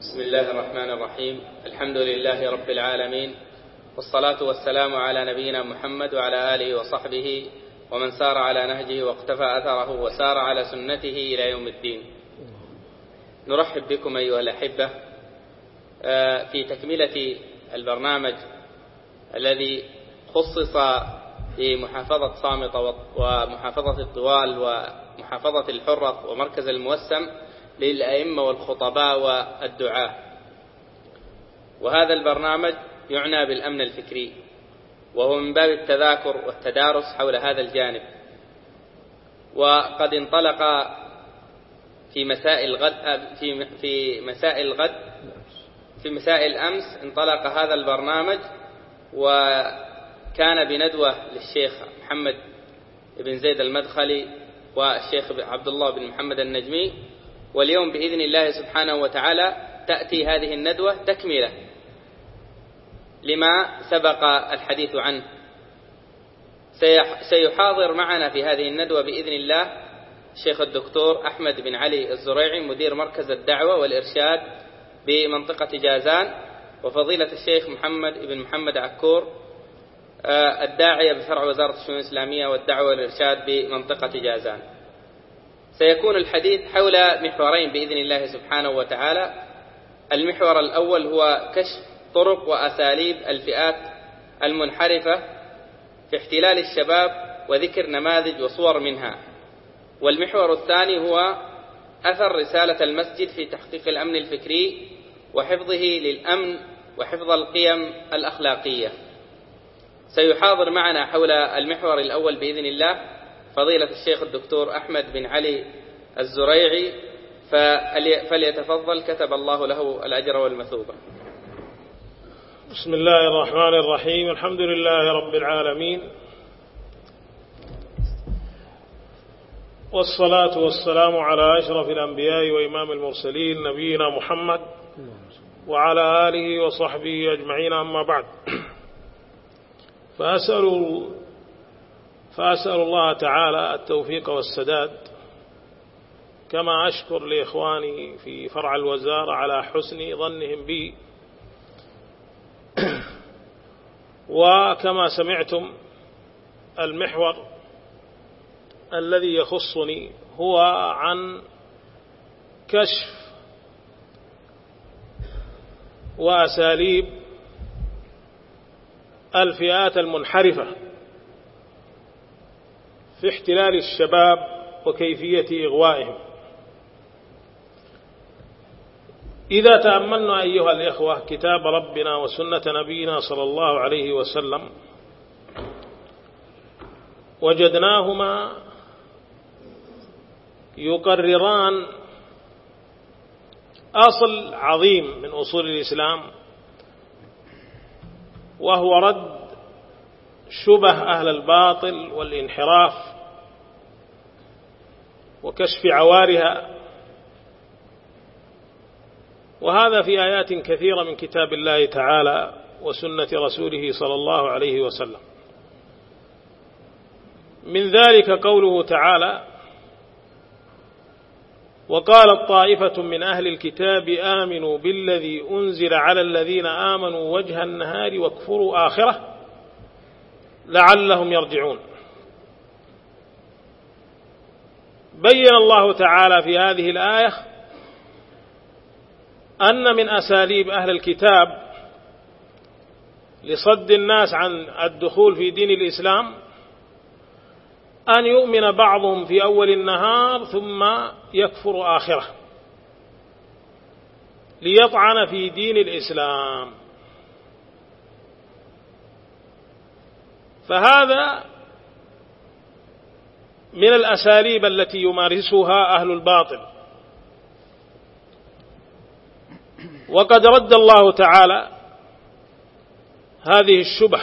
بسم الله الرحمن الرحيم. الحمد لله رب العالمين، والصلاة والسلام على نبينا محمد وعلى آله وصحبه ومن سار على نهجه واقتفى أثره وسار على سنته إلى يوم الدين. نرحب بكم أيها الأحبة في تكملة البرنامج الذي خصص بمحافظة صامتة ومحافظة الطوال ومحافظة الحرة ومركز الموسم للأئمة والخطباء والدعاة. وهذا البرنامج يعنى بالأمن الفكري، وهو من باب التذاكر والتدارس حول هذا الجانب. وقد انطلق في مساء الأمس انطلق هذا البرنامج، وكان بندوة للشيخ محمد بن زيد المدخلي والشيخ عبد الله بن محمد النجمي. واليوم بإذن الله سبحانه وتعالى تأتي هذه الندوة تكملة لما سبق الحديث عنه. سيحاضر معنا في هذه الندوة بإذن الله الشيخ الدكتور أحمد بن علي الزريعي، مدير مركز الدعوة والإرشاد بمنطقة جازان، وفضيلة الشيخ محمد بن محمد عكور الداعية بفرع وزارة الشؤون الإسلامية والدعوة والإرشاد بمنطقة جازان. سيكون الحديث حول محورين بإذن الله سبحانه وتعالى. المحور الأول هو كشف طرق وأساليب الفئات المنحرفة في احتلال الشباب وذكر نماذج وصور منها. والمحور الثاني هو أثر رسالة المسجد في تحقيق الأمن الفكري وحفظه للأمن وحفظ القيم الأخلاقية. سيحاضر معنا حول المحور الأول بإذن الله فضيلة الشيخ الدكتور أحمد بن علي الزريعي، فليتفضل كتب الله له الأجر والمثوبة. بسم الله الرحمن الرحيم. الحمد لله رب العالمين، والصلاة والسلام على أشرف الأنبياء وإمام المرسلين نبينا محمد وعلى آله وصحبه أجمعين، أما بعد. فأسأل الله تعالى التوفيق والسداد، كما أشكر لإخواني في فرع الوزارة على حسن ظنهم بي. وكما سمعتم المحور الذي يخصني هو عن كشف وأساليب الفئات المنحرفة في احتلال الشباب وكيفية إغوائهم. إذا تأملنا أيها الإخوة كتاب ربنا وسنة نبينا صلى الله عليه وسلم وجدناهما يقرران أصل عظيم من أصول الإسلام، وهو رد شبه أهل الباطل والانحراف وكشف عوارها، وهذا في آيات كثيرة من كتاب الله تعالى وسنة رسوله صلى الله عليه وسلم. من ذلك قوله تعالى: وقالت طائفة من أهل الكتاب آمنوا بالذي أنزل على الذين آمنوا وجه النهار واكفروا آخره لعلهم يرجعون. بين الله تعالى في هذه الآية أن من أساليب أهل الكتاب لصد الناس عن الدخول في دين الإسلام أن يؤمن بعضهم في أول النهار ثم يكفر آخره ليطعن في دين الإسلام. فهذا من الأساليب التي يمارسها أهل الباطل. وقد رد الله تعالى هذه الشبه،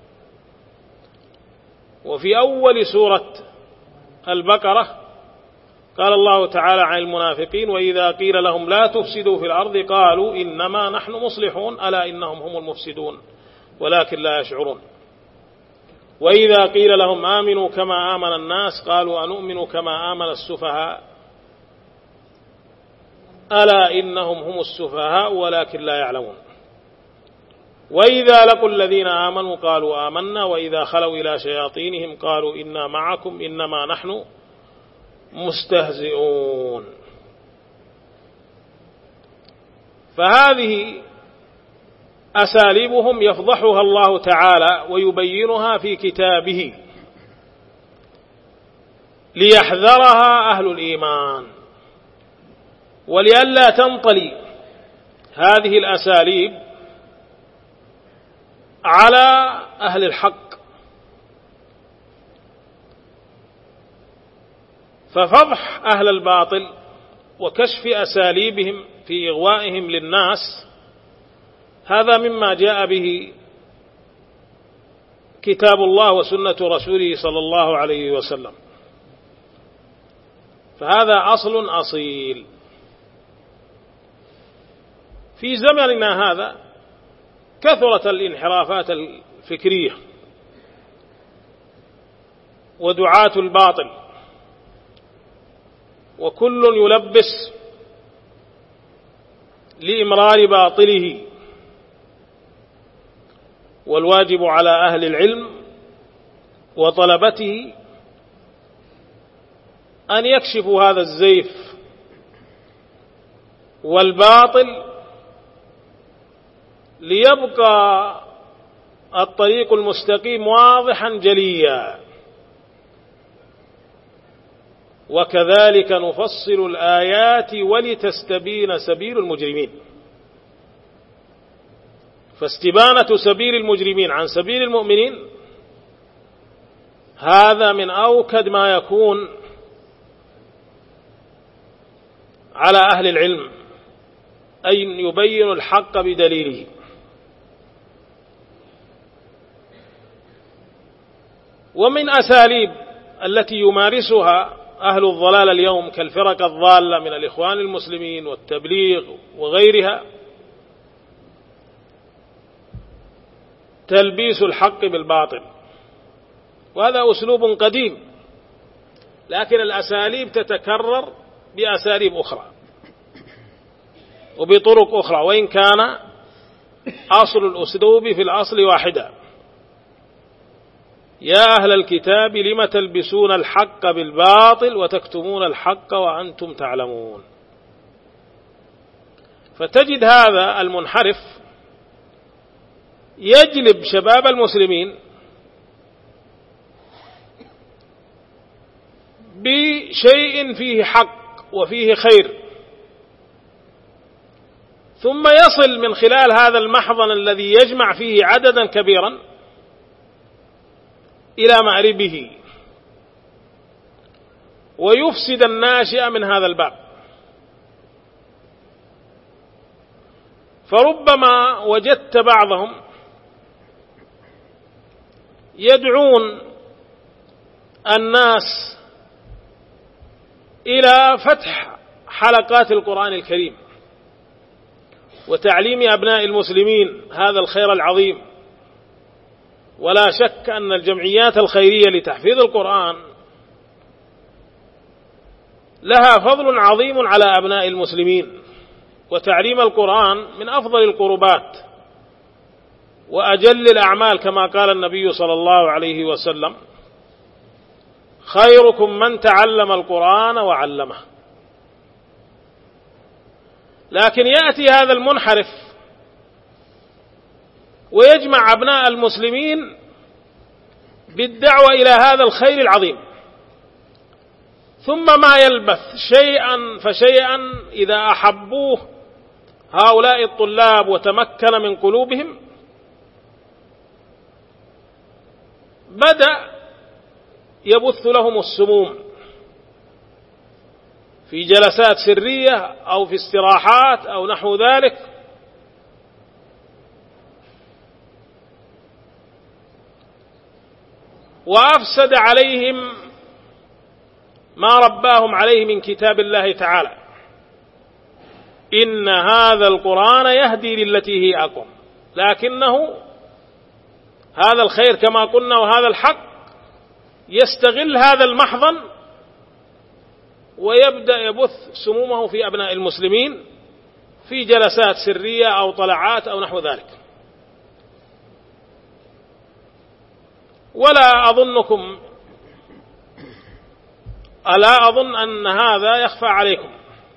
وفي أول سورة البقرة قال الله تعالى عن المنافقين: وإذا قيل لهم لا تفسدوا في الأرض قالوا إنما نحن مصلحون ألا إنهم هم المفسدون ولكن لا يشعرون. وإذا قيل لهم آمنوا كما آمن الناس قالوا أنؤمن كما آمن السفهاء ألا إنهم هم السفهاء ولكن لا يعلمون. وإذا لقوا الذين آمنوا قالوا آمنا وإذا خلوا إلى شياطينهم قالوا إنا معكم إنما نحن مستهزئون. فهذه أساليبهم يفضحها الله تعالى ويبينها في كتابه ليحذرها أهل الإيمان، ولئلا تنطلي هذه الأساليب على أهل الحق. ففضح أهل الباطل وكشف أساليبهم في إغوائهم للناس هذا مما جاء به كتاب الله وسنة رسوله صلى الله عليه وسلم، فهذا أصل أصيل. في زمننا هذا كثرت الانحرافات الفكرية ودعاة الباطل، وكل يلبس لإمرار باطله، والواجب على أهل العلم وطلبته أن يكشفوا هذا الزيف والباطل ليبقى الطريق المستقيم واضحا جليا. وكذلك نفصل الآيات ولتستبين سبيل المجرمين. فاستبانة سبيل المجرمين عن سبيل المؤمنين هذا من أوكد ما يكون على أهل العلم، أن يبينوا الحق بدليله. ومن أساليب التي يمارسها أهل الضلال اليوم كالفرق الضالة من الإخوان المسلمين والتبليغ وغيرها تلبيس الحق بالباطل، وهذا أسلوب قديم، لكن الأساليب تتكرر بأساليب أخرى وبطرق أخرى، وإن كان أصل الأسلوب في الأصل واحدا. يا أهل الكتاب لم تلبسون الحق بالباطل وتكتمون الحق وأنتم تعلمون. فتجد هذا المنحرف يجلب شباب المسلمين بشيء فيه حق وفيه خير، ثم يصل من خلال هذا المحضن الذي يجمع فيه عددا كبيرا إلى مأربه ويفسد الناشئ من هذا الباب. فربما وجدت بعضهم يدعون الناس إلى فتح حلقات القرآن الكريم وتعليم أبناء المسلمين هذا الخير العظيم. ولا شك أن الجمعيات الخيرية لتحفيظ القرآن لها فضل عظيم على أبناء المسلمين، وتعليم القرآن من أفضل القربات وأجل الأعمال، كما قال النبي صلى الله عليه وسلم: خيركم من تعلم القرآن وعلمه. لكن يأتي هذا المنحرف ويجمع أبناء المسلمين بالدعوة إلى هذا الخير العظيم، ثم ما يلبث شيئا فشيئا إذا أحبوه هؤلاء الطلاب وتمكن من قلوبهم بدأ يبث لهم السموم في جلسات سرية أو في استراحات أو نحو ذلك، وأفسد عليهم ما رباهم عليه من كتاب الله تعالى: إن هذا القرآن يهدي للتي هي أقوم. لكنه هذا الخير كما قلنا وهذا الحق يستغل هذا المحضن ويبدأ يبث سمومه في أبناء المسلمين في جلسات سرية أو طلعات أو نحو ذلك. ولا أظن أن هذا يخفى عليكم،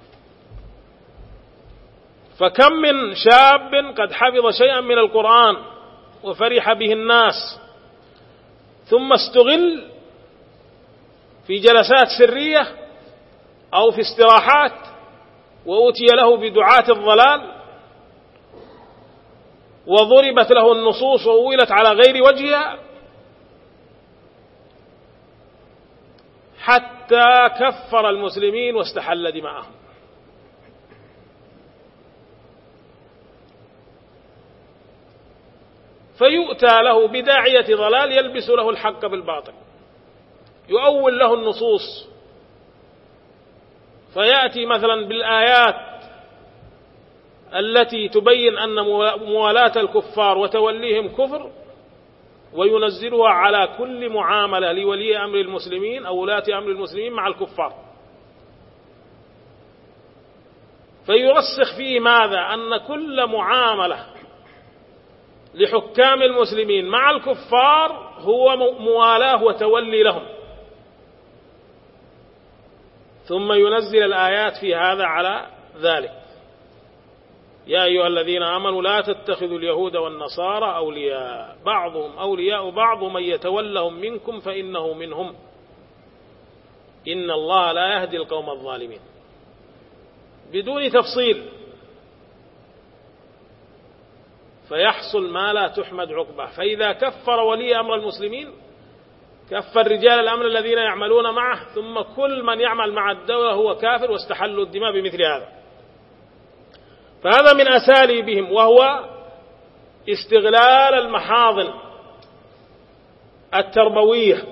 فكم من شاب قد حفظ شيئا من القرآن وفرح به الناس، ثم استغل في جلسات سرية أو في استراحات وأتي له بدعاة الضلال وضربت له النصوص وأولت على غير وجهها حتى كفر المسلمين واستحل دماءهم. فيؤتى له بداعية ضلال يلبس له الحق بالباطل، يؤول له النصوص، فيأتي مثلا بالآيات التي تبين أن موالاة الكفار وتوليهم كفر، وينزلها على كل معاملة لولي أمر المسلمين أو ولاة أمر المسلمين مع الكفار، فيرسخ فيه ماذا؟ أن كل معاملة لحكام المسلمين مع الكفار هو موالاه وتولي لهم، ثم ينزل الآيات في هذا على ذلك: يا أيها الذين آمنوا لا تتخذوا اليهود والنصارى أولياء بعضهم أولياء بعض من يتولهم منكم فإنه منهم إن الله لا يهدي القوم الظالمين، بدون تفصيل، فيحصل ما لا تحمد عقبه. فإذا كفر ولي أمر المسلمين كفر رجال الأمر الذين يعملون معه، ثم كل من يعمل مع الدولة هو كافر، واستحلوا الدماء بمثل هذا. فهذا من أساليبهم، وهو استغلال المحاضن التربوية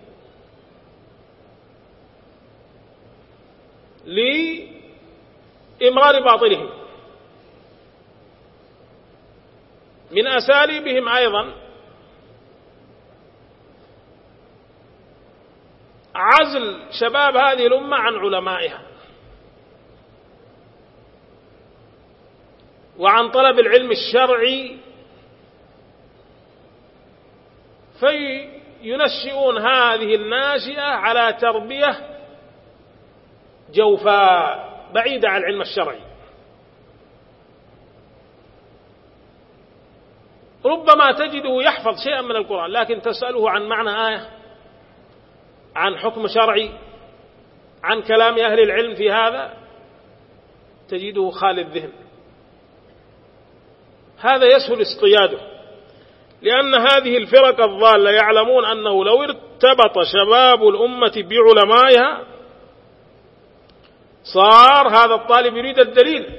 لإمرار باطلهم. من أساليبهم أيضا عزل شباب هذه الأمة عن علمائها وعن طلب العلم الشرعي، فينشئون هذه الناشئة على تربية جوفاء بعيدة عن العلم الشرعي. ربما تجده يحفظ شيئا من القرآن، لكن تسأله عن معنى آية، عن حكم شرعي، عن كلام أهل العلم في هذا، تجده خالي الذهن. هذا يسهل اصطياده، لأن هذه الفرق الضالة يعلمون أنه لو ارتبط شباب الأمة بعلمائها صار هذا الطالب يريد الدليل،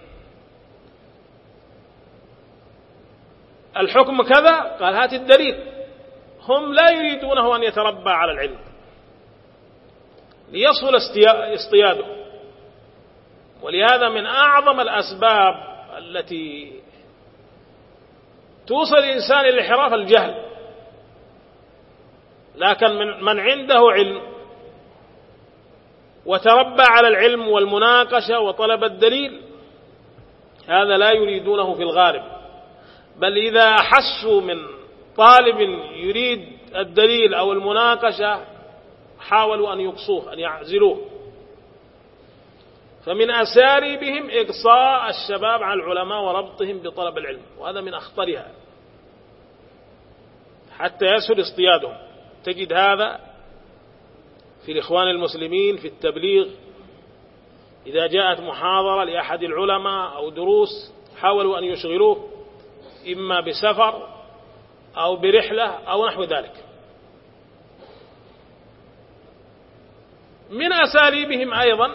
الحكم كذا، قال هات الدليل. هم لا يريدونه أن يتربى على العلم ليسهل اصطياده. ولهذا من أعظم الأسباب التي توصل الإنسان إلى الانحراف الجهل. لكن من عنده علم وتربى على العلم والمناقشة وطلب الدليل، هذا لا يريدونه في الغالب، بل إذا أحسوا من طالب يريد الدليل أو المناقشة حاولوا أن يقصوه، أن يعزلوه. فمن أساليبهم إقصاء الشباب على العلماء وربطهم بطلب العلم، وهذا من أخطرها حتى يسهل اصطيادهم. تجد هذا في الإخوان المسلمين في التبليغ، إذا جاءت محاضرة لأحد العلماء أو دروس حاولوا أن يشغلوه إما بسفر أو برحلة أو نحو ذلك. من أساليبهم أيضا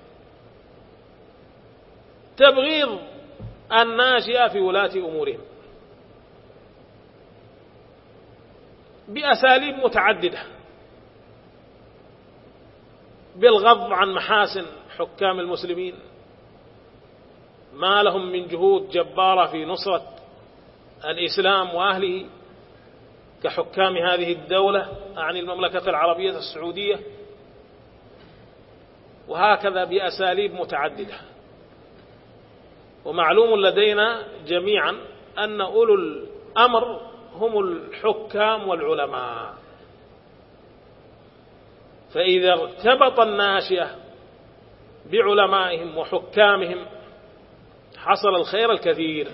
تبغيض الناشئة في ولاة أمورهم بأساليب متعددة، بالغض عن محاسن حكام المسلمين، ما لهم من جهود جبارة في نصرة الإسلام وأهله كحكام هذه الدولة عن المملكة العربية السعودية، وهكذا بأساليب متعددة. ومعلوم لدينا جميعا أن أولو الأمر هم الحكام والعلماء، فإذا ارتبط الناشئة بعلمائهم وحكامهم حصل الخير الكثير،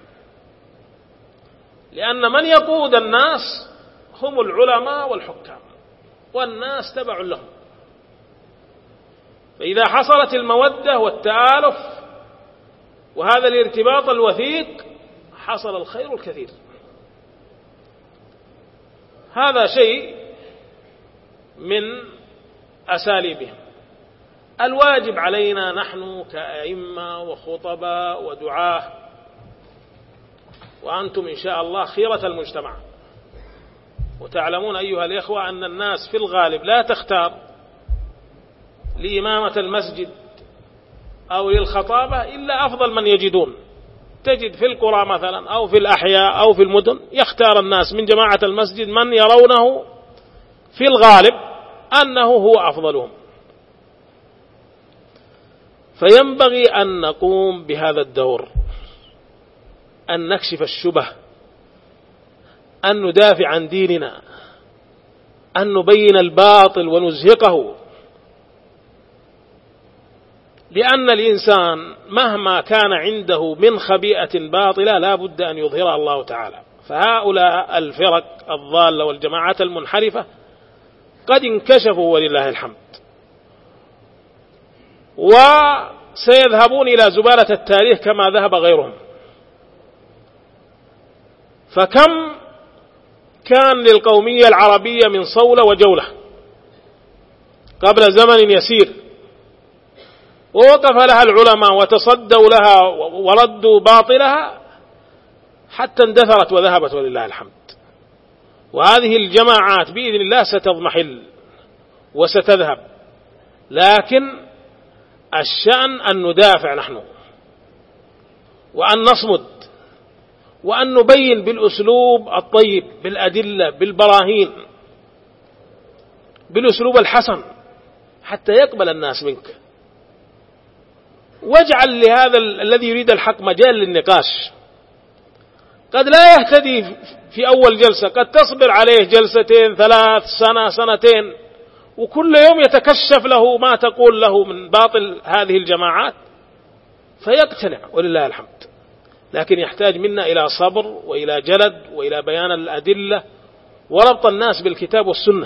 لأن من يقود الناس هم العلماء والحكام، والناس تبع لهم. فإذا حصلت المودة والتآلف وهذا الارتباط الوثيق حصل الخير الكثير. هذا شيء من أساليبهم. الواجب علينا نحن كأئمة وخطباء ودعاة، وأنتم إن شاء الله خيرة المجتمع، وتعلمون أيها الإخوة أن الناس في الغالب لا تختار لإمامة المسجد أو للخطابة إلا أفضل من يجدون. تجد في القرى مثلا أو في الأحياء أو في المدن يختار الناس من جماعة المسجد من يرونه في الغالب أنه هو أفضلهم. فينبغي أن نقوم بهذا الدور، أن نكشف الشبه، أن ندافع عن ديننا، أن نبين الباطل ونزهقه، لأن الإنسان مهما كان عنده من خبيئة باطلة لا بد أن يظهرها الله تعالى. فهؤلاء الفرق الضالة والجماعات المنحرفة قد انكشفوا ولله الحمد، وسيذهبون إلى زبالة التاريخ كما ذهب غيرهم. فكم كان للقومية العربية من صولة وجولة قبل زمن يسير، ووقف لها العلماء وتصدوا لها وردوا باطلها حتى اندثرت وذهبت ولله الحمد. وهذه الجماعات بإذن الله ستضمحل وستذهب، لكن الشأن أن ندافع نحن، وأن نصمد، وأن نبين بالأسلوب الطيب، بالأدلة، بالبراهين، بالأسلوب الحسن حتى يقبل الناس منك. واجعل لهذا الذي يريد الحق مجال للنقاش. قد لا يهتدي في أول جلسة، قد تصبر عليه جلستين 3 سنة 2 وكل يوم يتكشف له ما تقول له من باطل هذه الجماعات فيقتنع ولله الحمد. لكن يحتاج منا إلى صبر وإلى جلد وإلى بيان الأدلة وربط الناس بالكتاب والسنة،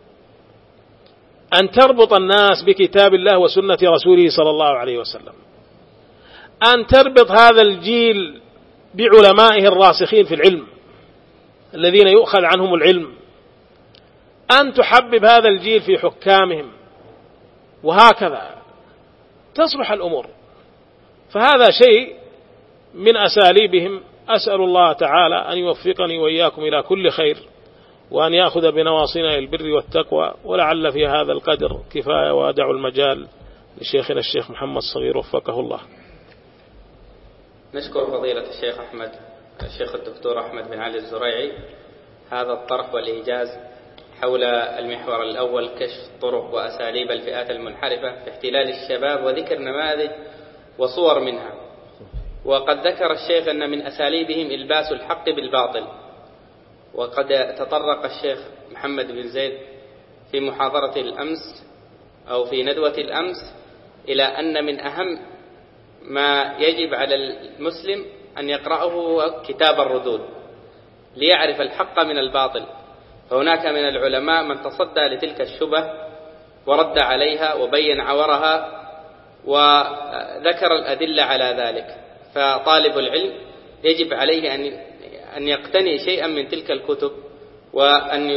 أن تربط الناس بكتاب الله وسنة رسوله صلى الله عليه وسلم، أن تربط هذا الجيل بعلمائه الراسخين في العلم الذين يؤخذ عنهم العلم، أن تحبب هذا الجيل في حكامهم، وهكذا تصلح الأمور. فهذا شيء من أساليبهم. أسأل الله تعالى أن يوفقني وإياكم إلى كل خير، وأن يأخذ بنواصينا إلى البر والتقوى. ولعل في هذا القدر كفاية، وأدع المجال لشيخنا الشيخ محمد صغير وفقه الله. نشكر فضيلة الشيخ الدكتور أحمد بن علي الزريعي هذا الطرح والإيجاز حول المحور الأول، كشف طرق وأساليب الفئات المنحرفة في احتلال الشباب، وذكر نماذج وصور منها. وقد ذكر الشيخ أن من أساليبهم إلباس الحق بالباطل. وقد تطرق الشيخ محمد بن زيد في محاضرة الأمس أو في ندوة الأمس إلى أن من أهم ما يجب على المسلم أن يقرأه هو كتاب الردود ليعرف الحق من الباطل. فهناك من العلماء من تصدى لتلك الشبه ورد عليها وبين عورها وذكر الأدلة على ذلك. فطالب العلم يجب عليه أن يقتني شيئا من تلك الكتب وأن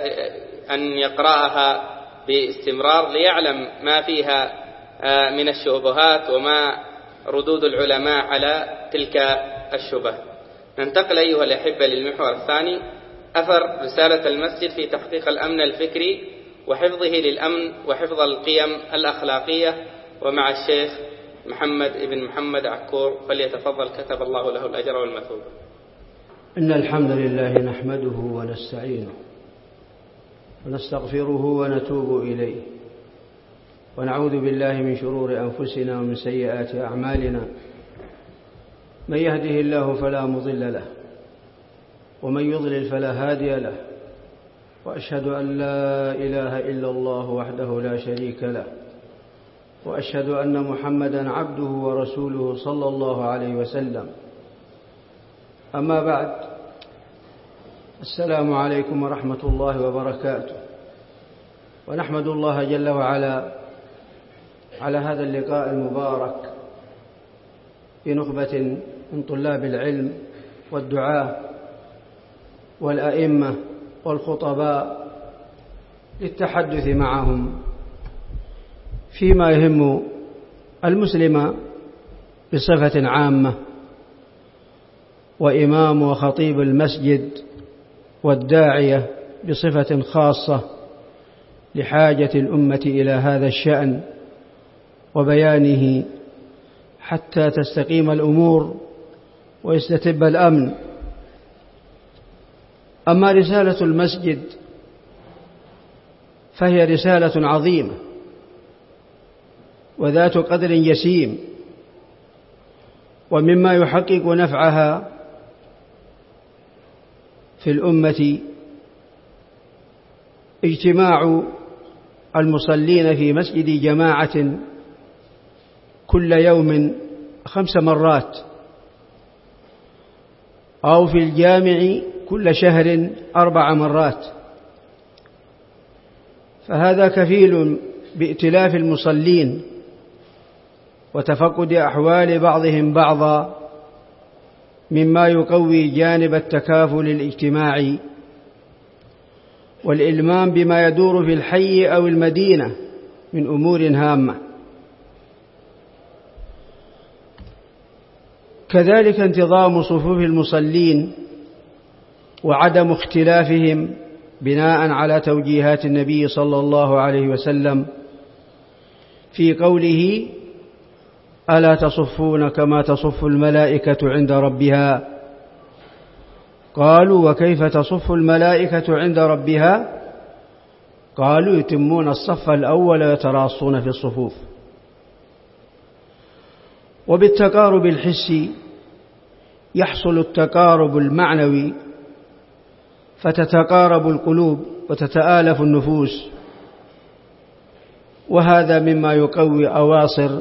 يقرأها باستمرار ليعلم ما فيها من الشبهات وما ردود العلماء على تلك الشبه. ننتقل أيها الأحبة للمحور الثاني، أثر رسالة المسجد في تحقيق الأمن الفكري وحفظه للأمن وحفظ القيم الأخلاقية، ومع الشيخ محمد ابن محمد عكور، فليتفضل كتب الله له الأجر والمثوبة. إن الحمد لله نحمده ونستعينه ونستغفره ونتوب إليه، ونعوذ بالله من شرور أنفسنا ومن سيئات أعمالنا. من يهده الله فلا مضل له ومن يضلل فلا هادي له، وأشهد أن لا إله إلا الله وحده لا شريك له، وأشهد أن محمدًا عبده ورسوله صلى الله عليه وسلم. أما بعد، السلام عليكم ورحمة الله وبركاته. ونحمد الله جل وعلا على هذا اللقاء المبارك بنخبة من طلاب العلم والدعاة والأئمة والخطباء للتحدث معهم فيما يهم المسلم بصفة عامة، وإمام وخطيب المسجد والداعية بصفة خاصة لحاجة الأمة إلى هذا الشأن وبيانه حتى تستقيم الأمور ويستتب الأمن. أما رسالة المسجد فهي رسالة عظيمة وذات قدر جسيم، ومما يحقق نفعها في الأمة اجتماع المصلين في مسجد جماعة كل يوم 5 مرات، أو في الجامع كل شهر 4 مرات، فهذا كفيل بائتلاف المصلين وتفقد أحوال بعضهم بعضا، مما يقوي جانب التكافل الاجتماعي والإلمام بما يدور في الحي أو المدينة من أمور هامة. كذلك انتظام صفوف المصلين وعدم اختلافهم بناء على توجيهات النبي صلى الله عليه وسلم في قوله: ألا تصفون كما تصف الملائكة عند ربها؟ قالوا: وكيف تصف الملائكة عند ربها؟ قالوا: يتمون الصف الأول ويتراصون في الصفوف. وبالتقارب الحسي يحصل التقارب المعنوي، فتتقارب القلوب وتتآلف النفوس، وهذا مما يقوي أواصر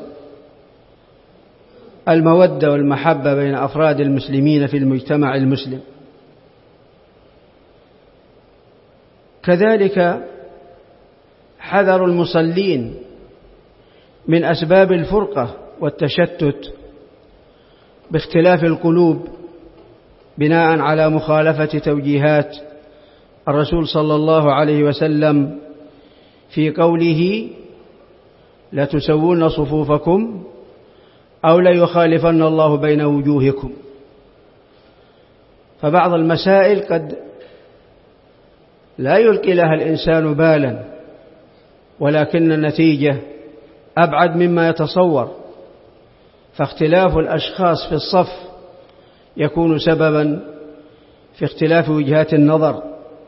المودة والمحبة بين أفراد المسلمين في المجتمع المسلم. كذلك حذر المصلين من أسباب الفرقة والتشتت باختلاف القلوب بناء على مخالفة توجيهات الرسول صلى الله عليه وسلم في قوله: لا تسوون صفوفكم أو لا يخالفن الله بين وجوهكم. فبعض المسائل قد لا يلقي لها الإنسان بالا، ولكن النتيجة أبعد مما يتصور، فاختلاف الأشخاص في الصف يكون سببا في اختلاف وجهات النظر،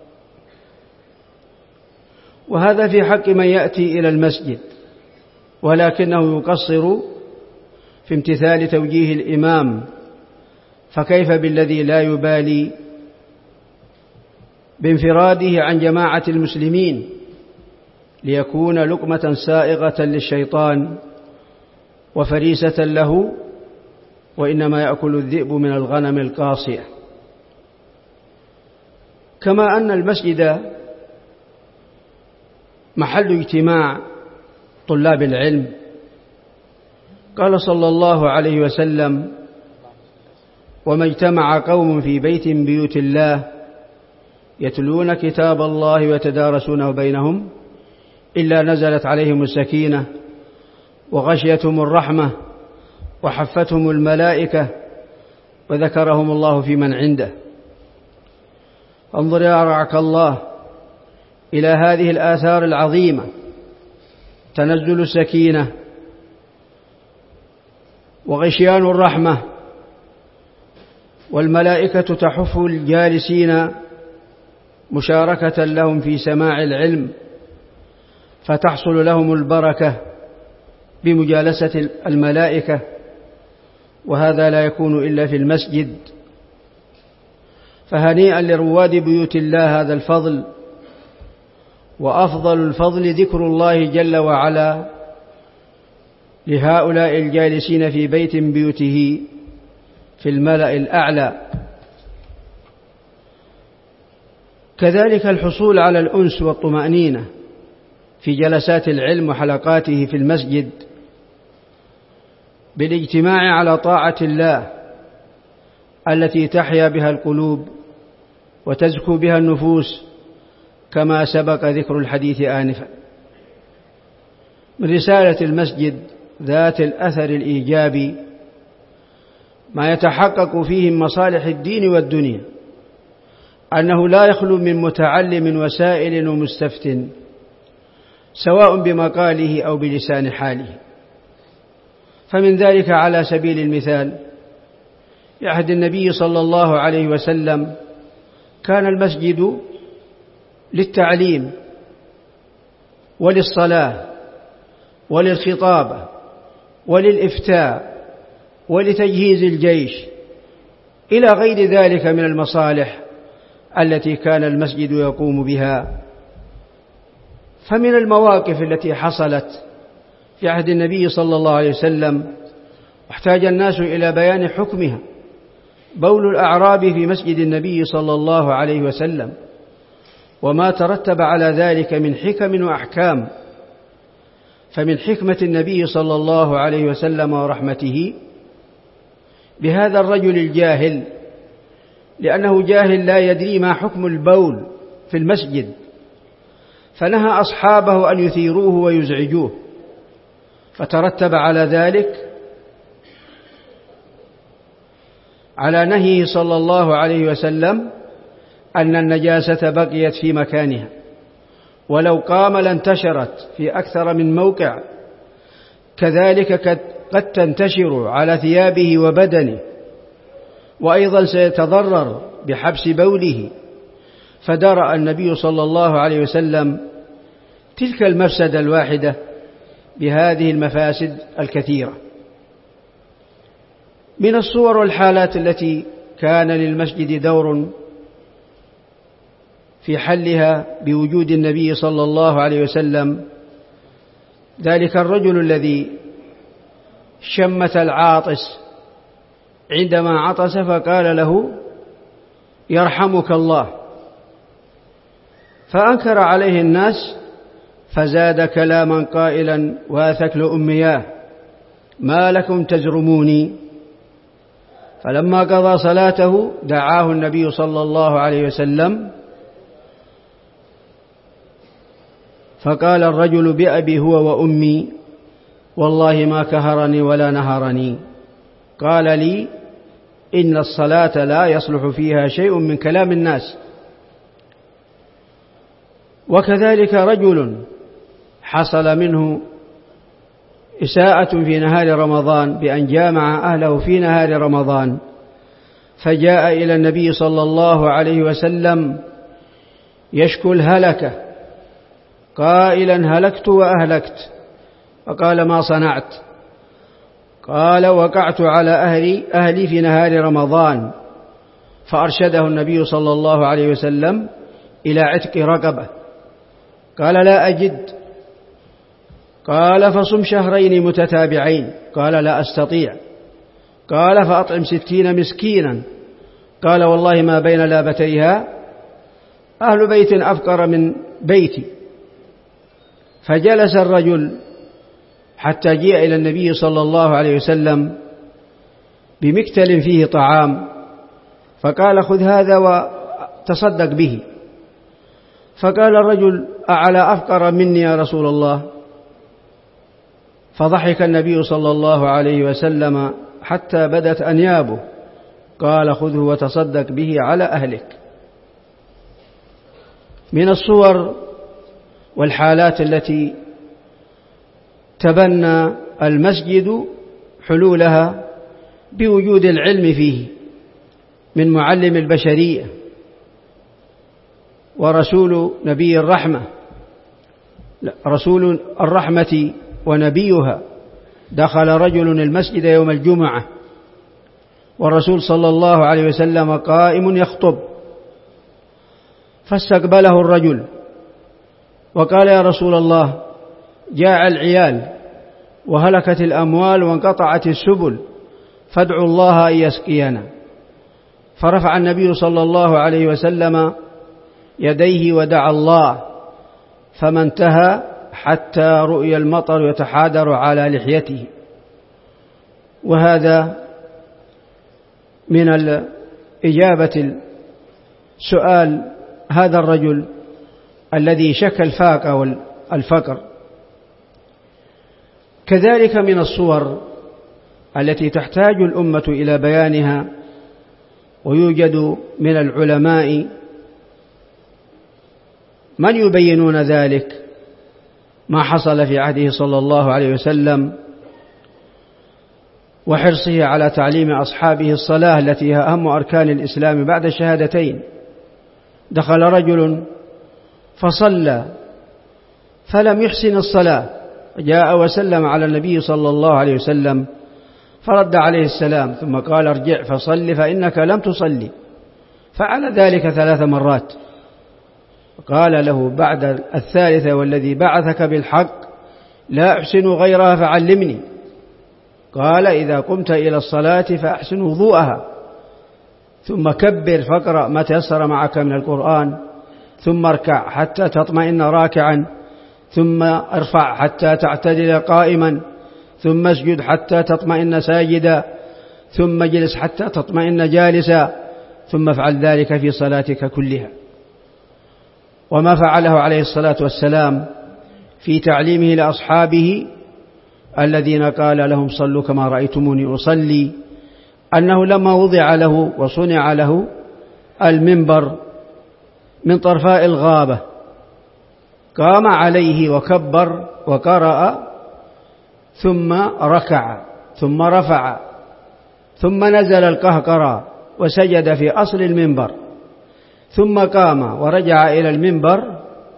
وهذا في حق من يأتي إلى المسجد ولكنه يقصر في امتثال توجيه الإمام، فكيف بالذي لا يبالي بانفراده عن جماعة المسلمين ليكون لقمة سائغة للشيطان وفريسة له، وإنما يأكل الذئب من الغنم القاصية. كما أن المسجد محل اجتماع طلاب العلم، قال صلى الله عليه وسلم: وما اجتمع قوم في بيت من بيوت الله يتلون كتاب الله ويتدارسونه بينهم إلا نزلت عليهم السكينة وغشيتهم الرحمة وحفتهم الملائكة وذكرهم الله في من عنده. انظر يا رعاك الله إلى هذه الآثار العظيمة: تنزل السكينة وغشيان الرحمة، والملائكة تحف الجالسين مشاركة لهم في سماع العلم، فتحصل لهم البركة بمجالسة الملائكة، وهذا لا يكون إلا في المسجد. فهنيئا لرواد بيوت الله هذا الفضل، وأفضل الفضل ذكر الله جل وعلا لهؤلاء الجالسين في بيت من بيوته في الملأ الأعلى. كذلك الحصول على الأنس والطمأنينة في جلسات العلم وحلقاته في المسجد بالاجتماع على طاعة الله التي تحيا بها القلوب وتزكو بها النفوس، كما سبق ذكر الحديث آنفا. من رسالة المسجد ذات الأثر الإيجابي ما يتحقق فيه من مصالح الدين والدنيا، أنه لا يخلو من متعلم وسائل ومستفت، سواء بمقاله أو بلسان حاله. فمن ذلك على سبيل المثال في عهد النبي صلى الله عليه وسلم كان المسجد للتعليم وللصلاة وللخطابة وللإفتاء ولتجهيز الجيش إلى غير ذلك من المصالح التي كان المسجد يقوم بها. فمن المواقف التي حصلت في عهد النبي صلى الله عليه وسلم واحتاج الناس إلى بيان حكمها بول الأعراب في مسجد النبي صلى الله عليه وسلم، وما ترتب على ذلك من حكم وأحكام. فمن حكمة النبي صلى الله عليه وسلم ورحمته بهذا الرجل الجاهل، لأنه جاهل لا يدري ما حكم البول في المسجد، فنهى أصحابه أن يثيروه ويزعجوه، فترتب على ذلك على نهيه صلى الله عليه وسلم أن النجاسة بقيت في مكانها، ولو قام لانتشرت في أكثر من موقع، كذلك قد تنتشر على ثيابه وبدنه، وأيضا سيتضرر بحبس بوله. فدرأ النبي صلى الله عليه وسلم تلك المفسدة الواحدة بهذه المفاسد الكثيرة. من الصور والحالات التي كان للمسجد دور في حلها بوجود النبي صلى الله عليه وسلم ذلك الرجل الذي شمت العاطس عندما عطس فقال له يرحمك الله، فأنكر عليه الناس فزاد كلاما قائلا واثكل أمياه ما لكم تزرموني. فلما قضى صلاته دعاه النبي صلى الله عليه وسلم فقال الرجل بأبي هو وأمي والله ما كهرني ولا نهرني، قال لي إن الصلاة لا يصلح فيها شيء من كلام الناس. وكذلك رجل حصل منه إساءة في نهار رمضان بأن جامع أهله في نهار رمضان، فجاء إلى النبي صلى الله عليه وسلم يشكو الهلكة قائلا هلكت وأهلكت، فقال ما صنعت؟ قال وقعت على أهلي في نهار رمضان، فأرشده النبي صلى الله عليه وسلم إلى عتق رقبة. قال لا أجد. قال فصم شهرين متتابعين. قال لا أستطيع. قال فأطعم 60 مسكينا. قال والله ما بين لابتيها أهل بيت أفقر من بيتي. فجلس الرجل حتى جاء إلى النبي صلى الله عليه وسلم بمكتل فيه طعام، فقال خذ هذا وتصدق به. فقال الرجل أعلى أفقر مني يا رسول الله؟ فضحك النبي صلى الله عليه وسلم حتى بدت أنيابه، قال خذه وتصدق به على أهلك. من الصور والحالات التي تبنى المسجد حلولها بوجود العلم فيه من معلم البشرية ورسول نبي الرحمة، رسول الرحمة ونبيها دخل رجل المسجد يوم الجمعة والرسول صلى الله عليه وسلم قائم يخطب، فاستقبله الرجل وقال: يا رسول الله، جاع العيال وهلكت الأموال وانقطعت السبل، فادعوا الله أن يسقينا. فرفع النبي صلى الله عليه وسلم يديه ودعا الله، فما انتهى حتى رؤي المطر يتحادر على لحيته. وهذا من إجابة سؤال هذا الرجل الذي شكى الفاقة والفقر. كذلك من الصور التي تحتاج الأمة إلى بيانها، ويوجد من العلماء من يبينون ذلك، ما حصل في عهده صلى الله عليه وسلم وحرصه على تعليم أصحابه الصلاة التي هي أهم أركان الإسلام بعد الشهادتين. دخل رجل فصلى فلم يحسن الصلاة، جاء وسلم على النبي صلى الله عليه وسلم فرد عليه السلام، ثم قال: ارجع فصل فإنك لم تصلي. فعل ذلك 3 مرات. قال له بعد الثالثة: والذي بعثك بالحق لا أحسن غيرها فعلمني. قال: إذا قمت إلى الصلاة فأحسن وضوءها، ثم كبر فاقرأ ما تيسر معك من القرآن، ثم اركع حتى تطمئن راكعا، ثم ارفع حتى تعتدل قائما، ثم اسجد حتى تطمئن ساجدا، ثم اجلس حتى تطمئن جالسا، ثم افعل ذلك في صلاتك كلها. وما فعله عليه الصلاة والسلام في تعليمه لأصحابه الذين قال لهم: صلوا كما رأيتموني أصلي، أنه لما وضع له وصنع له المنبر من طرفاء الغابة قام عليه وكبر وقرأ، ثم ركع، ثم رفع، ثم نزل القهقرى وسجد في أصل المنبر، ثم قام ورجع إلى المنبر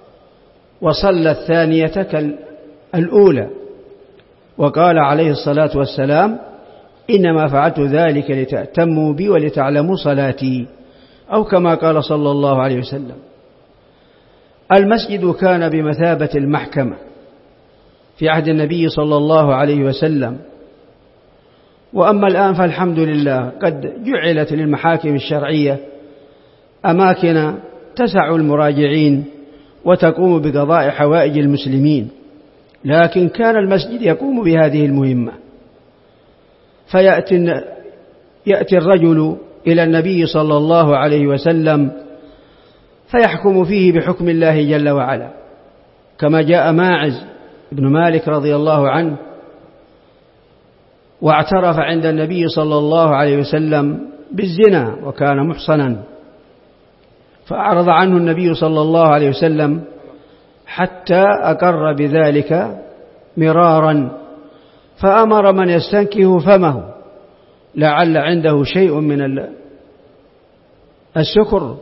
وصلى الثانية كالأولى، وقال عليه الصلاة والسلام: إنما فعلت ذلك لتأتموا بي ولتعلموا صلاتي، أو كما قال صلى الله عليه وسلم. المسجد كان بمثابة المحكمة في عهد النبي صلى الله عليه وسلم، وأما الآن فالحمد لله قد جعلت للمحاكم الشرعية أماكن تسع المراجعين وتقوم بقضاء حوائج المسلمين، لكن كان المسجد يقوم بهذه المهمة. فيأتي الرجل إلى النبي صلى الله عليه وسلم فيحكم فيه بحكم الله جل وعلا، كما جاء ماعز بن مالك رضي الله عنه واعترف عند النبي صلى الله عليه وسلم بالزنا وكان محصنا، فأعرض عنه النبي صلى الله عليه وسلم حتى أقر بذلك مرارا، فأمر من يستنكه فمه لعل عنده شيء من السكر،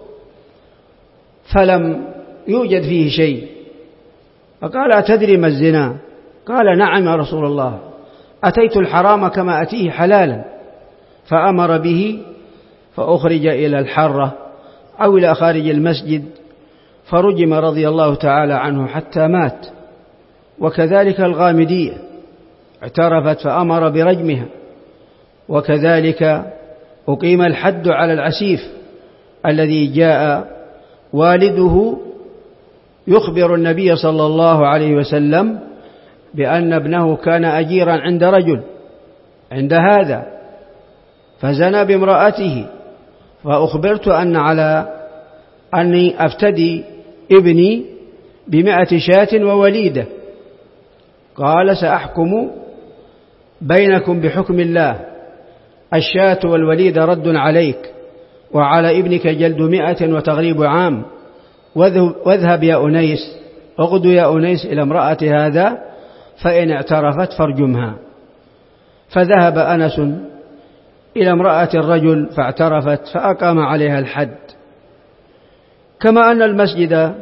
فلم يوجد فيه شيء، فقال: أتدري ما الزنا؟ قال: نعم يا رسول الله، أتيت الحرام كما أتيه حلالا. فأمر به فأخرج إلى الحرة أو إلى خارج المسجد، فرجم رضي الله تعالى عنه حتى مات. وكذلك الغامدية اعترفت فأمر برجمها، وكذلك أقيم الحد على العسيف الذي جاء والده يخبر النبي صلى الله عليه وسلم بأن ابنه كان أجيرا عند رجل عند هذا فزنى بامرأته، فأخبرت أن على أني أفتدي ابني ب100 شاة ووليدة. قال: سأحكم بينكم بحكم الله، الشاة والوليدة رد عليك، وعلى ابنك جلد 100 وتغريب عام، واذهب يا أنيس، اغدو يا أنيس إلى امرأة هذا، فإن اعترفت فارجمها. فذهب أنس إلى امرأة الرجل فاعترفت فأقام عليها الحد. كما أن المسجد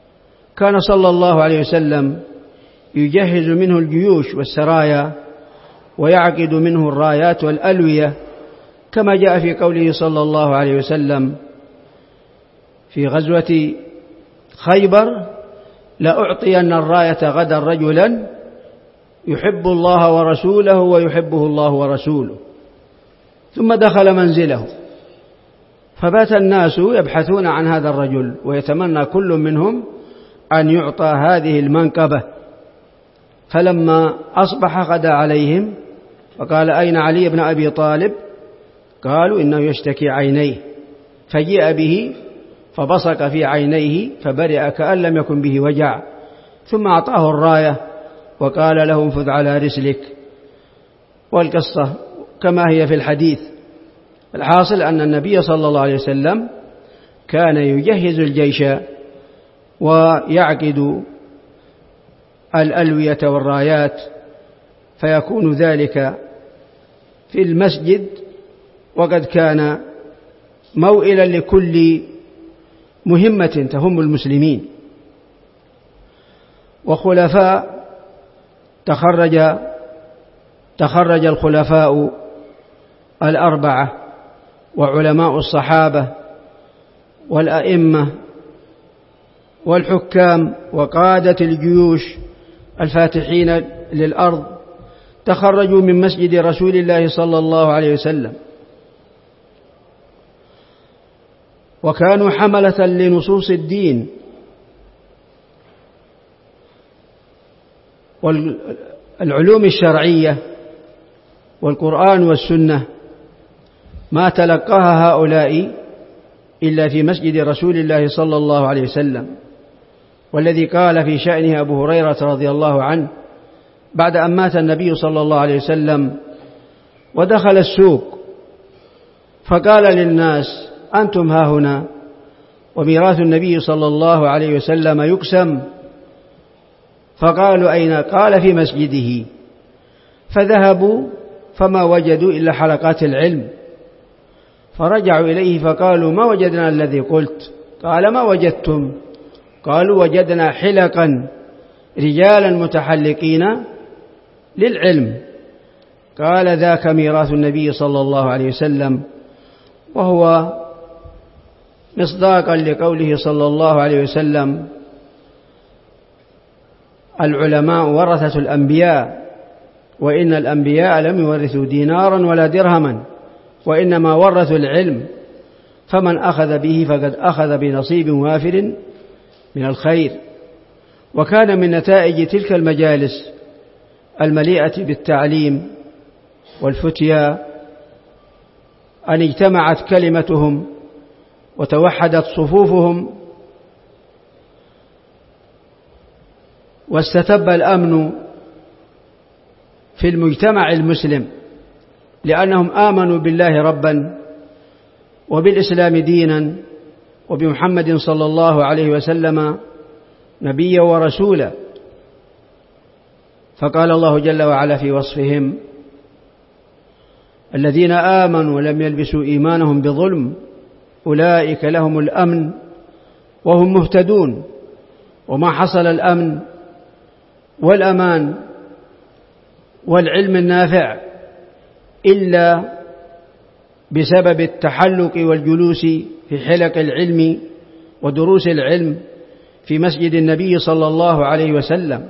كان صلى الله عليه وسلم يجهز منه الجيوش والسرايا ويعقد منه الرايات والألوية، كما جاء في قوله صلى الله عليه وسلم في غزوة خيبر: لأعطين الراية غدا رجلا يحب الله ورسوله ويحبه الله ورسوله. ثم دخل منزله، فبات الناس يبحثون عن هذا الرجل، ويتمنى كل منهم أن يعطى هذه المنقبة. فلما أصبح غدا عليهم فقال: أين علي بن أبي طالب؟ قالوا: إنه يشتكي عينيه. فجيء به فبصق في عينيه فبرئ كأن لم يكن به وجع، ثم أعطاه الراية وقال له: انفذ على رسلك. والقصة كما هي في الحديث. الحاصل أن النبي صلى الله عليه وسلم كان يجهز الجيش ويعقد الألوية والرايات، فيكون ذلك في المسجد، وقد كان موئلا لكل مهمة تهم المسلمين. وخلفاء تخرج الخلفاء الأربعة وعلماء الصحابة والأئمة والحكام وقادة الجيوش الفاتحين للأرض، تخرجوا من مسجد رسول الله صلى الله عليه وسلم، وكانوا حملة لنصوص الدين والعلوم الشرعية والقرآن والسنة، ما تلقاها هؤلاء إلا في مسجد رسول الله صلى الله عليه وسلم. والذي قال في شأنه أبو هريرة رضي الله عنه بعد أن مات النبي صلى الله عليه وسلم ودخل السوق، فقال للناس: أنتم ها هنا وميراث النبي صلى الله عليه وسلم يقسم. فقالوا: أين؟ قال: في مسجده. فذهبوا فما وجدوا إلا حلقات العلم، فرجعوا إليه فقالوا: ما وجدنا الذي قلت. قال: ما وجدتم؟ قالوا: وجدنا حلقا رجالا متحلقين للعلم. قال: ذاك ميراث النبي صلى الله عليه وسلم. وهو مصداقا لقوله صلى الله عليه وسلم: العلماء ورثة الأنبياء، وإن الأنبياء لم يورثوا دينارا ولا درهما، وإنما ورثوا العلم، فمن أخذ به فقد أخذ بنصيب وافر من الخير. وكان من نتائج تلك المجالس المليئة بالتعليم والفتيا أن اجتمعت كلمتهم وتوحدت صفوفهم، واستتب الأمن في المجتمع المسلم، لأنهم آمنوا بالله ربا وبالإسلام دينا وبمحمد صلى الله عليه وسلم نبيا ورسولا. فقال الله جل وعلا في وصفهم: الذين آمنوا ولم يلبسوا إيمانهم بظلم أولئك لهم الأمن وهم مهتدون. وما حصل الأمن والأمان والعلم النافع إلا بسبب التحلق والجلوس في حلق العلم ودروس العلم في مسجد النبي صلى الله عليه وسلم.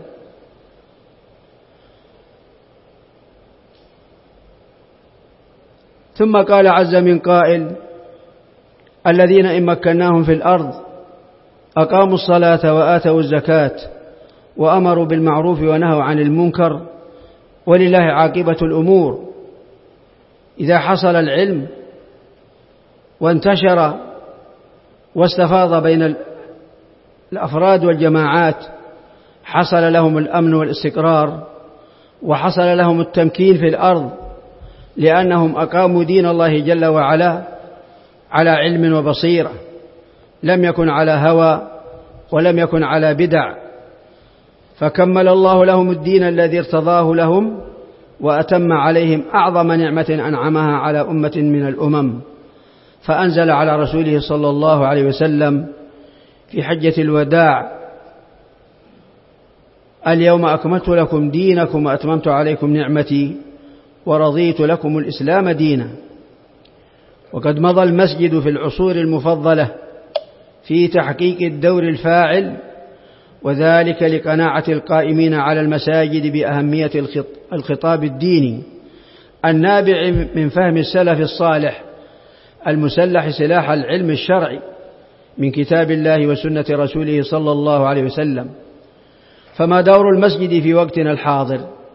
ثم قال عز من قائل: الذين إن مكناهم في الأرض أقاموا الصلاة وآتوا الزكاة وأمروا بالمعروف ونهوا عن المنكر ولله عاقبة الأمور. إذا حصل العلم وانتشر واستفاض بين الأفراد والجماعات، حصل لهم الأمن والاستقرار، وحصل لهم التمكين في الأرض، لأنهم أقاموا دين الله جل وعلا على علم وبصيرة، لم يكن على هوى ولم يكن على بدع، فكمل الله لهم الدين الذي ارتضاه لهم، وأتم عليهم أعظم نعمة أنعمها على أمة من الأمم، فأنزل على رسوله صلى الله عليه وسلم في حجة الوداع: اليوم أكملت لكم دينكم وأتممت عليكم نعمتي ورضيت لكم الإسلام دينا. وقد مضى المسجد في العصور المفضلة في تحقيق الدور الفاعل، وذلك لقناعة القائمين على المساجد بأهمية الخطاب الديني النابع من فهم السلف الصالح المسلح سلاح العلم الشرعي من كتاب الله وسنة رسوله صلى الله عليه وسلم. فما دور المسجد في وقتنا الحاضر؟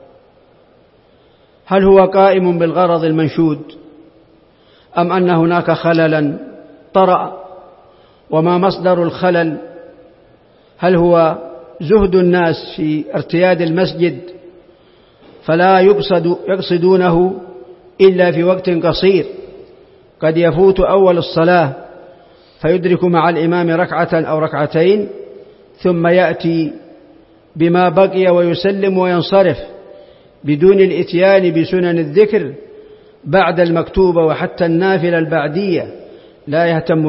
هل هو قائم بالغرض المنشود أم أن هناك خللا طرأ؟ وما مصدر الخلل؟ هل هو زهد الناس في ارتياد المسجد فلا يقصدونه إلا في وقت قصير، قد يفوت أول الصلاة فيدرك مع الإمام ركعة أو ركعتين ثم يأتي بما بقي ويسلم وينصرف بدون الإتيان بسنن الذكر بعد المكتوبة وحتى النافلة البعدية لا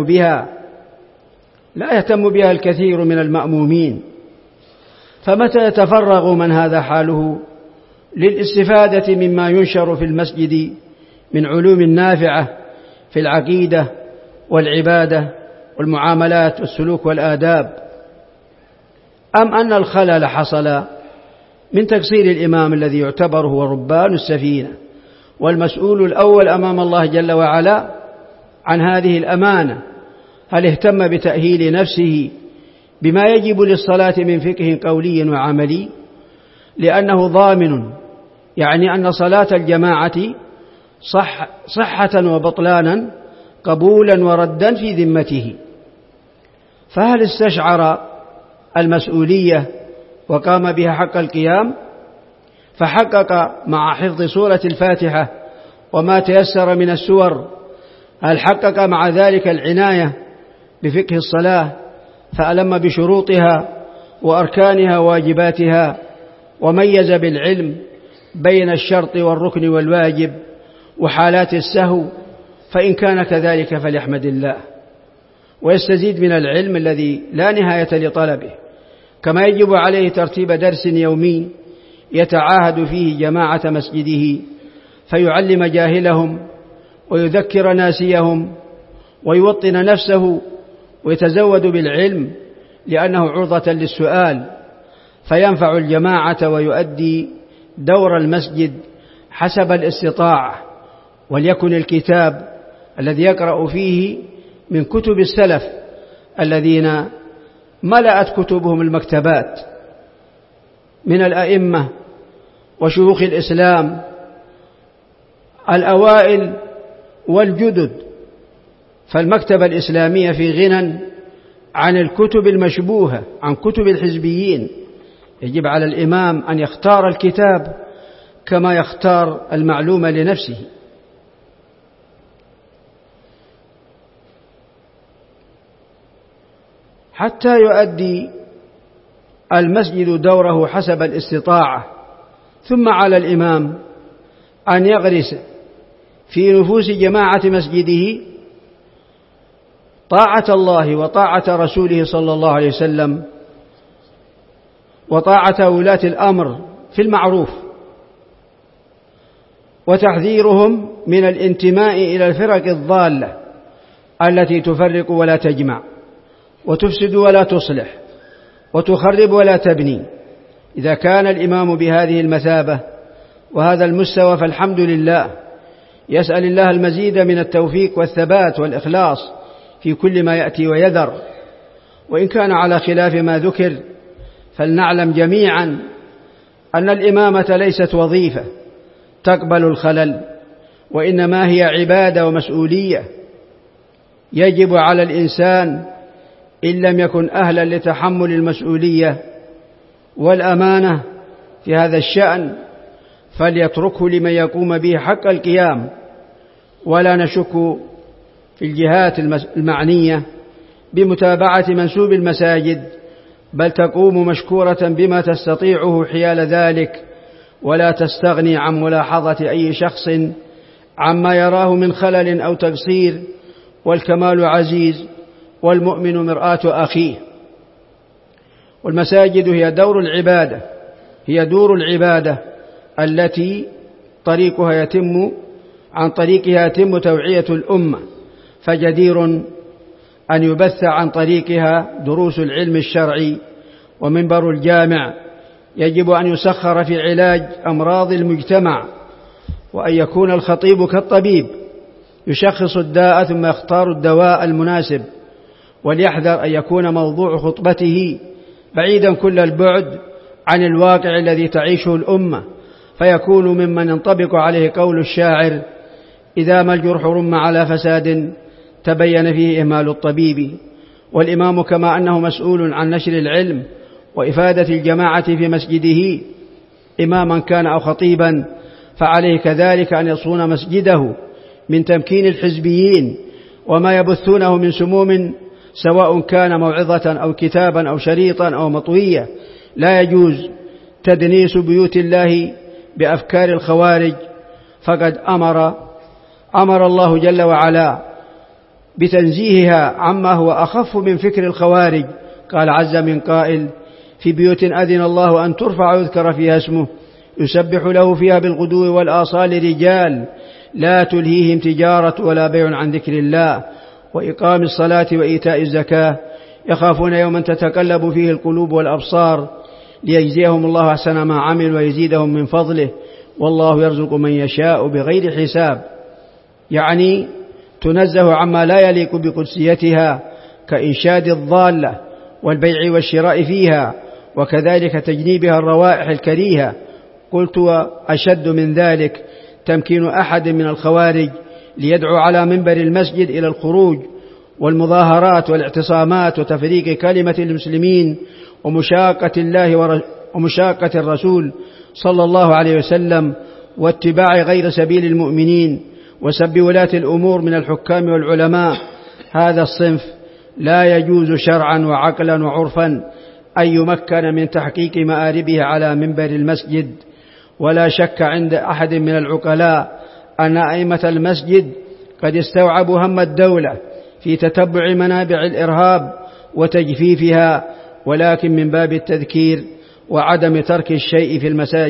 يهتم بها الكثير من المأمومين. فمتى يتفرغ من هذا حاله للاستفادة مما ينشر في المسجد من علوم نافعة في العقيدة والعبادة والمعاملات والسلوك والآداب، أم أن الخلل حصل من تقصير الإمام الذي يعتبر هو ربان السفينة والمسؤول الأول أمام الله جل وعلا عن هذه الأمانة؟ هل اهتم بتأهيل نفسه بما يجب للصلاة من فقه قولي وعملي؟ لأنه ضامن، يعني أن صلاة الجماعة صحة وبطلانا، قبولا وردا في ذمته. فهل استشعر المسؤولية وقام بها حق القيام فحقق مع حفظ سورة الفاتحة وما تيسر من السور؟ هل حقق مع ذلك العناية بفقه الصلاة فألم بشروطها وأركانها وواجباتها وميز بالعلم بين الشرط والركن والواجب وحالات السهو؟ فإن كان كذلك فليحمد الله ويستزيد من العلم الذي لا نهاية لطلبه، كما يجب عليه ترتيب درس يومي يتعاهد فيه جماعة مسجده فيعلم جاهلهم ويذكر ناسيهم ويوطن نفسه ويتزود بالعلم لأنه عرضة للسؤال فينفع الجماعة ويؤدي دور المسجد حسب الاستطاعة. وليكن الكتاب الذي يقرأ فيه من كتب السلف الذين ملأت كتبهم المكتبات من الأئمة وشيوخ الإسلام الأوائل والجدد. فالمكتبة الإسلامية في غنى عن الكتب المشبوهة، عن كتب الحزبيين. يجب على الإمام أن يختار الكتاب كما يختار المعلومة لنفسه. حتى يؤدي المسجد دوره حسب الاستطاعة، ثم على الإمام أن يغرس في نفوس جماعة مسجده طاعة الله وطاعة رسوله صلى الله عليه وسلم وطاعة ولاة الأمر في المعروف، وتحذيرهم من الانتماء إلى الفرق الضالة التي تفرق ولا تجمع وتفسد ولا تصلح وتخرب ولا تبني. إذا كان الإمام بهذه المثابة وهذا المستوى فالحمد لله، يسأل الله المزيد من التوفيق والثبات والإخلاص في كل ما يأتي ويذر. وإن كان على خلاف ما ذكر فلنعلم جميعا أن الإمامة ليست وظيفة تقبل الخلل، وإنما هي عبادة ومسؤولية يجب على الإنسان إن لم يكن أهلا لتحمل المسؤولية والأمانة في هذا الشأن فليتركه لمن يقوم به حق القيام. ولا نشك في الجهات المعنية بمتابعة منسوب المساجد، بل تقوم مشكورة بما تستطيعه حيال ذلك، ولا تستغني عن ملاحظة أي شخص عما يراه من خلل أو تقصير، والكمال عزيز والمؤمن مرآة أخيه. والمساجد هي دور العبادة التي طريقها يتم توعية الأمة، فجدير أن يبث عن طريقها دروس العلم الشرعي. ومنبر الجامع يجب أن يسخر في علاج أمراض المجتمع، وأن يكون الخطيب كالطبيب يشخص الداء ثم يختار الدواء المناسب. وليحذر أن يكون موضوع خطبته بعيدا كل البعد عن الواقع الذي تعيشه الأمة، فيكون ممن ينطبق عليه قول الشاعر: إذا ما الجرح رم على فساد تبين فيه إهمال الطبيب. والإمام كما أنه مسؤول عن نشر العلم وإفادة الجماعة في مسجده، إماما كان أو خطيبا، فعليه كذلك أن يصون مسجده من تمكين الحزبيين وما يبثونه من سموم، سواء كان موعظة أو كتابا أو شريطا أو مطوية. لا يجوز تدنيس بيوت الله بأفكار الخوارج، فقد أمر الله جل وعلا بتنزيهها عما هو أخف من فكر الخوارج. قال عز من قائل: في بيوت أذن الله أن ترفع ويذكر فيها اسمه يسبح له فيها بالغدو والآصال رجال لا تلهيهم تجارة ولا بيع عن ذكر الله وإقام الصلاة وإيتاء الزكاة يخافون يوما تتقلب فيه القلوب والأبصار ليجزيهم الله أحسن ما عمل ويزيدهم من فضله والله يرزق من يشاء بغير حساب. يعني تنزه عما لا يليق بقدسيتها كإنشاد الضالة والبيع والشراء فيها، وكذلك تجنيبها الروائح الكريهة. قلت: وأشد من ذلك تمكين أحد من الخوارج ليدعو على منبر المسجد إلى الخروج والمظاهرات والاعتصامات وتفريق كلمة المسلمين ومشاقة الله ومشاقة الرسول صلى الله عليه وسلم واتباع غير سبيل المؤمنين وسب ولاة الأمور من الحكام والعلماء. هذا الصنف لا يجوز شرعا وعقلا وعرفا أن يمكن من تحقيق مآربه على منبر المسجد. ولا شك عند أحد من العقلاء أن أئمة المسجد قد استوعبوا هم الدولة في تتبع منابع الإرهاب وتجفيفها، ولكن من باب التذكير وعدم ترك شيء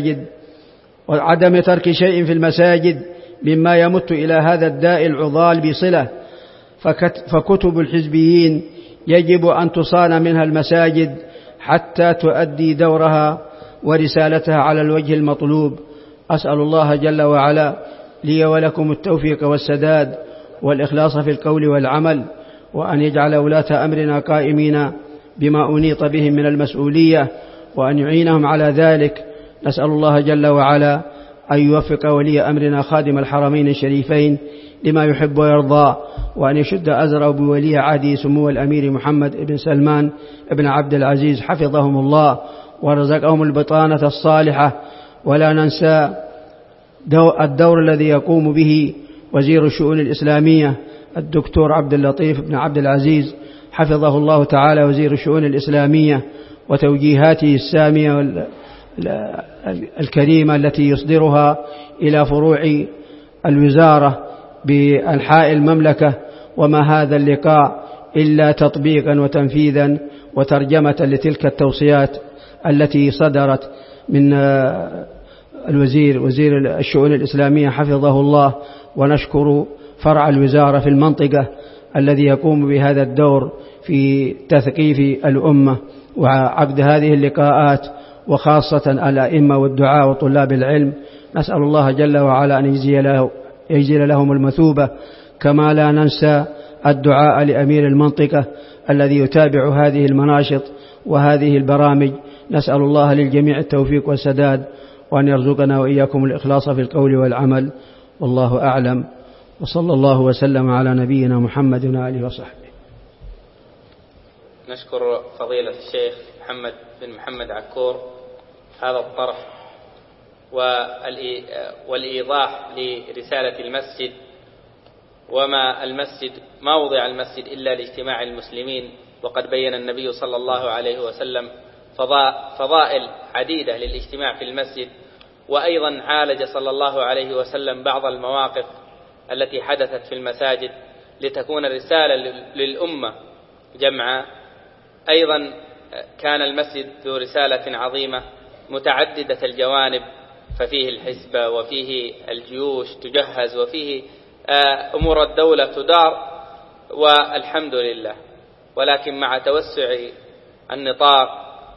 في المساجد مما يمت إلى هذا الداء العضال بصلة. فكتب الحزبيين يجب أن تصان منها المساجد حتى تؤدي دورها ورسالتها على الوجه المطلوب. أسأل الله جل وعلا لي ولكم التوفيق والسداد والإخلاص في القول والعمل، وأن يجعل ولاة أمرنا قائمين بما أنيط بهم من المسؤولية، وأن يعينهم على ذلك. نسأل الله جل وعلا أن يوفق ولي أمرنا خادم الحرمين الشريفين لما يحب ويرضى، وأن يشد أزره بولي عهده سمو الأمير محمد بن سلمان بن عبد العزيز حفظهم الله ورزقهم البطانة الصالحة. ولا ننسى الدور الذي يقوم به وزير الشؤون الإسلامية الدكتور عبد اللطيف بن عبد العزيز حفظه الله تعالى، وزير الشؤون الإسلامية، وتوجيهاته السامية الكريمة التي يصدرها إلى فروع الوزارة بأنحاء المملكة. وما هذا اللقاء إلا تطبيقا وتنفيذا وترجمة لتلك التوصيات التي صدرت من وزير الشؤون الإسلامية حفظه الله. ونشكر فرع الوزارة في المنطقة الذي يقوم بهذا الدور في تثقيف الأمة وعقد هذه اللقاءات، وخاصة الأئمة والدعاء وطلاب العلم. نسأل الله جل وعلا أن يجزل لهم المثوبة. كما لا ننسى الدعاء لأمير المنطقة الذي يتابع هذه المناشط وهذه البرامج. نسأل الله للجميع التوفيق والسداد، وأن يرزقنا وإياكم الإخلاص في القول والعمل. والله أعلم، وصلى الله وسلم على نبينا محمد وآله وصحبه. نشكر فضيلة الشيخ محمد بن محمد عكور هذا الطرح والإيضاح لرسالة المسجد، ما وضع المسجد إلا لاجتماع المسلمين، وقد بين النبي صلى الله عليه وسلم فضائل عديدة للاجتماع في المسجد. وأيضا عالج صلى الله عليه وسلم بعض المواقف التي حدثت في المساجد لتكون رسالة للأمة جمعاء. أيضا كان المسجد ذو رسالة عظيمة متعددة الجوانب، ففيه الحسبة وفيه الجيوش تجهز وفيه أمور الدولة تدار، والحمد لله. ولكن مع توسع النطاق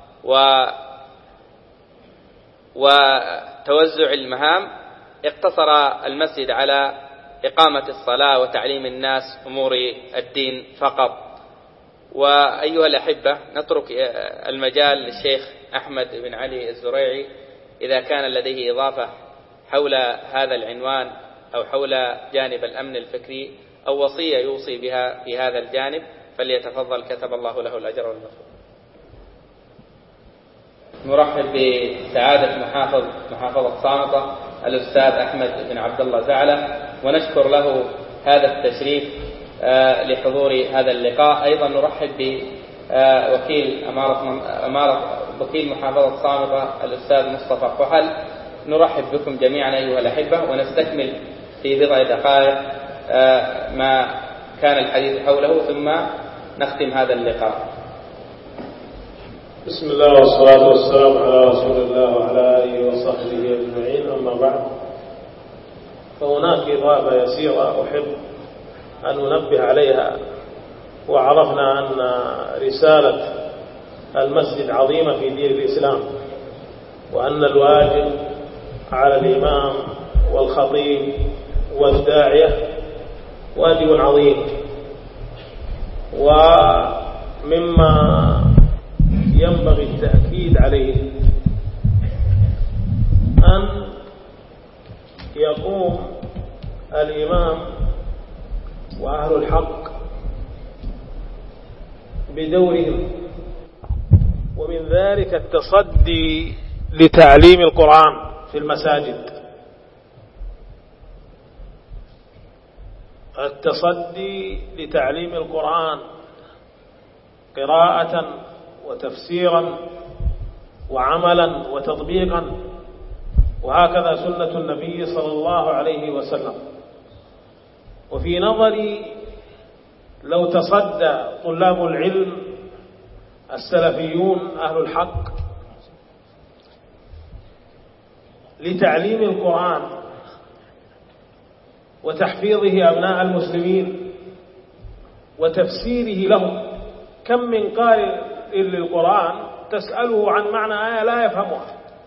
وتوزع المهام اقتصر المسجد على إقامة الصلاة وتعليم الناس أمور الدين فقط. وأيها الأحبة، نترك المجال للشيخ أحمد بن علي الزريعي إذا كان لديه إضافة حول هذا العنوان أو حول جانب الأمن الفكري أو وصية يوصي بها في هذا الجانب، فليتفضل، كتب الله له الأجر والمثوبة. نرحب بسعادة محافظة صامتة الأستاذ أحمد بن عبد الله زعلة، ونشكر له هذا التشريف لحضور هذا اللقاء. أيضا نرحب بوكيل وكيل محافظة صامتة الأستاذ مصطفى فحل. نرحب بكم جميعا أيها الأحبة، ونستكمل في بضع دقائق ما كان الحديث حوله، ثم نختم هذا اللقاء. بسم الله والصلاة والسلام على رسول الله وعلى آله وصحبه أجمعين. أما بعد، فهناك إضافة يسيرة أحب أن ننبه عليها. وعرفنا أن رسالة المسجد عظيمة في دين الإسلام، وأن الواجب على الإمام والخطيب والداعية واجب عظيم. ومما ينبغي التأكيد عليه أن يقوم الإمام وأهل الحق بدورهم، ومن ذلك التصدي لتعليم القرآن في المساجد، التصدي لتعليم القرآن قراءة وتفسيرا وعملا وتطبيقا، وهكذا سنة النبي صلى الله عليه وسلم. وفي نظري لو تصدى طلاب العلم السلفيون أهل الحق لتعليم القرآن وتحفيظه أبناء المسلمين وتفسيره لهم. كم من قارئ للقرآن تسأله عن معنى آية لا يفهمها،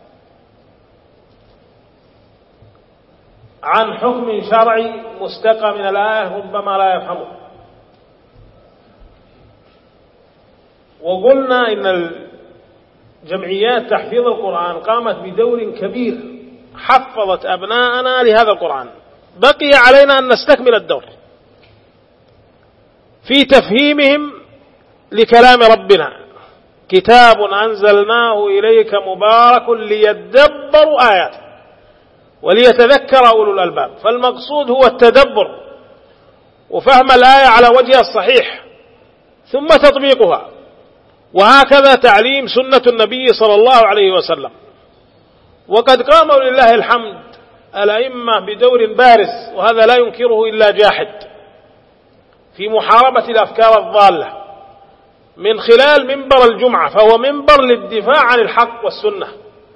عن حكم شرعي مستقى من الآية ربما لا يفهمه. وقلنا إن الجمعيات تحفيظ القرآن قامت بدور كبير، حفظت أبناءنا لهذا القرآن. بقي علينا أن نستكمل الدور في تفهيمهم لكلام ربنا. كتاب أنزلناه إليك مبارك ليدبروا آياته وليتذكر أولو الألباب. فالمقصود هو التدبر وفهم الآية على وجهها الصحيح ثم تطبيقها، وهكذا تعليم سنة النبي صلى الله عليه وسلم. وقد قاموا لله الحمد الأئمة بدور بارز، وهذا لا ينكره إلا جاحد، في محاربة الأفكار الضالة من خلال منبر الجمعة، فهو منبر للدفاع عن الحق والسنة.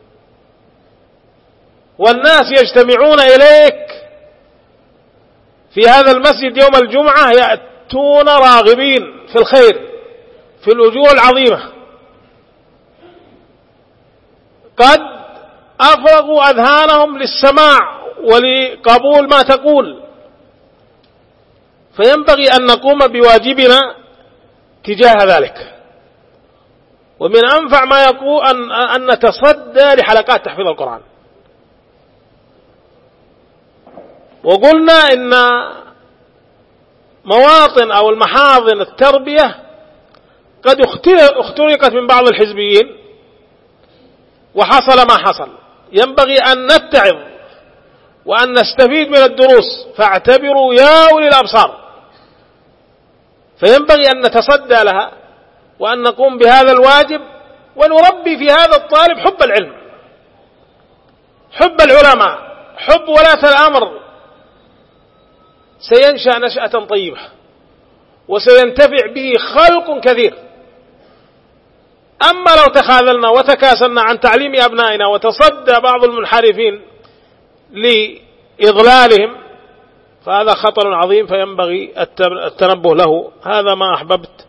والناس يجتمعون إليك في هذا المسجد يوم الجمعة، يأتون راغبين في الخير في الأجور العظيمة، قد أفرغوا أذهانهم للسماع ولقبول ما تقول. فينبغي أن نقوم بواجبنا تجاه ذلك. ومن أنفع ما يقول أن نتصدى لحلقات تحفيظ القرآن. وقلنا إن مواطن أو المحاضن التربية قد اخترقت من بعض الحزبيين وحصل ما حصل. ينبغي أن نتعظ وأن نستفيد من الدروس، فاعتبروا يا أولي الأبصار. فينبغي أن نتصدى لها وأن نقوم بهذا الواجب، ونربي في هذا الطالب حب العلم، حب العلماء، حب ولاة الأمر. سينشأ نشأة طيبة وسينتفع به خلق كثير. أما لو تخاذلنا وتكاسلنا عن تعليم أبنائنا وتصدى بعض المنحرفين لإضلالهم، فهذا خطر عظيم فينبغي التنبه له. هذا ما أحببت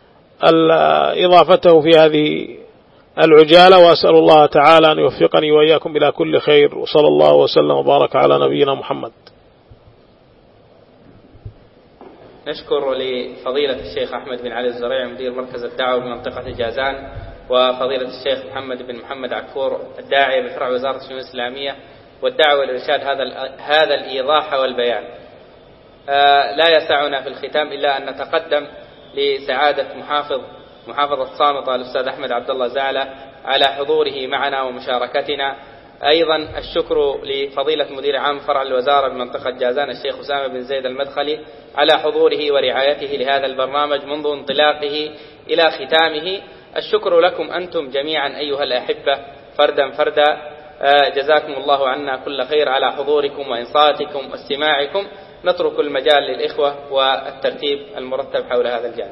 إضافته في هذه العجالة، وأسأل الله تعالى أن يوفقني وإياكم إلى كل خير، وصلى الله وسلم وبارك على نبينا محمد. نشكر لفضيلة الشيخ أحمد بن علي الزريعي مدير مركز الدعوة بمنطقة جازان، وفضيلة الشيخ محمد بن محمد عكفور الداعية بفرع وزارة الشؤون الإسلامية والدعوة والإرشاد هذا الإيضاح والبيان. لا يسعنا في الختام إلا أن نتقدم لسعادة محافظة صامتة الأستاذ أحمد عبد الله زعلة على حضوره معنا ومشاركتنا. أيضا الشكر لفضيلة مدير عام فرع الوزارة بمنطقة جازان الشيخ أسامة بن زيد المدخلي على حضوره ورعايته لهذا البرنامج منذ انطلاقه إلى ختامه. الشكر لكم أنتم جميعا أيها الأحبة فردا فردا، جزاكم الله عنا كل خير على حضوركم وإنصاتكم واستماعكم. نترك المجال للإخوة والترتيب المرتب حول هذا الجانب.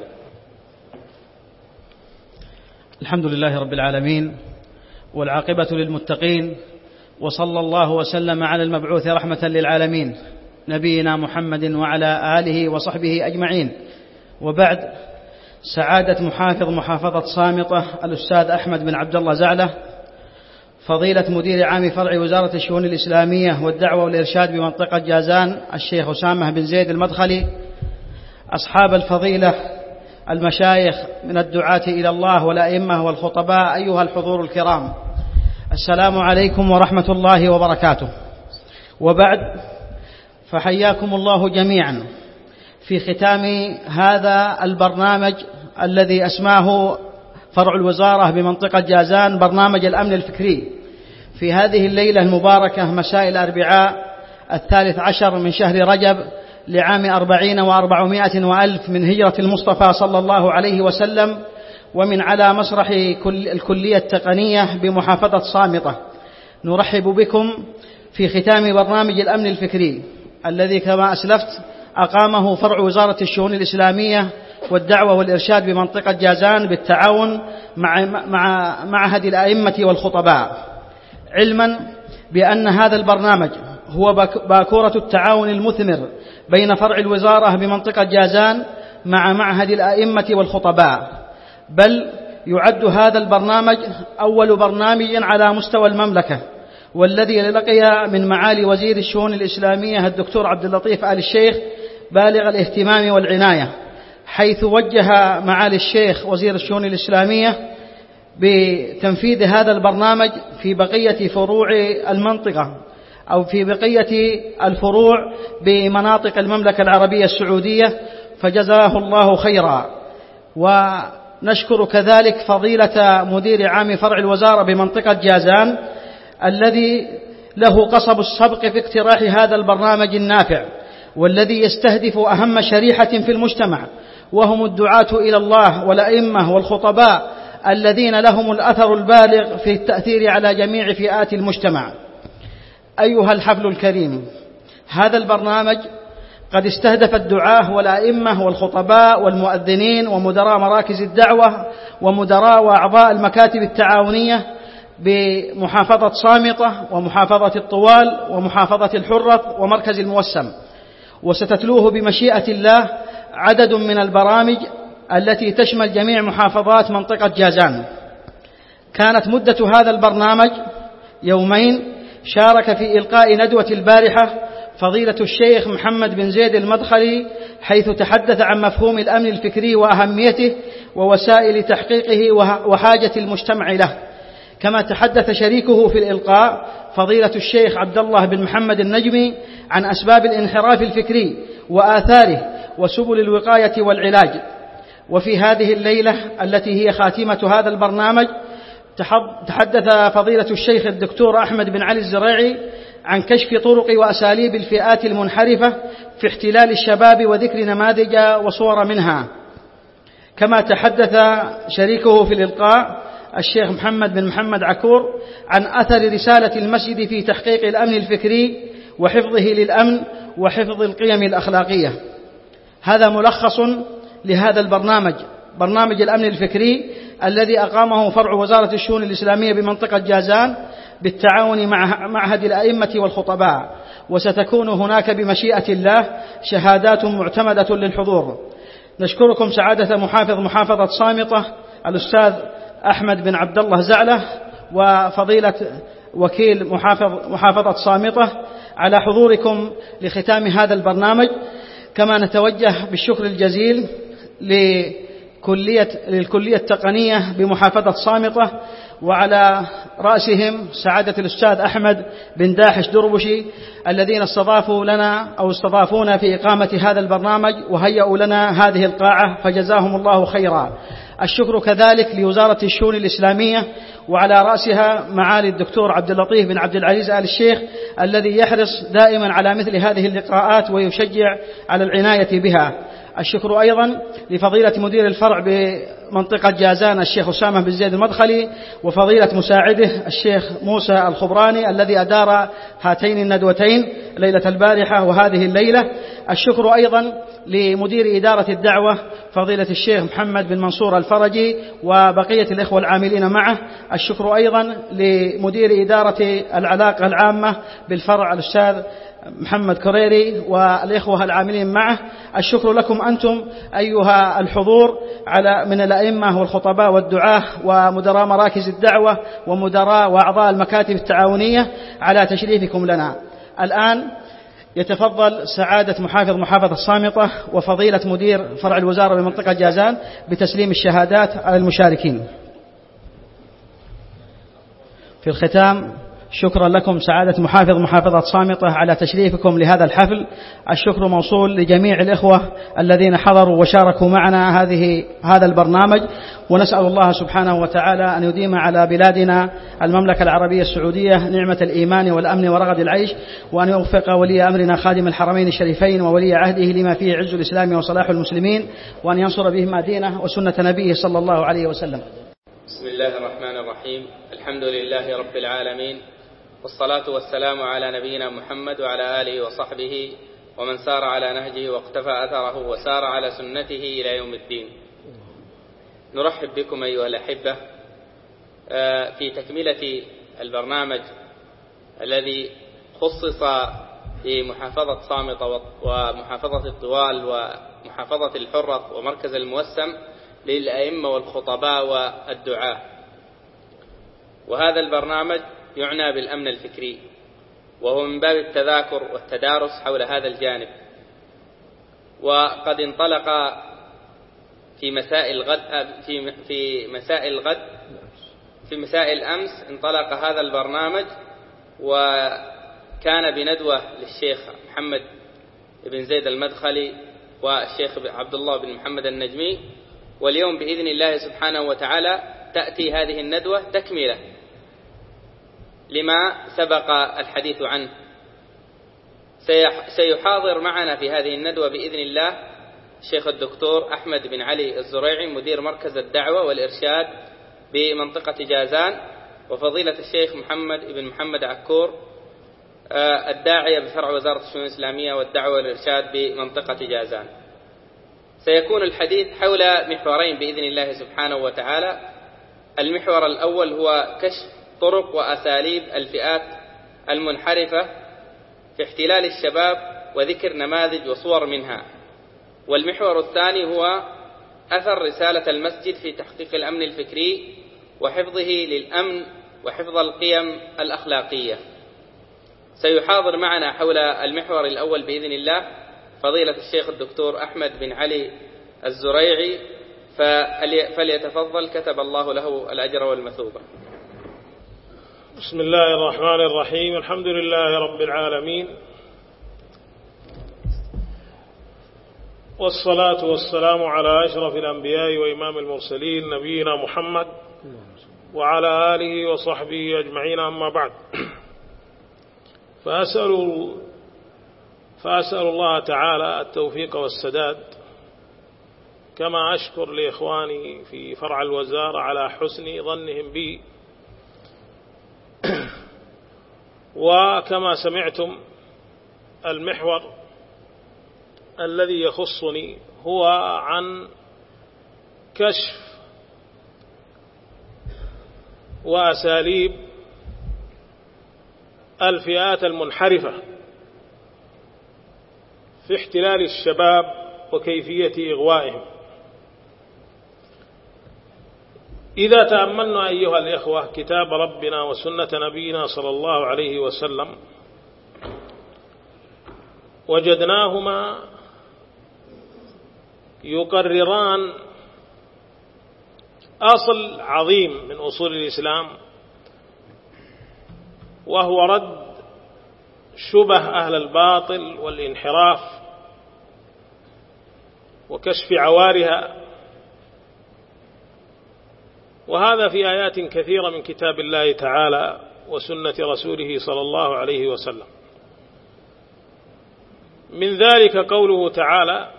الحمد لله رب العالمين، والعاقبة للمتقين، وصلى الله وسلم على المبعوث رحمة للعالمين نبينا محمد وعلى آله وصحبه أجمعين. وبعد، سعادة محافظة صامتة الأستاذ أحمد بن عبد الله زعلة، فضيلة مدير عام فرع وزارة الشؤون الإسلامية والدعوة والإرشاد بمنطقة جازان الشيخ أسامة بن زيد المدخلي، أصحاب الفضيلة المشايخ من الدعاة إلى الله والأئمة والخطباء، أيها الحضور الكرام، السلام عليكم ورحمة الله وبركاته. وبعد، فحياكم الله جميعا في ختام هذا البرنامج الذي أسماه فرع الوزارة بمنطقة جازان برنامج الأمن الفكري، في هذه الليلة المباركة مساء الأربعاء 13 من شهر رجب لعام 40 و400 وألف من هجرة المصطفى صلى الله عليه وسلم، ومن على مسرح الكلية التقنية بمحافظة صامتة. نرحب بكم في ختام برنامج الأمن الفكري الذي كما أسلفت أقامه فرع وزارة الشؤون الإسلامية والدعوة والإرشاد بمنطقة جازان بالتعاون مع معهد الأئمة والخطباء، علما بأن هذا البرنامج هو باكورة التعاون المثمر بين فرع الوزارة بمنطقة جازان مع معهد الأئمة والخطباء، بل يعد هذا البرنامج أول برنامج على مستوى المملكة، والذي لقي من معالي وزير الشؤون الإسلامية الدكتور عبد اللطيف آل الشيخ بالغ الاهتمام والعناية، حيث وجه معالي الشيخ وزير الشؤون الإسلامية بتنفيذ هذا البرنامج في بقية فروع المنطقة أو في بقية الفروع بمناطق المملكة العربية السعودية، فجزاه الله خيرا. ونشكر كذلك فضيلة مدير عام فرع الوزارة بمنطقة جازان الذي له قصب السبق في اقتراح هذا البرنامج النافع، والذي يستهدف أهم شريحة في المجتمع، وهم الدعاة إلى الله والأئمة والخطباء الذين لهم الأثر البالغ في التأثير على جميع فئات المجتمع. أيها الحفل الكريم، هذا البرنامج قد استهدف الدعاة والأئمة والخطباء والمؤذنين ومدراء مراكز الدعوة ومدراء وأعضاء المكاتب التعاونية بمحافظة صامتة ومحافظة الطوال ومحافظة الحرة ومركز الموسم، وستتلوه بمشيئة الله عدد من البرامج التي تشمل جميع محافظات منطقة جازان. كانت مدة هذا البرنامج يومين. شارك في إلقاء ندوة البارحة فضيلة الشيخ محمد بن زيد المدخلي، حيث تحدث عن مفهوم الأمن الفكري وأهميته ووسائل تحقيقه وحاجة المجتمع له. كما تحدث شريكه في الإلقاء فضيلة الشيخ عبد الله بن محمد النجمي عن أسباب الانحراف الفكري وآثاره وسبل الوقاية والعلاج. وفي هذه الليلة التي هي خاتمة هذا البرنامج تحدث فضيلة الشيخ الدكتور أحمد بن علي الزريعي عن كشف طرق وأساليب الفئات المنحرفة في احتلال الشباب وذكر نماذج وصور منها. كما تحدث شريكه في الإلقاء الشيخ محمد بن محمد عكور عن أثر رسالة المسجد في تحقيق الأمن الفكري وحفظه للأمن وحفظ القيم الأخلاقية. هذا ملخص لهذا البرنامج، برنامج الأمن الفكري الذي أقامه فرع وزارة الشؤون الإسلامية بمنطقة جازان بالتعاون مع معهد الأئمة والخطباء، وستكون هناك بمشيئة الله شهادات معتمدة للحضور. نشكركم سعادة محافظة صامطة الأستاذ أحمد بن عبد الله زعلة وفضيلة وكيل محافظة صامطة على حضوركم لختام هذا البرنامج. كما نتوجه بالشكر الجزيل للكلية التقنية بمحافظة صامطة، وعلى رأسهم سعادة الأستاذ أحمد بن داحش دربشي، الذين استضافونا في إقامة هذا البرنامج وهيئوا لنا هذه القاعة، فجزاهم الله خيرا. الشكر كذلك لوزارة الشؤون الإسلامية، وعلى رأسها معالي الدكتور عبد اللطيف بن عبد العزيز آل الشيخ، الذي يحرص دائما على مثل هذه اللقاءات ويشجع على العناية بها. الشكر أيضا لفضيلة مدير الفرع بمنطقة جازان الشيخ أسامة بن زيد المدخلي، وفضيلة مساعده الشيخ موسى الخبراني الذي أدار هاتين الندوتين ليلة البارحة وهذه الليلة. الشكر أيضا لمدير إدارة الدعوة فضيلة الشيخ محمد بن منصور الفرجي وبقية الإخوة العاملين معه. الشكر أيضا لمدير إدارة العلاقة العامة بالفرع الأستاذ محمد كريري والإخوة العاملين معه. الشكر لكم أنتم أيها الحضور من الأئمة والخطباء والدعاة ومدراء مراكز الدعوة ومدراء وأعضاء المكاتب التعاونية على تشريفكم لنا. الآن يتفضل سعادة محافظة صامطة وفضيلة مدير فرع الوزارة بمنطقة جازان بتسليم الشهادات على المشاركين. في الختام شكرا لكم سعادة محافظة صامطة على تشريفكم لهذا الحفل. الشكر موصول لجميع الإخوة الذين حضروا وشاركوا معنا هذا البرنامج، ونسأل الله سبحانه وتعالى أن يديم على بلادنا المملكة العربية السعودية نعمة الإيمان والأمن ورغد العيش، وأن يوفق ولي أمرنا خادم الحرمين الشريفين وولي عهده لما فيه عز الإسلام وصلاح المسلمين، وأن ينصر بهما دينه وسنة نبيه صلى الله عليه وسلم. بسم الله الرحمن الرحيم. الحمد لله رب العالمين، والصلاة والسلام على نبينا محمد وعلى آله وصحبه ومن سار على نهجه واقتفى أثره وسار على سنته إلى يوم الدين. نرحب بكم أيها الأحبة في تكملة البرنامج الذي خصص لمحافظة صامطة ومحافظة الطوال ومحافظة الحرة ومركز الموسم للأئمة والخطباء والدعاة. وهذا البرنامج يعنى بالأمن الفكري، وهو من باب التذاكر والتدارس حول هذا الجانب. وقد انطلق في مساء الأمس انطلق هذا البرنامج، وكان بندوة للشيخ محمد بن زيد المدخلي والشيخ عبد الله بن محمد النجمي. واليوم بإذن الله سبحانه وتعالى تأتي هذه الندوة تكملة لما سبق الحديث عنه. سيحاضر معنا في هذه الندوة بإذن الله الشيخ الدكتور أحمد بن علي الزريعي مدير مركز الدعوة والإرشاد بمنطقة جازان، وفضيلة الشيخ محمد بن محمد عكور الداعية بفرع وزارة الشؤون الإسلامية والدعوة والإرشاد بمنطقة جازان. سيكون الحديث حول محورين بإذن الله سبحانه وتعالى. المحور الأول هو كشف طرق وأساليب الفئات المنحرفة في احتلال الشباب وذكر نماذج وصور منها. والمحور الثاني هو أثر رسالة المسجد في تحقيق الأمن الفكري وحفظه للأمن وحفظ القيم الأخلاقية. سيحاضر معنا حول المحور الأول بإذن الله فضيلة الشيخ الدكتور أحمد بن علي الزريعي، فليتفضل كتب الله له الأجر والمثوبة. بسم الله الرحمن الرحيم. الحمد لله رب العالمين، والصلاة والسلام على أشرف الأنبياء وإمام المرسلين نبينا محمد وعلى آله وصحبه أجمعين. أما بعد، فأسأل الله تعالى التوفيق والسداد، كما أشكر لإخواني في فرع الوزارة على حسن ظنهم بي. وكما سمعتم المحور الذي يخصني هو عن كشف وأساليب الفئات المنحرفة في احتلال الشباب وكيفية إغوائهم. إذا تأملنا أيها الإخوة كتاب ربنا وسنة نبينا صلى الله عليه وسلم وجدناهما يقرران أصل عظيم من أصول الإسلام، وهو رد شبه أهل الباطل والانحراف وكشف عوارها، وهذا في آيات كثيرة من كتاب الله تعالى وسنة رسوله صلى الله عليه وسلم. من ذلك قوله تعالى: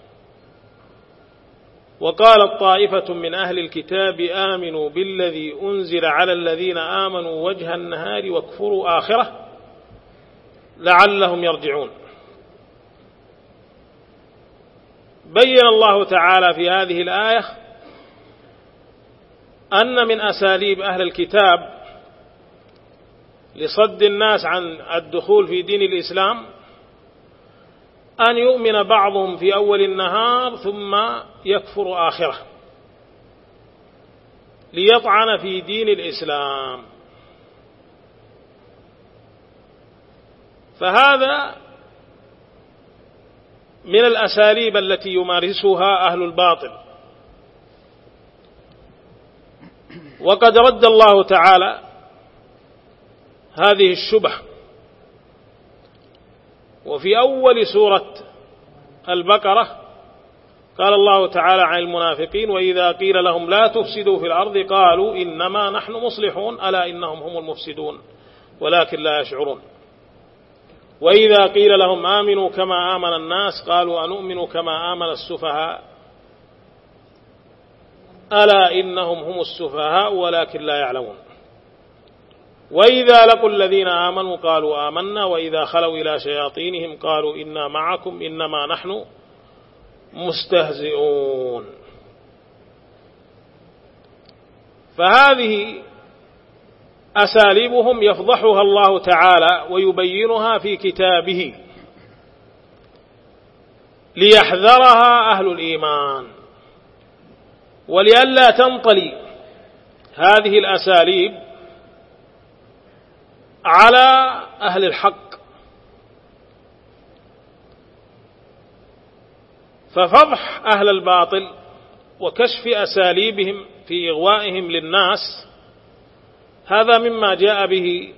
وقالت طائفة من أهل الكتاب آمنوا بالذي أنزل على الذين آمنوا وجه النهار واكفروا آخره لعلهم يرجعون. بين الله تعالى في هذه الآية أن من أساليب أهل الكتاب لصد الناس عن الدخول في دين الإسلام أن يؤمن بعضهم في أول النهار ثم يكفر آخره ليطعن في دين الإسلام. فهذا من الأساليب التي يمارسها أهل الباطل، وقد رد الله تعالى هذه الشبه. وفي أول سورة البقرة قال الله تعالى عن المنافقين: وإذا قيل لهم لا تفسدوا في الأرض قالوا إنما نحن مصلحون ألا إنهم هم المفسدون ولكن لا يشعرون. وإذا قيل لهم آمنوا كما آمن الناس قالوا أنؤمن كما آمن السفهاء ألا إنهم هم السفهاء ولكن لا يعلمون. وإذا لقوا الذين آمنوا قالوا آمنا وإذا خلوا إلى شياطينهم قالوا إنا معكم إنما نحن مستهزئون. فهذه أساليبهم يفضحها الله تعالى ويبينها في كتابه ليحذرها أهل الإيمان، ولئلا تنطلي هذه الأساليب على أهل الحق. ففضح أهل الباطل وكشف أساليبهم في إغوائهم للناس هذا مما جاء به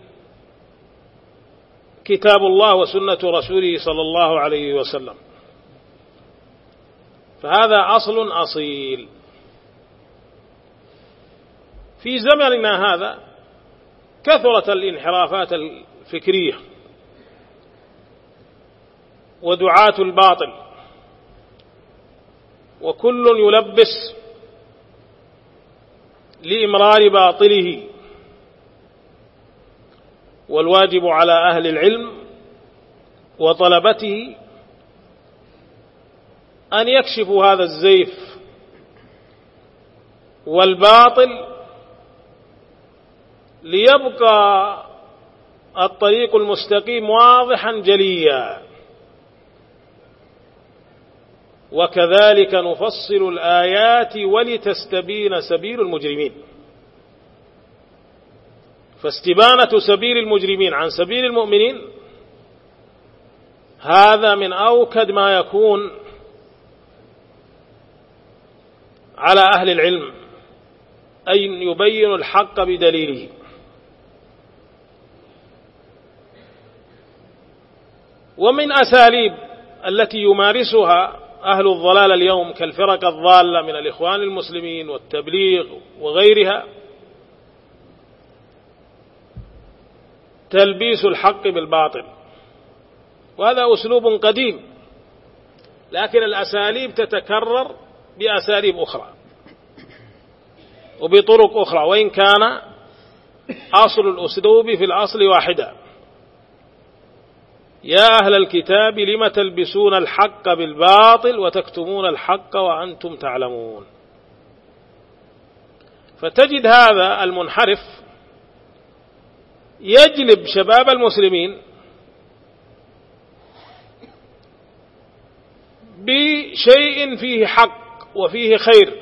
كتاب الله وسنة رسوله صلى الله عليه وسلم، فهذا أصل أصيل. في زمننا هذا كثرت الانحرافات الفكرية ودعاة الباطل، وكل يلبس لإمرار باطله، والواجب على أهل العلم وطلبته أن يكشفوا هذا الزيف والباطل ليبقى الطريق المستقيم واضحا جليا. وكذلك نفصل الآيات ولتستبين سبيل المجرمين. فاستبانة سبيل المجرمين عن سبيل المؤمنين هذا من أوكد ما يكون على أهل العلم، أن يبينوا الحق بدليله. ومن أساليب التي يمارسها أهل الضلال اليوم كالفرق الضالة من الإخوان المسلمين والتبليغ وغيرها تلبيس الحق بالباطل، وهذا أسلوب قديم، لكن الأساليب تتكرر بأساليب أخرى وبطرق أخرى، وإن كان أصل الأسلوب في الأصل واحدا: يا أهل الكتاب لم تلبسون الحق بالباطل وتكتمون الحق وأنتم تعلمون. فتجد هذا المنحرف يجلب شباب المسلمين بشيء فيه حق وفيه خير،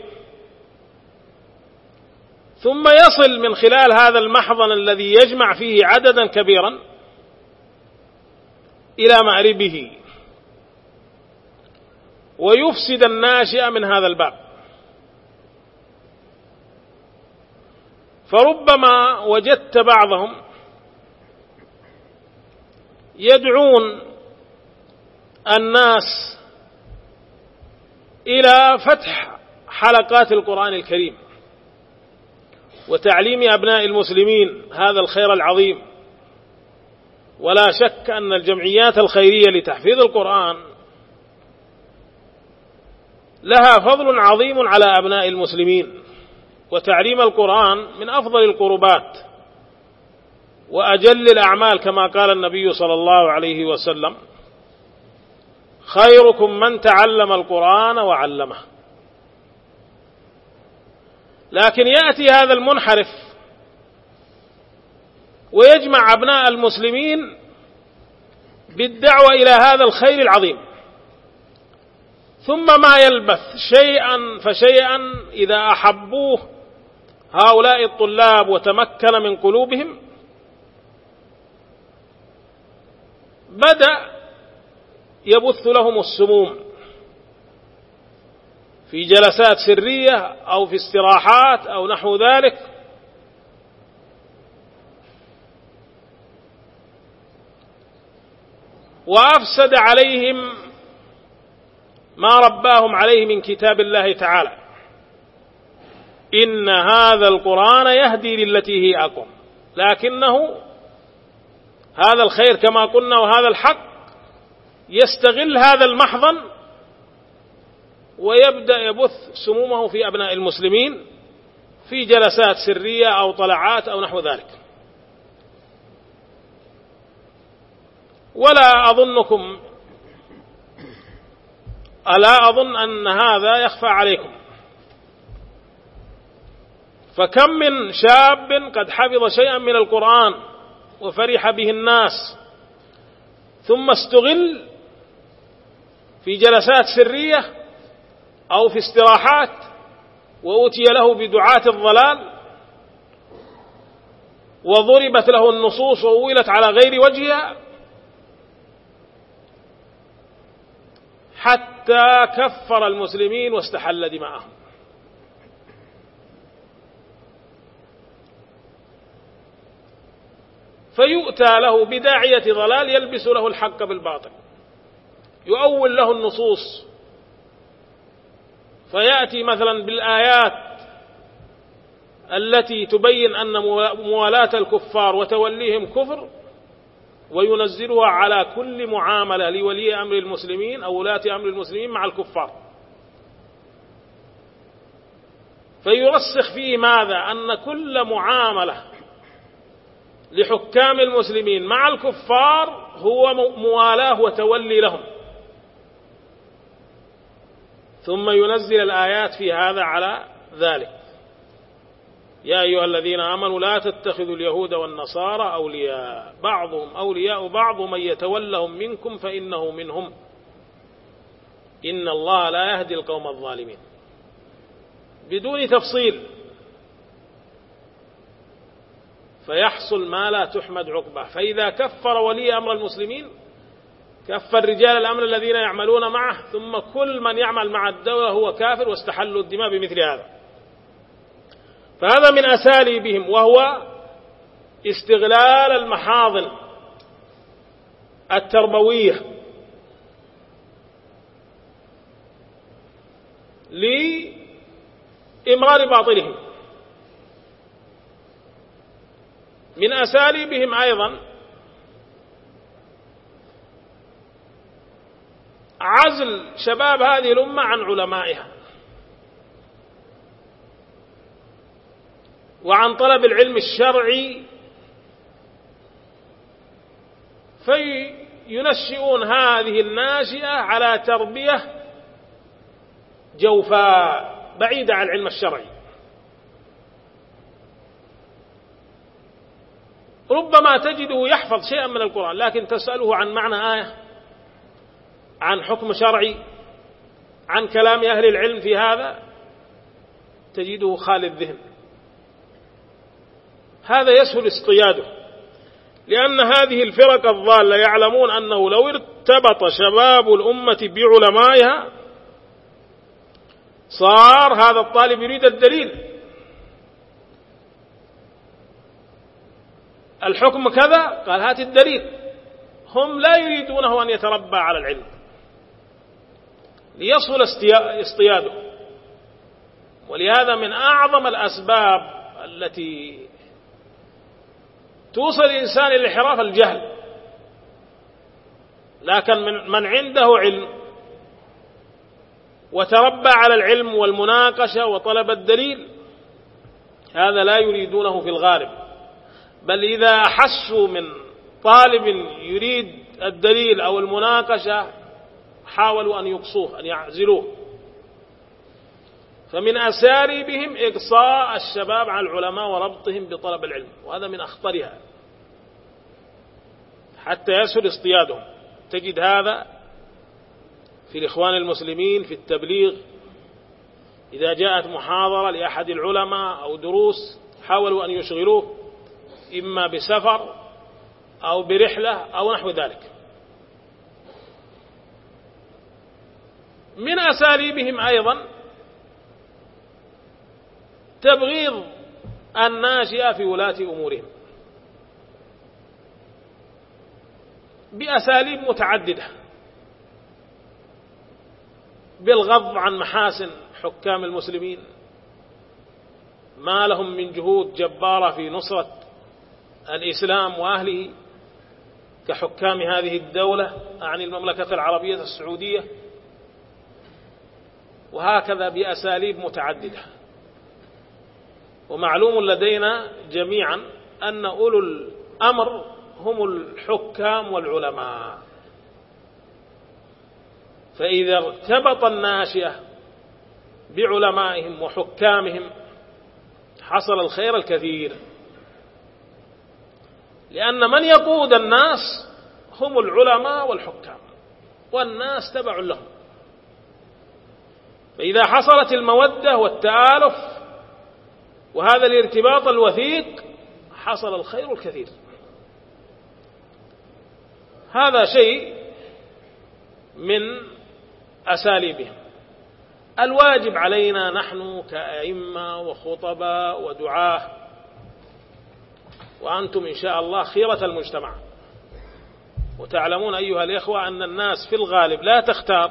ثم يصل من خلال هذا المحضن الذي يجمع فيه عددا كبيرا إلى مأربه ويفسد الناشئ من هذا الباب. فربما وجدت بعضهم يدعون الناس إلى فتح حلقات القرآن الكريم وتعليم أبناء المسلمين هذا الخير العظيم. ولا شك أن الجمعيات الخيرية لتحفيظ القرآن لها فضل عظيم على أبناء المسلمين، وتعليم القرآن من أفضل القربات وأجل الأعمال، كما قال النبي صلى الله عليه وسلم: خيركم من تعلم القرآن وعلمه. لكن يأتي هذا المنحرف ويجمع أبناء المسلمين بالدعوة إلى هذا الخير العظيم، ثم ما يلبث شيئا فشيئا إذا أحبوه هؤلاء الطلاب وتمكن من قلوبهم بدأ يبث لهم السموم في جلسات سرية أو في استراحات أو نحو ذلك، وأفسد عليهم ما رباهم عليه من كتاب الله تعالى: إن هذا القرآن يهدي للتي هي أقوم. لكنه هذا الخير كما قلنا وهذا الحق يستغل هذا المحضن ويبدأ يبث سمومه في أبناء المسلمين في جلسات سرية أو طلعات أو نحو ذلك. ولا أظن أن هذا يخفى عليكم، فكم من شاب قد حفظ شيئا من القرآن وفرح به الناس، ثم استغل في جلسات سرية أو في استراحات وأتي له بدعاة الضلال وضربت له النصوص وولت على غير وجهها حتى كفر المسلمين واستحل دماءهم. فيؤتى له بداعية ضلال يلبس له الحق بالباطل، يؤول له النصوص، فيأتي مثلا بالآيات التي تبين أن موالاة الكفار وتوليهم كفر، وينزلها على كل معاملة لولي أمر المسلمين أو ولاة أمر المسلمين مع الكفار، فيرسخ فيه ماذا؟ أن كل معاملة لحكام المسلمين مع الكفار هو موالاه وتولي لهم، ثم ينزل الآيات في هذا على ذلك: يا أيها الذين آمنوا لا تتخذوا اليهود والنصارى أولياء بعضهم أولياء بعض من يتولهم منكم فإنه منهم إن الله لا يهدي القوم الظالمين، بدون تفصيل، فيحصل ما لا تحمد عقبه. فإذا كفر ولي أمر المسلمين كفر رجال الأمر الذين يعملون معه، ثم كل من يعمل مع الدولة هو كافر، واستحلوا الدماء بمثل هذا. فهذا من أساليبهم، وهو استغلال المحاضن التربوية لإمرار باطلهم. من أساليبهم أيضا عزل شباب هذه الأمة عن علمائها وعن طلب العلم الشرعي، فينشئون هذه الناشئة على تربية جوفاء بعيدة عن العلم الشرعي. ربما تجده يحفظ شيئا من القرآن، لكن تسأله عن معنى آية، عن حكم شرعي، عن كلام أهل العلم في هذا، تجده خالي الذهن. هذا يسهل اصطياده، لأن هذه الفرق الضالة يعلمون أنه لو ارتبط شباب الأمة بعلمائها صار هذا الطالب يريد الدليل، الحكم كذا، قال هات الدليل. هم لا يريدونه أن يتربى على العلم ليصل اصطياده. ولهذا من أعظم الأسباب التي توصل الإنسان إلى الانحراف الجهل. لكن من عنده علم وتربى على العلم والمناقشة وطلب الدليل، هذا لا يريدونه في الغالب، بل إذا أحسوا من طالب يريد الدليل أو المناقشة حاولوا أن يقصوه، أن يعزلوه. فمن أساليبهم إقصاء الشباب عن العلماء وربطهم بطلب العلم، وهذا من أخطرها حتى يسهل اصطيادهم. تجد هذا في الإخوان المسلمين في التبليغ، إذا جاءت محاضرة لأحد العلماء أو دروس حاولوا أن يشغلوه إما بسفر أو برحلة أو نحو ذلك. من أساليبهم أيضا تبغيض الناشئة في ولاة أمورهم بأساليب متعددة، بالغض عن محاسن حكام المسلمين، ما لهم من جهود جبارة في نصرة الإسلام وأهله كحكام هذه الدولة عن المملكة العربية السعودية، وهكذا بأساليب متعددة. ومعلوم لدينا جميعا أن أولو الأمر هم الحكام والعلماء، فإذا ارتبط الناشئة بعلمائهم وحكامهم حصل الخير الكثير، لأن من يقود الناس هم العلماء والحكام، والناس تبع لهم. فإذا حصلت المودة والتآلف وهذا الارتباط الوثيق حصل الخير الكثير. هذا شيء من أساليبهم. الواجب علينا نحن كأئمة وخطباء ودعاة، وأنتم إن شاء الله خيرة المجتمع، وتعلمون أيها الإخوة أن الناس في الغالب لا تختار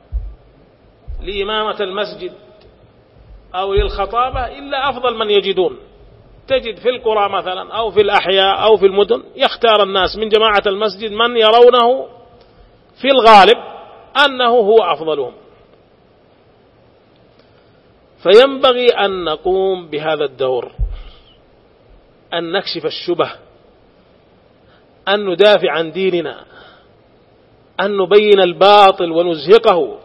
لإمامة المسجد أو للخطابة إلا أفضل من يجدون. تجد في القرى مثلا أو في الأحياء أو في المدن يختار الناس من جماعة المسجد من يرونه في الغالب أنه هو أفضلهم. فينبغي أن نقوم بهذا الدور، أن نكشف الشبه، أن ندافع عن ديننا، أن نبين الباطل ونزهقه،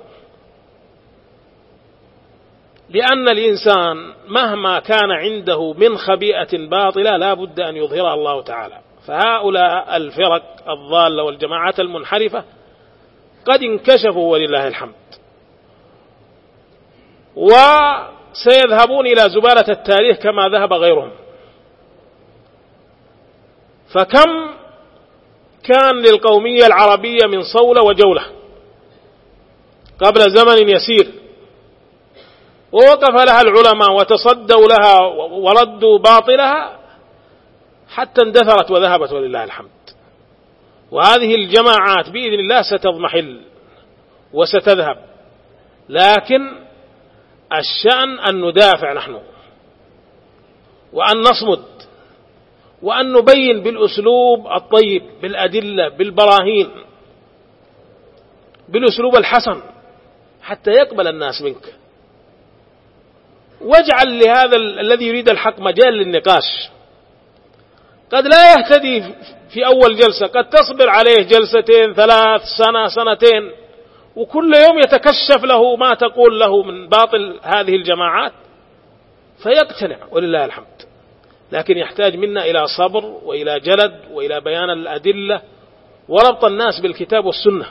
لأن الإنسان مهما كان عنده من خبيئة باطلة لا بد أن يظهرها الله تعالى. فهؤلاء الفرق الضالة والجماعات المنحرفة قد انكشفوا ولله الحمد، وسيذهبون إلى زبالة التاريخ كما ذهب غيرهم. فكم كان للقومية العربية من صولة وجولة قبل زمن يسير، ووقف لها العلماء وتصدوا لها وردوا باطلها حتى اندثرت وذهبت ولله الحمد. وهذه الجماعات بإذن الله ستضمحل وستذهب، لكن الشأن أن ندافع نحن، وأن نصمد، وأن نبين بالأسلوب الطيب، بالأدلة، بالبراهين، بالأسلوب الحسن، حتى يقبل الناس منك. واجعل لهذا الذي يريد الحق مجال للنقاش. قد لا يهتدي في أول جلسة، قد تصبر عليه جلستين، 3 سنة، 2 وكل يوم يتكشف له ما تقول له من باطل هذه الجماعات فيقتنع ولله الحمد. لكن يحتاج منا إلى صبر وإلى جلد وإلى بيان الأدلة وربط الناس بالكتاب والسنة،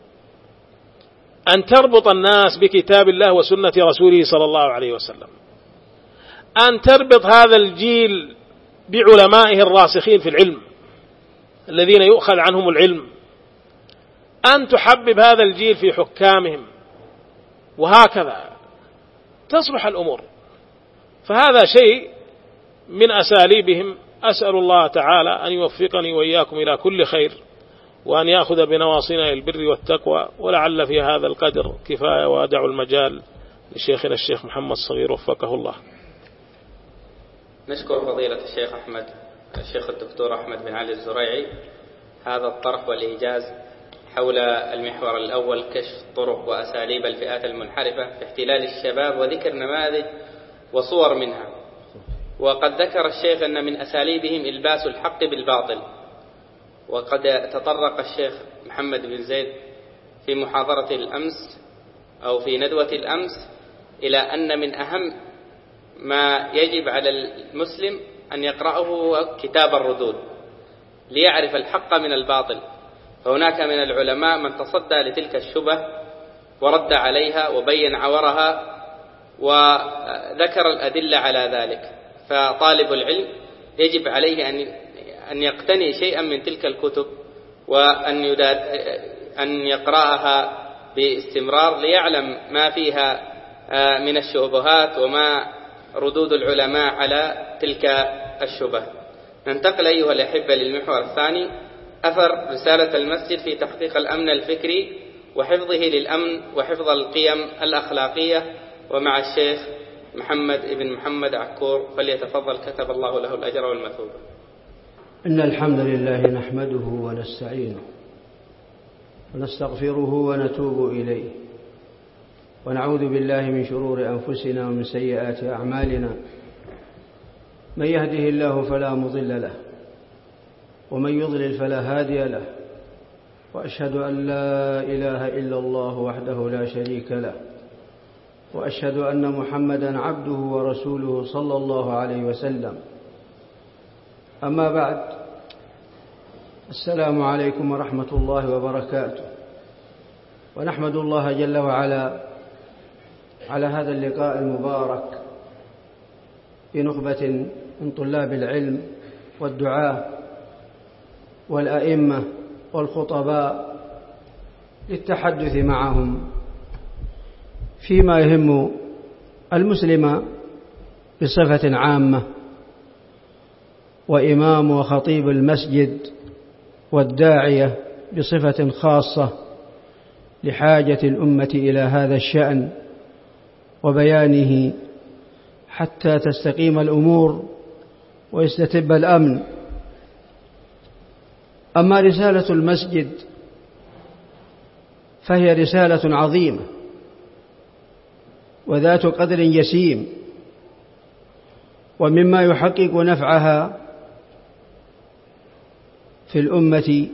أن تربط الناس بكتاب الله وسنة رسوله صلى الله عليه وسلم، أن تربط هذا الجيل بعلمائه الراسخين في العلم الذين يؤخذ عنهم العلم، أن تحبب هذا الجيل في حكامهم، وهكذا تصلح الأمور. فهذا شيء من أساليبهم. أسأل الله تعالى أن يوفقني وإياكم إلى كل خير، وأن يأخذ بنواصينا البر والتقوى، ولعل في هذا القدر كفاية، وأدع المجال لشيخنا الشيخ محمد صغير وفقه الله. نشكر فضيلة الشيخ الدكتور أحمد بن علي الزريعي هذا الطرح والإيجاز حول المحور الأول، كشف طرق وأساليب الفئات المنحرفة في احتلال الشباب، وذكر نماذج وصور منها. وقد ذكر الشيخ أن من أساليبهم إلباس الحق بالباطل. وقد تطرق الشيخ محمد بن زيد في محاضرة الأمس أو في ندوة الأمس إلى أن من أهم ما يجب على المسلم أن يقرأه كتاب الردود ليعرف الحق من الباطل. فهناك من العلماء من تصدى لتلك الشبه ورد عليها وبين عورها وذكر الأدلة على ذلك. فطالب العلم يجب عليه أن يقتني شيئا من تلك الكتب وأن يقرأها باستمرار ليعلم ما فيها من الشبهات وما ردود العلماء على تلك الشبه. ننتقل أيها الأحبة للمحور الثاني، أثر رسالة المسجد في تحقيق الأمن الفكري وحفظه للأمن وحفظ القيم الأخلاقية، ومع الشيخ محمد ابن محمد عكور، فليتفضل كتب الله له الأجر والمثوبة. إن الحمد لله نحمده ونستعينه ونستغفره ونتوب إليه، ونعوذ بالله من شرور أنفسنا ومن سيئات أعمالنا. من يهده الله فلا مضل له، ومن يضلل فلا هادي له، وأشهد أن لا إله إلا الله وحده لا شريك له، وأشهد أن محمدا عبده ورسوله صلى الله عليه وسلم. أما بعد، السلام عليكم ورحمة الله وبركاته. ونحمد الله جل وعلا على هذا اللقاء المبارك بنخبة من طلاب العلم والدعاة والأئمة والخطباء للتحدث معهم فيما يهم المسلم بصفة عامة، وإمام وخطيب المسجد والداعية بصفة خاصة لحاجة الأمة إلى هذا الشأن وبيانه حتى تستقيم الأمور ويستتب الأمن. أما رسالة المسجد فهي رسالة عظيمة وذات قدر جسيم، ومما يحقق نفعها في الأمة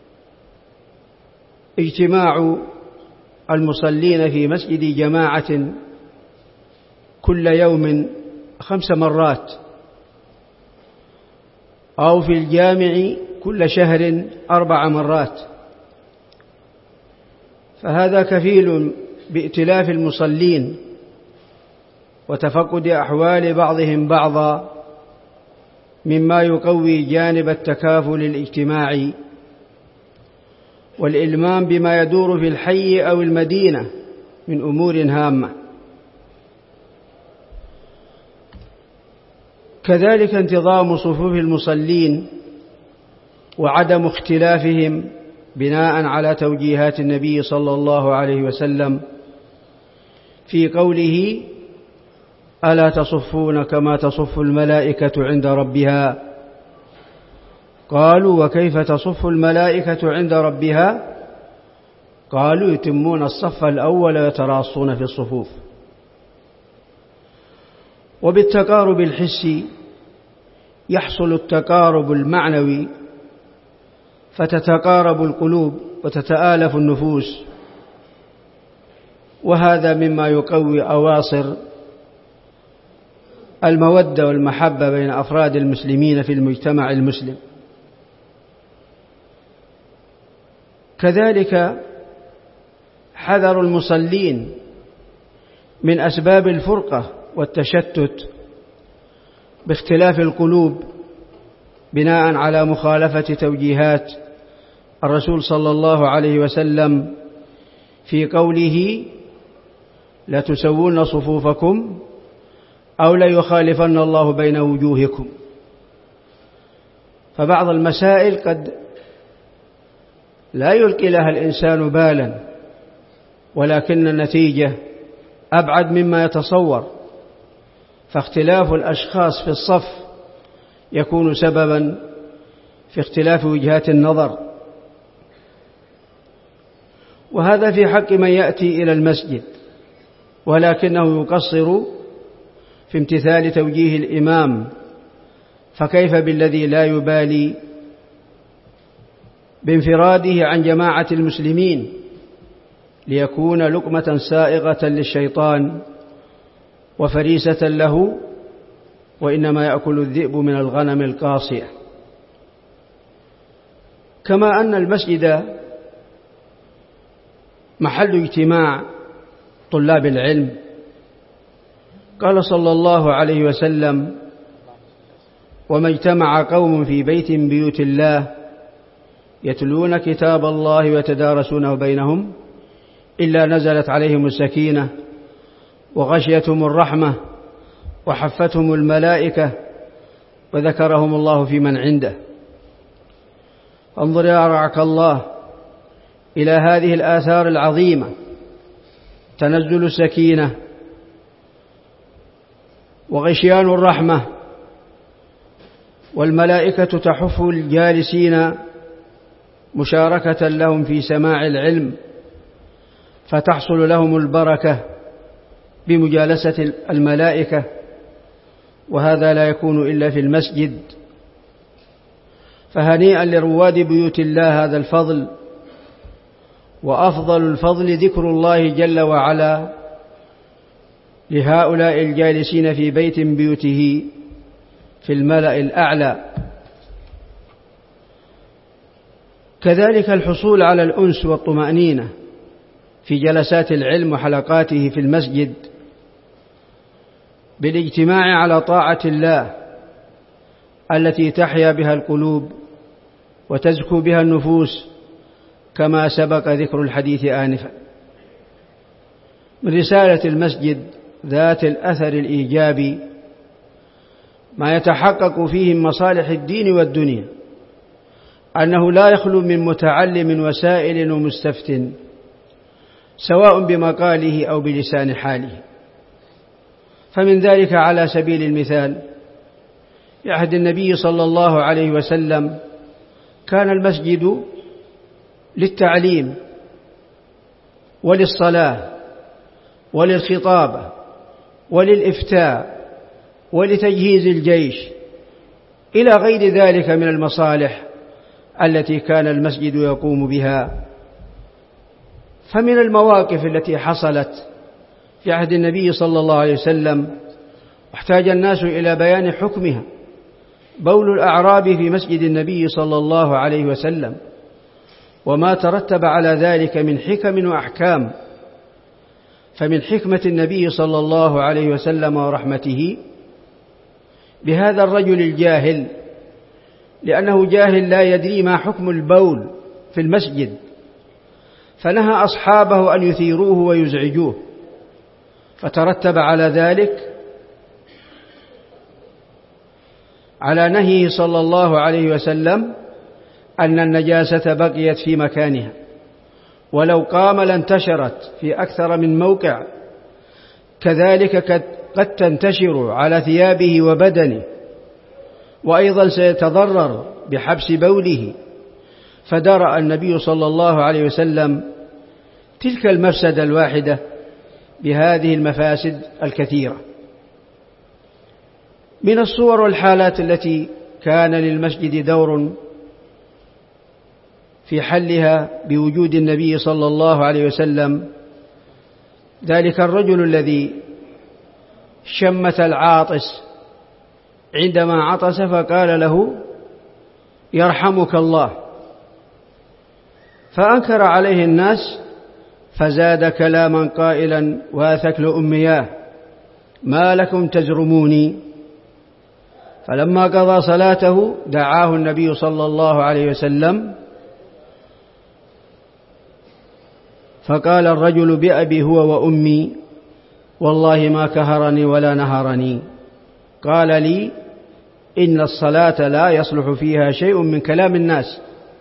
اجتماع المصلين في مسجد جماعة كل يوم 5 مرات، أو في الجامع كل شهر 4 مرات. فهذا كفيل بائتلاف المصلين وتفقد أحوال بعضهم بعضا، مما يقوي جانب التكافل الاجتماعي والإلمام بما يدور في الحي أو المدينة من أمور هامة. كذلك انتظام صفوف المصلين وعدم اختلافهم بناء على توجيهات النبي صلى الله عليه وسلم في قوله: ألا تصفون كما تصف الملائكة عند ربها؟ قالوا: وكيف تصف الملائكة عند ربها؟ قالوا: يتمون الصف الأول ويتراصون في الصفوف. وبالتقارب الحسي يحصل التقارب المعنوي، فتتقارب القلوب وتتآلف النفوس، وهذا مما يقوي أواصر المودة والمحبة بين أفراد المسلمين في المجتمع المسلم. كذلك حذر المصلين من أسباب الفرقة والتشتت باختلاف القلوب بناء على مخالفة توجيهات الرسول صلى الله عليه وسلم في قوله: لا تسوون صفوفكم أو لا يخالفن الله بين وجوهكم. فبعض المسائل قد لا يلقي لها الإنسان بالا، ولكن النتيجة أبعد مما يتصور، فاختلاف الأشخاص في الصف يكون سببا في اختلاف وجهات النظر، وهذا في حق من يأتي إلى المسجد ولكنه يقصر في امتثال توجيه الإمام، فكيف بالذي لا يبالي بانفراده عن جماعة المسلمين ليكون لقمة سائغة للشيطان وفريسة له، وإنما يأكل الذئب من الغنم القاصية. كما أن المسجد محل اجتماع طلاب العلم، قال صلى الله عليه وسلم: وما اجتمع قوم في بيت من بيوت الله يتلون كتاب الله ويتدارسونه بينهم إلا نزلت عليهم السكينة وغشيتهم الرحمة وحفتهم الملائكة وذكرهم الله في من عنده. انظر يا رعاك الله إلى هذه الآثار العظيمة: تنزل السكينة وغشيان الرحمة، والملائكة تحف الجالسين مشاركة لهم في سماع العلم، فتحصل لهم البركة بمجالسة الملائكة، وهذا لا يكون إلا في المسجد. فهنيئا لرواد بيوت الله هذا الفضل، وأفضل الفضل ذكر الله جل وعلا لهؤلاء الجالسين في بيت من بيوته في الملأ الأعلى. كذلك الحصول على الأنس والطمأنينة في جلسات العلم وحلقاته في المسجد بالاجتماع على طاعة الله التي تحيا بها القلوب وتزكو بها النفوس، كما سبق ذكر الحديث آنفا. من رسالة المسجد ذات الأثر الإيجابي ما يتحقق فيه من مصالح الدين والدنيا، أنه لا يخلو من متعلم وسائل ومستفت، سواء بمقاله أو بلسان حاله. فمن ذلك على سبيل المثال: في عهد النبي صلى الله عليه وسلم كان المسجد للتعليم وللصلاة وللخطابة وللإفتاء ولتجهيز الجيش إلى غير ذلك من المصالح التي كان المسجد يقوم بها. فمن المواقف التي حصلت في عهد النبي صلى الله عليه وسلم واحتاج الناس إلى بيان حكمها بول الأعراب في مسجد النبي صلى الله عليه وسلم، وما ترتب على ذلك من حكم وأحكام. فمن حكمة النبي صلى الله عليه وسلم ورحمته بهذا الرجل الجاهل، لأنه جاهل لا يدري ما حكم البول في المسجد، فنهى أصحابه أن يثيروه ويزعجوه، فترتب على ذلك على نهيه صلى الله عليه وسلم أن النجاسة بقيت في مكانها، ولو قام لانتشرت في أكثر من موقع، كذلك قد تنتشر على ثيابه وبدنه، وأيضا سيتضرر بحبس بوله. فدرأ النبي صلى الله عليه وسلم تلك المفسدة الواحدة بهذه المفاسد الكثيرة. من الصور والحالات التي كان للمسجد دور في حلها بوجود النبي صلى الله عليه وسلم ذلك الرجل الذي شمت العاطس عندما عطس فقال له يرحمك الله، فأنكر عليه الناس فزاد كلاما قائلا واثكل أمياه ما لكم تزرموني. فلما قضى صلاته دعاه النبي صلى الله عليه وسلم فقال الرجل بأبي هو وأمي والله ما كهرني ولا نهرني. قال لي إن الصلاة لا يصلح فيها شيء من كلام الناس.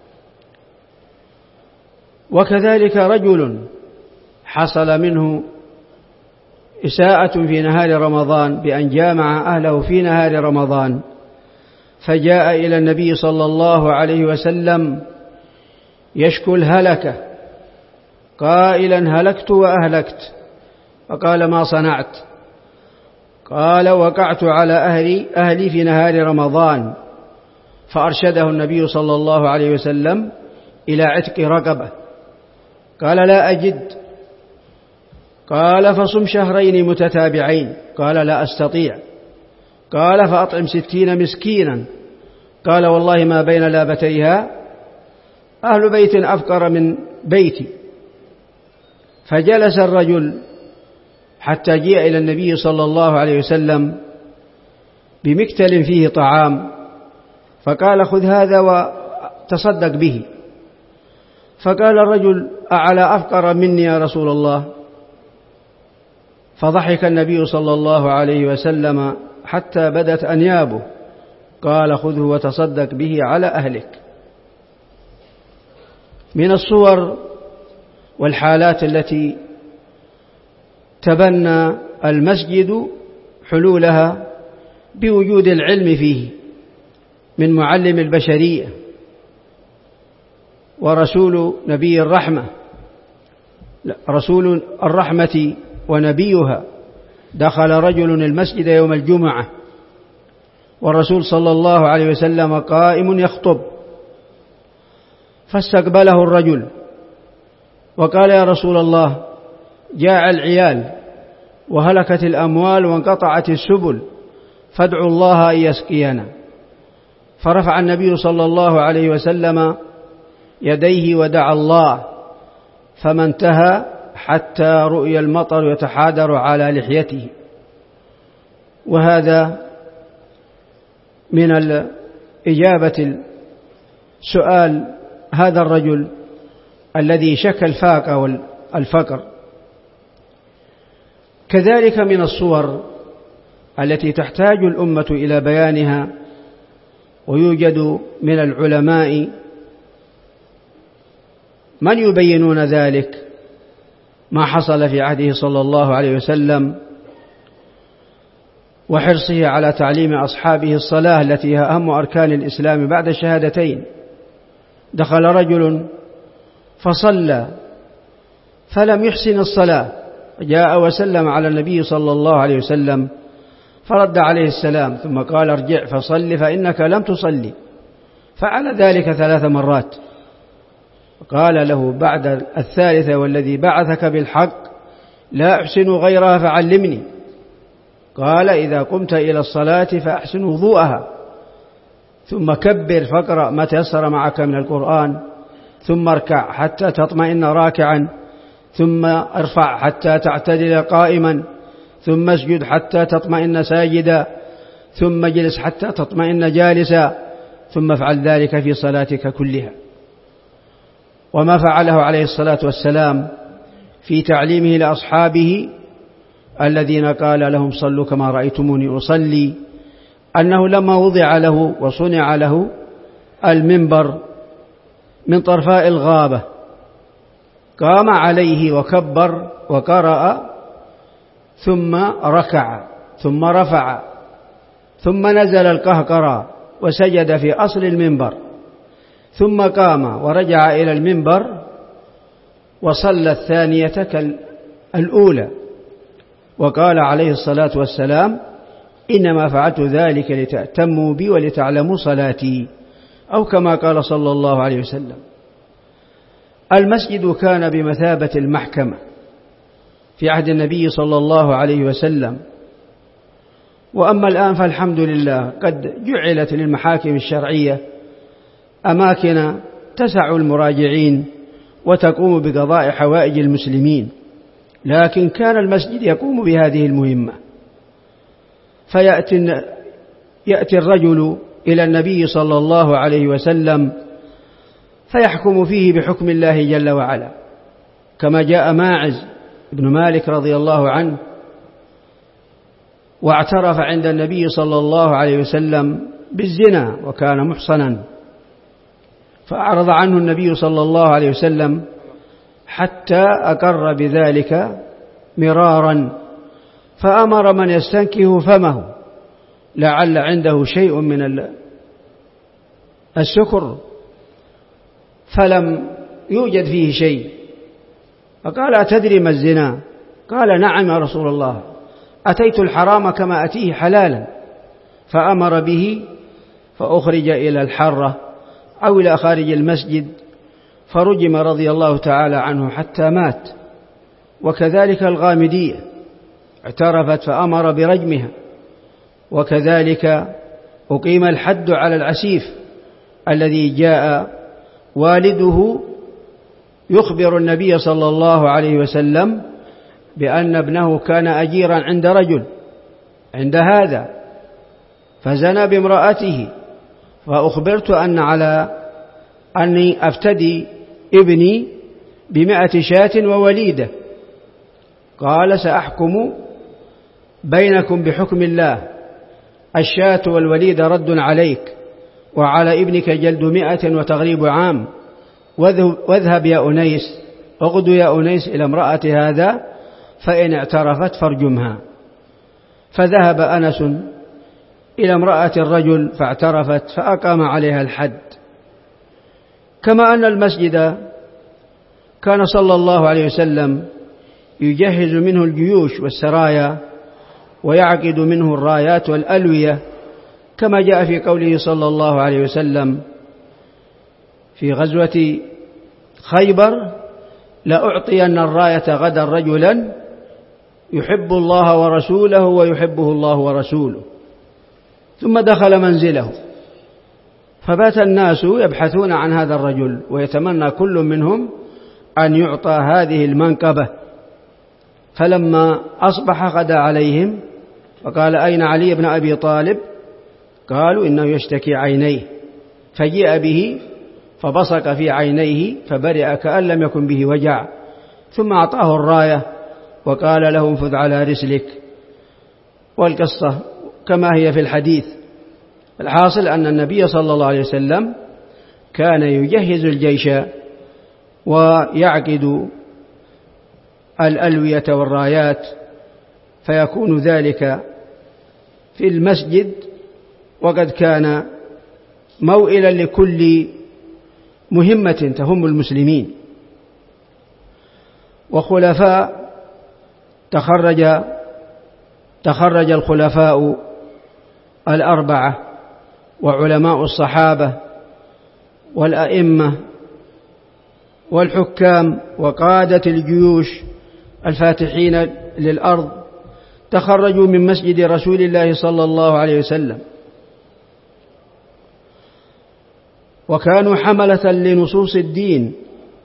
وكذلك رجل حصل منه إساءة في نهار رمضان بأن جامع أهله في نهار رمضان، فجاء إلى النبي صلى الله عليه وسلم يشكو الهلكة قائلا هلكت وأهلكت. فقال ما صنعت؟ قال وقعت على أهلي في نهار رمضان. فأرشده النبي صلى الله عليه وسلم إلى عتق رقبة. قال لا أجد. قال فصم شهرين متتابعين. قال لا أستطيع. قال فأطعم 60 مسكينا. قال والله ما بين لابتيها أهل بيت أفقر من بيتي. فجلس الرجل حتى جاء إلى النبي صلى الله عليه وسلم بمكتل فيه طعام، فقال خذ هذا وتصدق به. فقال الرجل أعلى أفقر مني يا رسول الله؟ فضحك النبي صلى الله عليه وسلم حتى بدت أنيابه. قال خذه وتصدق به على أهلك. من الصور والحالات التي تبنى المسجد حلولها بوجود العلم فيه من معلم البشرية ورسول نبي الرحمة، رسول الرحمة ونبيها. دخل رجل المسجد يوم الجمعة والرسول صلى الله عليه وسلم قائم يخطب، فاستقبله الرجل وقال يا رسول الله جاع العيال وهلكت الأموال وانقطعت السبل فادعوا الله أن يسقينا. فرفع النبي صلى الله عليه وسلم يديه ودعا الله، فما انتهى حتى رؤي المطر يتحادر على لحيته. وهذا من إجابة سؤال هذا الرجل الذي شكى الفاقة والفقر. كذلك من الصور التي تحتاج الأمة إلى بيانها، ويوجد من العلماء من يبينون ذلك، ما حصل في عهده صلى الله عليه وسلم وحرصه على تعليم أصحابه الصلاة التي هي أهم أركان الإسلام بعد الشهادتين. دخل رجل فصلى فلم يحسن الصلاة، جاء وسلم على النبي صلى الله عليه وسلم فرد عليه السلام، ثم قال ارجع فصل فإنك لم تصلي. فعل ذلك 3 مرات. قال له بعد الثالثة والذي بعثك بالحق لا أحسن غيرها فعلمني. قال إذا قمت إلى الصلاة فأحسن وضوءها، ثم كبر فاقرأ ما تيسر معك من القرآن، ثم اركع حتى تطمئن راكعا، ثم ارفع حتى تعتدل قائما، ثم اسجد حتى تطمئن ساجدا، ثم اجلس حتى تطمئن جالسا، ثم افعل ذلك في صلاتك كلها. وما فعله عليه الصلاة والسلام في تعليمه لأصحابه الذين قال لهم صلوا كما رأيتموني أصلي، أنه لما وضع له وصنع له المنبر من طرفاء الغابة قام عليه وكبر وقرأ، ثم ركع، ثم رفع، ثم نزل القهقرى وسجد في أصل المنبر، ثم قام ورجع إلى المنبر وصلى الثانية كالأولى، وقال عليه الصلاة والسلام إنما فعلت ذلك لتأتموا بي ولتعلموا صلاتي، أو كما قال صلى الله عليه وسلم. المسجد كان بمثابة المحكمة في عهد النبي صلى الله عليه وسلم، وأما الآن فالحمد لله قد جعلت للمحاكم الشرعية أماكن تسع المراجعين وتقوم بقضاء حوائج المسلمين، لكن كان المسجد يقوم بهذه المهمة. فيأتي الرجل إلى النبي صلى الله عليه وسلم فيحكم فيه بحكم الله جل وعلا، كما جاء ماعز بن مالك رضي الله عنه واعترف عند النبي صلى الله عليه وسلم بالزنا وكان محصنا، فأعرض عنه النبي صلى الله عليه وسلم حتى أقر بذلك مرارا، فأمر من يستنكه فمه لعل عنده شيء من السكر، فلم يوجد فيه شيء، فقال: أتدري ما الزنا؟ قال: نعم يا رسول الله، أتيت الحرام كما أتيه حلالا. فأمر به فأخرج إلى الحرة أو إلى خارج المسجد فرجم رضي الله تعالى عنه حتى مات. وكذلك الغامدية اعترفت فأمر برجمها، وكذلك أقيم الحد على العسيف الذي جاء والده يخبر النبي صلى الله عليه وسلم بأن ابنه كان أجيرا عند رجل عند هذا فزنى بامرأته، فأخبرت أن على أني أفتدي ابني ب100 شاة ووليدة. قال: سأحكم بينكم بحكم الله، الشاة والوليدة رد عليك، وعلى ابنك جلد 100 وتغريب عام، واذهب يا أنيس، اغدو يا أنيس إلى امرأة هذا، فإن اعترفت فارجمها. فذهب أنس إلى امرأة الرجل فاعترفت فأقام عليها الحد. كما أن المسجد كان صلى الله عليه وسلم يجهز منه الجيوش والسرايا ويعقد منه الرايات والألوية، كما جاء في قوله صلى الله عليه وسلم في غزوة خيبر: لأعطين الراية غدا رجلا يحب الله ورسوله ويحبه الله ورسوله. ثم دخل منزله فبات الناس يبحثون عن هذا الرجل ويتمنى كل منهم أن يعطى هذه المنقبة. فلما أصبح غدا عليهم وقال: أين علي بن أبي طالب؟ قالوا: إنه يشتكي عينيه. فجيء به فبصق في عينيه فبرئ كأن لم يكن به وجع، ثم أعطاه الراية وقال له: انفذ على رسلك. والقصة كما هي في الحديث. الحاصل أن النبي صلى الله عليه وسلم كان يجهز الجيش ويعقد الألوية والرايات، فيكون ذلك في المسجد، وقد كان موئلا لكل مهمة تهم المسلمين. وخلفاء تخرج الخلفاء الأربعة وعلماء الصحابة والأئمة والحكام وقادة الجيوش الفاتحين للأرض، تخرجوا من مسجد رسول الله صلى الله عليه وسلم، وكانوا حملة لنصوص الدين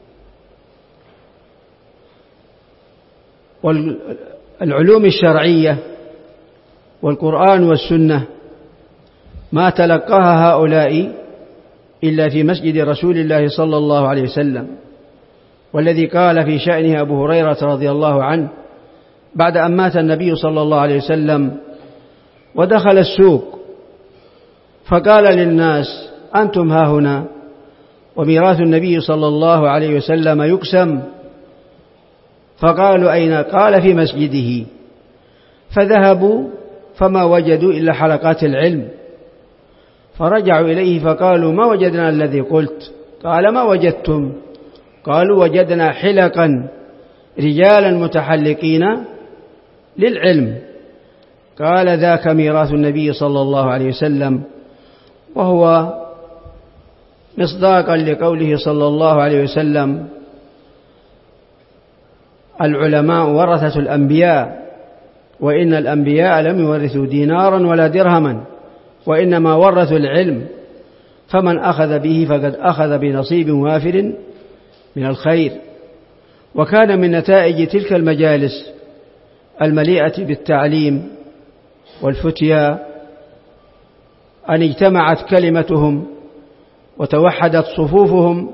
والعلوم الشرعية والقرآن والسنة، ما تلقاها هؤلاء إلا في مسجد رسول الله صلى الله عليه وسلم. والذي قال في شأنه أبو هريرة رضي الله عنه بعد أن مات النبي صلى الله عليه وسلم ودخل السوق فقال للناس: أنتم ها هنا وميراث النبي صلى الله عليه وسلم يقسم. فقالوا: أين؟ قال: في مسجده. فذهبوا فما وجدوا إلا حلقات العلم، فرجعوا إليه فقالوا: ما وجدنا الذي قلت. قال: ما وجدتم؟ قالوا: وجدنا حلقا رجالا متحلقين للعلم. قال: ذاك ميراث النبي صلى الله عليه وسلم، وهو مصداقا لقوله صلى الله عليه وسلم: العلماء ورثة الأنبياء، وإن الأنبياء لم يورثوا دينارا ولا درهما وإنما ورثوا العلم، فمن أخذ به فقد أخذ بنصيب وافر من الخير. وكان من نتائج تلك المجالس المليئة بالتعليم والفتيا أن اجتمعت كلمتهم وتوحدت صفوفهم،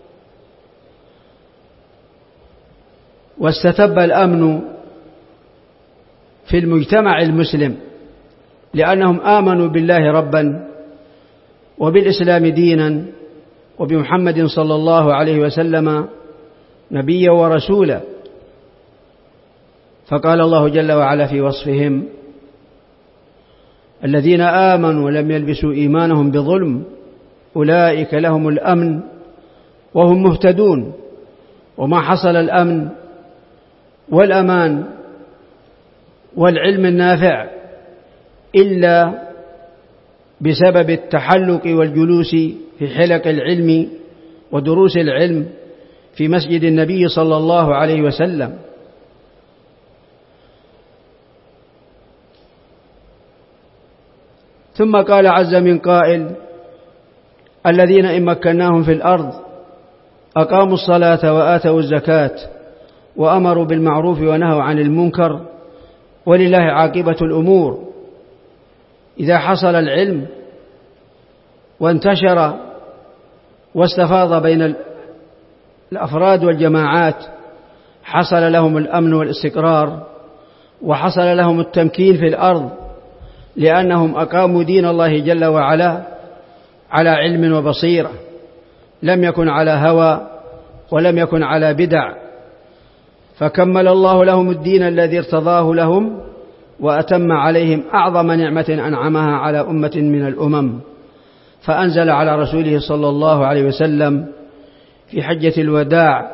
واستتب الأمن في المجتمع المسلم، لأنهم آمنوا بالله ربا وبالإسلام دينا وبمحمد صلى الله عليه وسلم نبيا ورسولا. فقال الله جل وعلا في وصفهم: الذين آمنوا ولم يلبسوا إيمانهم بظلم أولئك لهم الأمن وهم مهتدون. وما حصل الأمن والأمان والعلم النافع إلا بسبب التحلق والجلوس في حلق العلم ودروس العلم في مسجد النبي صلى الله عليه وسلم. ثم قال عز من قائل: الذين إن مكناهم في الأرض أقاموا الصلاة وآتوا الزكاة وأمروا بالمعروف ونهوا عن المنكر ولله عاقبة الأمور. إذا حصل العلم وانتشر واستفاض بين الأفراد والجماعات حصل لهم الأمن والاستقرار، وحصل لهم التمكين في الأرض، لأنهم أقاموا دين الله جل وعلا على علم وبصيرة، لم يكن على هوى ولم يكن على بدع، فكمل الله لهم الدين الذي ارتضاه لهم وأتم عليهم أعظم نعمة أنعمها على أمة من الأمم، فأنزل على رسوله صلى الله عليه وسلم في حجة الوداع: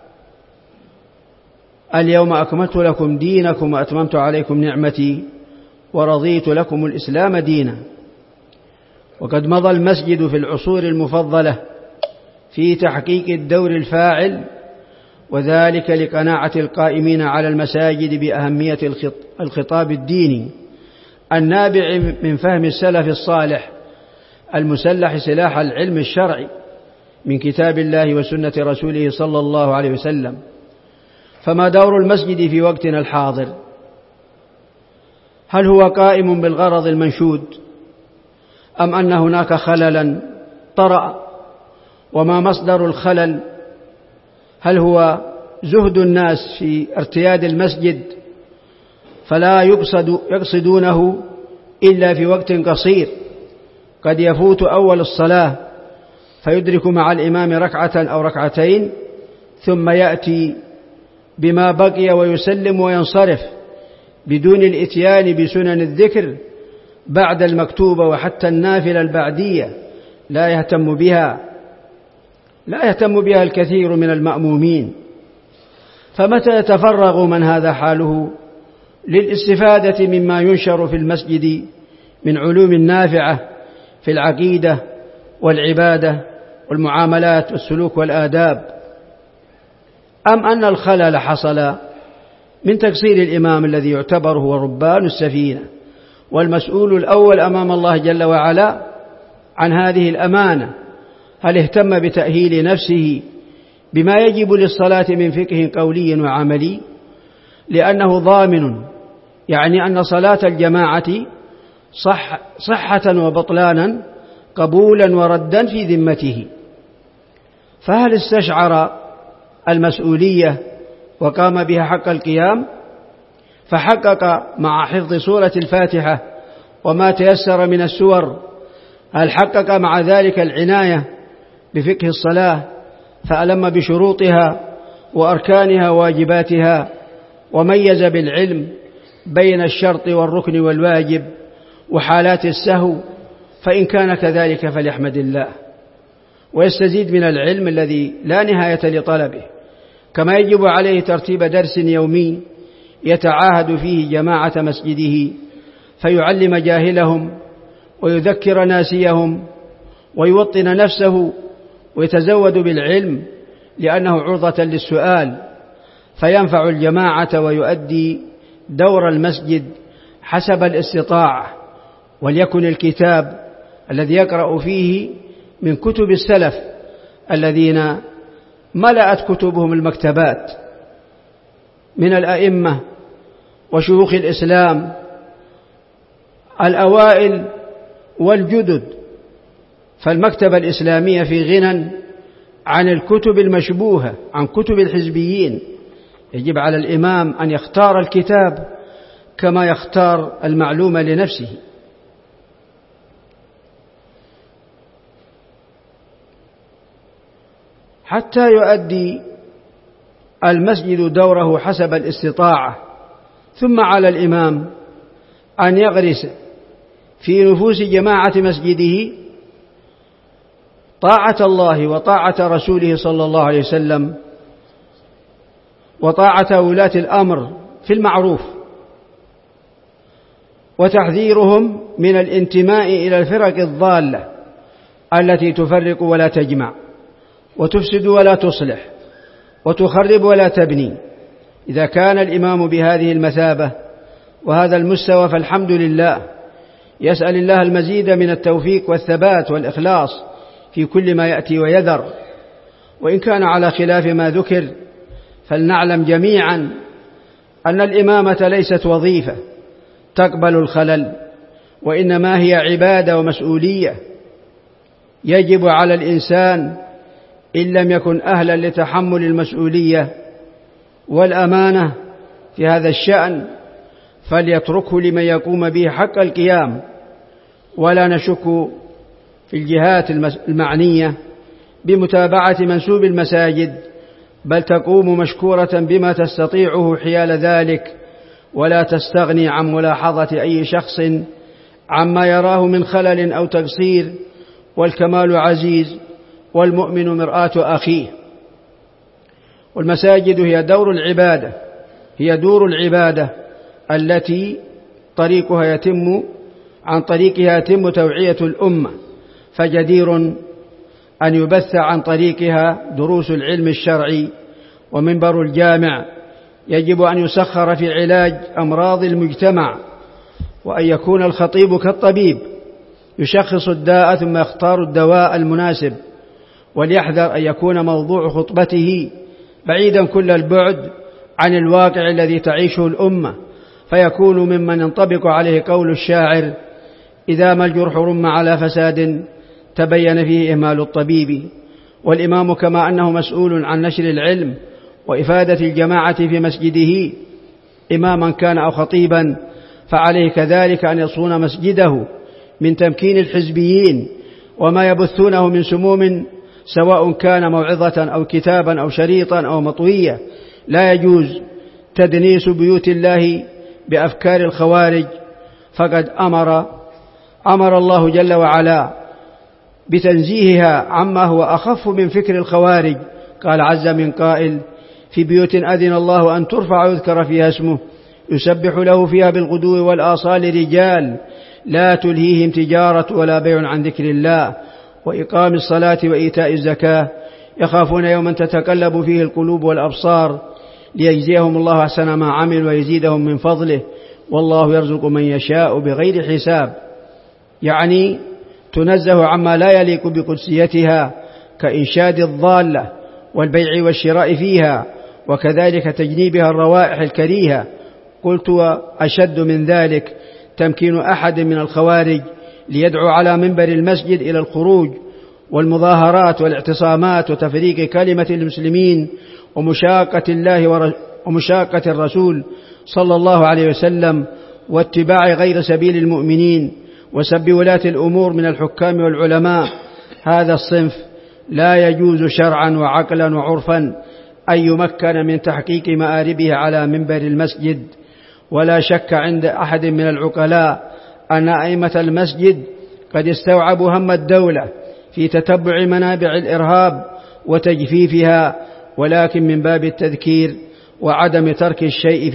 اليوم أكملت لكم دينكم وأتممت عليكم نعمتي ورضيت لكم الإسلام دينا. وقد مضى المسجد في العصور المفضلة في تحقيق الدور الفاعل، وذلك لقناعة القائمين على المساجد بأهمية الخطاب الديني النابع من فهم السلف الصالح المسلح سلاح العلم الشرعي من كتاب الله وسنة رسوله صلى الله عليه وسلم. فما دور المسجد في وقتنا الحاضر؟ هل هو قائم بالغرض المنشود أم أن هناك خللا طرأ؟ وما مصدر الخلل؟ هل هو زهد الناس في ارتياد المسجد فلا يقصدونه إلا في وقت قصير، قد يفوت أول الصلاة فيدرك مع الإمام ركعة أو ركعتين ثم يأتي بما بقي ويسلم وينصرف بدون الإتيان بسنن الذكر بعد المكتوبة وحتى النافلة البعدية لا يهتم بها الكثير من المأمومين. فمتى يتفرغ من هذا حاله للاستفادة مما ينشر في المسجد من علوم نافعة في العقيدة والعبادة والمعاملات والسلوك والآداب؟ أم أن الخلل حصل من تقصير الإمام الذي يعتبر هو ربان السفينة والمسؤول الأول أمام الله جل وعلا عن هذه الأمانة؟ هل اهتم بتأهيل نفسه بما يجب للصلاة من فقه قولي وعملي؟ لأنه ضامن، يعني أن صلاة الجماعة صحة وبطلانا، قبولا وردا في ذمته. فهل استشعر المسؤولية وقام بها حق القيام؟ فحقق مع حفظ سورة الفاتحة وما تيسر من السور. هل حقق مع ذلك العناية بفقه الصلاة فألم بشروطها وأركانها وواجباتها، وميز بالعلم بين الشرط والركن والواجب وحالات السهو؟ فإن كان كذلك فليحمد الله ويستزيد من العلم الذي لا نهاية لطلبه، كما يجب عليه ترتيب درس يومي يتعاهد فيه جماعة مسجده فيعلم جاهلهم ويذكر ناسيهم ويوطن نفسه ويتزود بالعلم، لأنه عرضة للسؤال فينفع الجماعة ويؤدي دور المسجد حسب الاستطاعة، وليكن الكتاب الذي يقرأ فيه من كتب السلف الذين ملأت كتبهم المكتبات من الأئمة وشيوخ الإسلام الأوائل والجدد. فالمكتبة الإسلامية في غنى عن الكتب المشبوهة، عن كتب الحزبيين. يجب على الإمام أن يختار الكتاب كما يختار المعلومة لنفسه. حتى يؤدي المسجد دوره حسب الاستطاعة. ثم على الإمام أن يغرس في نفوس جماعة مسجده طاعة الله وطاعة رسوله صلى الله عليه وسلم، وطاعة ولاة الأمر في المعروف، وتحذيرهم من الانتماء إلى الفرق الضالة التي تفرق ولا تجمع، وتفسد ولا تصلح، وتخرب ولا تبني. إذا كان الإمام بهذه المثابة وهذا المستوى فالحمد لله. يسأل الله المزيد من التوفيق والثبات والإخلاص في كل ما يأتي ويذر. وإن كان على خلاف ما ذكر فلنعلم جميعا أن الإمامة ليست وظيفة تقبل الخلل، وإنما هي عبادة ومسؤولية يجب على الإنسان إن لم يكن أهلا لتحمل المسؤولية والأمانة في هذا الشأن فليتركه لمن يقوم به حق القيام. ولا نشك في الجهات المعنية بمتابعة منسوب المساجد، بل تقوم مشكورة بما تستطيعه حيال ذلك، ولا تستغني عن ملاحظة أي شخص عما يراه من خلل أو تقصير. والكمال عزيز والمؤمن مرآة أخيه. والمساجد هي دور العبادة التي عن طريقها يتم توعية الأمة، فجدير أن يبث عن طريقها دروس العلم الشرعي. ومنبر الجامع يجب أن يسخر في علاج أمراض المجتمع، وأن يكون الخطيب كالطبيب يشخص الداء ثم يختار الدواء المناسب. وليحذر أن يكون موضوع خطبته بعيدا كل البعد عن الواقع الذي تعيشه الأمة، فيكون ممن ينطبق عليه قول الشاعر: إذا ما الجرح رم على فساد تبين فيه إهمال الطبيب. والإمام كما أنه مسؤول عن نشر العلم وإفادة الجماعة في مسجده إماما كان أو خطيبا، فعليه كذلك أن يصون مسجده من تمكين الحزبيين وما يبثونه من سموم، سواء كان موعظة أو كتابا أو شريطا أو مطوية. لا يجوز تدنيس بيوت الله بأفكار الخوارج، فقد أمر الله جل وعلا بتنزيهها عما هو أخف من فكر الخوارج. قال عز من قائل: في بيوت أذن الله أن ترفع ويذكر فيها اسمه يسبح له فيها بالغدو والآصال رجال لا تلهيهم تجارة ولا بيع عن ذكر الله وإقام الصلاة وإيتاء الزكاة يخافون يوما تتقلب فيه القلوب والأبصار ليجزيهم الله أحسن ما عملوا ويزيدهم من فضله والله يرزق من يشاء بغير حساب. يعني تنزه عما لا يليق بقدسيتها كإنشاد الضالة والبيع والشراء فيها، وكذلك تجنيبها الروائح الكريهة. قلت وأشد من ذلك تمكين أحد من الخوارج ليدعو على منبر المسجد إلى الخروج والمظاهرات والاعتصامات وتفريق كلمة المسلمين ومشاقة الله ومشاقة الرسول صلى الله عليه وسلم واتباع غير سبيل المؤمنين وسب ولاة الأمور من الحكام والعلماء. هذا الصنف لا يجوز شرعا وعقلا وعرفا أن يمكن من تحقيق مآربه على منبر المسجد. ولا شك عند أحد من العقلاء أن أئمة المسجد قد استوعبوا هم الدولة في تتبع منابع الإرهاب وتجفيفها، ولكن من باب التذكير وعدم ترك شيء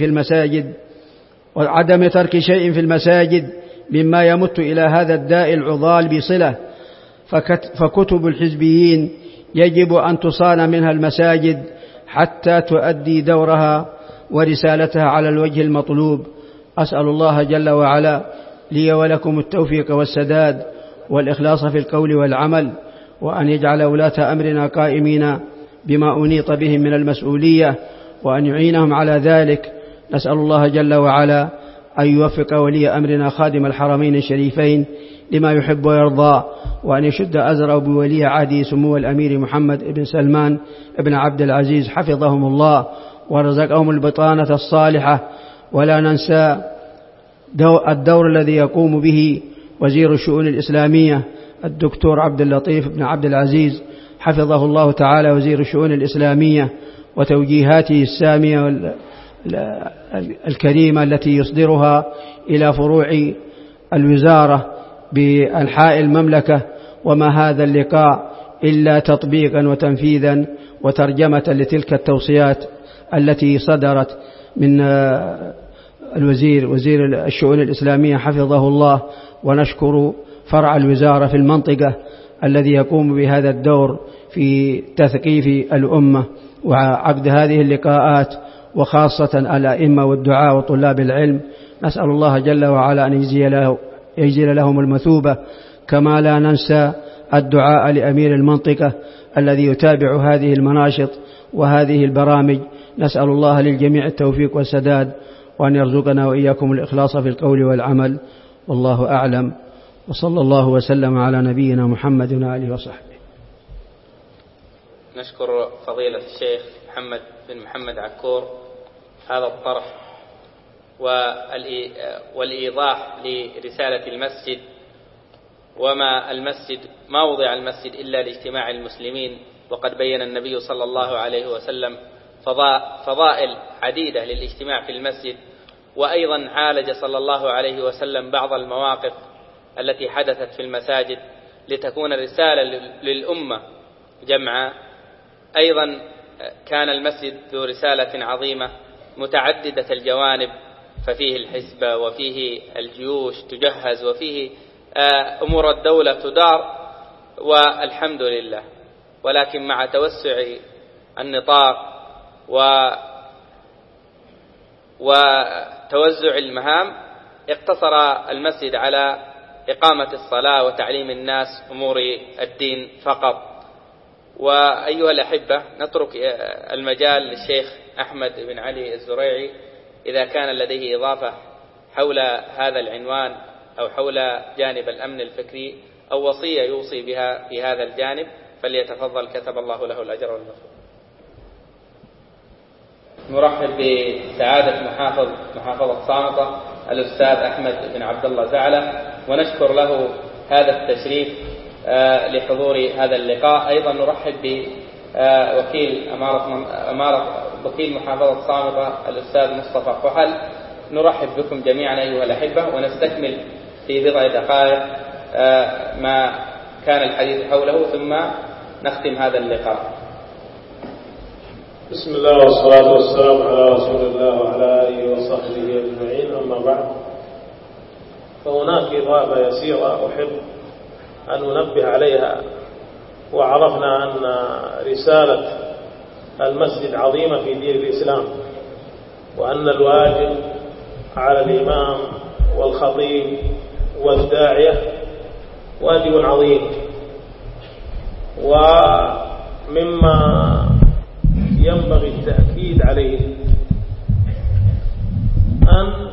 في المساجد مما يمت إلى هذا الداء العضال بصلة. فكتب الحزبيين يجب أن تصان منها المساجد حتى تؤدي دورها ورسالتها على الوجه المطلوب. أسأل الله جل وعلا لي ولكم التوفيق والسداد والإخلاص في القول والعمل، وأن يجعل ولاة أمرنا قائمين بما أنيط بهم من المسؤولية، وأن يعينهم على ذلك. نسأل الله جل وعلا أن يوفق ولي أمرنا خادم الحرمين الشريفين لما يحب ويرضى، وأن يشد أزره بولي عهده سمو الأمير محمد بن سلمان بن عبد العزيز حفظهم الله ورزقهم البطانة الصالحة. ولا ننسى الدور الذي يقوم به وزير الشؤون الإسلامية الدكتور عبد اللطيف بن عبد العزيز حفظه الله تعالى، وزير الشؤون الإسلامية، وتوجيهاته السامية الكريمة التي يصدرها إلى فروع الوزارة بأنحاء المملكة. وما هذا اللقاء إلا تطبيقا وتنفيذا وترجمة لتلك التوصيات التي صدرت من وزير الشؤون الإسلامية حفظه الله. ونشكر فرع الوزارة في المنطقة الذي يقوم بهذا الدور في تثقيف الأمة وعقد هذه اللقاءات، وخاصة الأئمة والدعاء وطلاب العلم. نسأل الله جل وعلا أن يجزل لهم المثوبة. كما لا ننسى الدعاء لأمير المنطقة الذي يتابع هذه المناشط وهذه البرامج. نسأل الله للجميع التوفيق والسداد، وأن يرزقنا وإياكم الإخلاص في القول والعمل. والله أعلم، وصلى الله وسلم على نبينا محمد وآله وصحبه. نشكر فضيلة الشيخ محمد بن محمد عكور هذا الطرح والإيضاح لرسالة المسجد، وما المسجد ما وضع المسجد إلا لاجتماع المسلمين، وقد بين النبي صلى الله عليه وسلم فضائل عديدة للاجتماع في المسجد. وأيضا عالج صلى الله عليه وسلم بعض المواقف التي حدثت في المساجد لتكون رسالة للأمة جمعاء. أيضا كان المسجد ذو رسالة عظيمة متعددة الجوانب، ففيه الحزب وفيه الجيوش تجهز وفيه أمور الدولة تدار، والحمد لله. ولكن مع توسع النطاق وتوزع المهام اقتصر المسجد على إقامة الصلاة وتعليم الناس أمور الدين فقط. وأيها الأحبة، نترك المجال للشيخ أحمد بن علي الزريعي إذا كان لديه إضافة حول هذا العنوان أو حول جانب الأمن الفكري أو وصية يوصي بها في هذا الجانب، فليتفضل، كتب الله له الأجر والمثوبة. نرحب بسعادة محافظة صامتة الأستاذ أحمد بن عبد الله زعلة، ونشكر له هذا التشريف لحضور هذا اللقاء. أيضا نرحب بوكيل وكيل محافظة صامتة الأستاذ مصطفى فحل. نرحب بكم جميعا أيها الأحبة، ونستكمل في بضع دقائق ما كان الحديث حوله، ثم نختم هذا اللقاء. بسم الله والصلاة والسلام على رسول الله وعلى آله وصحبه أجمعين. أما بعد، فهناك إضافة يسيرة أحب أن ننبه عليها. وعرفنا أن رسالة المسجد عظيمة في دين الإسلام، وأن الواجب على الإمام والخطيب والداعية واجب عظيم. ومما ينبغي التأكيد عليه أن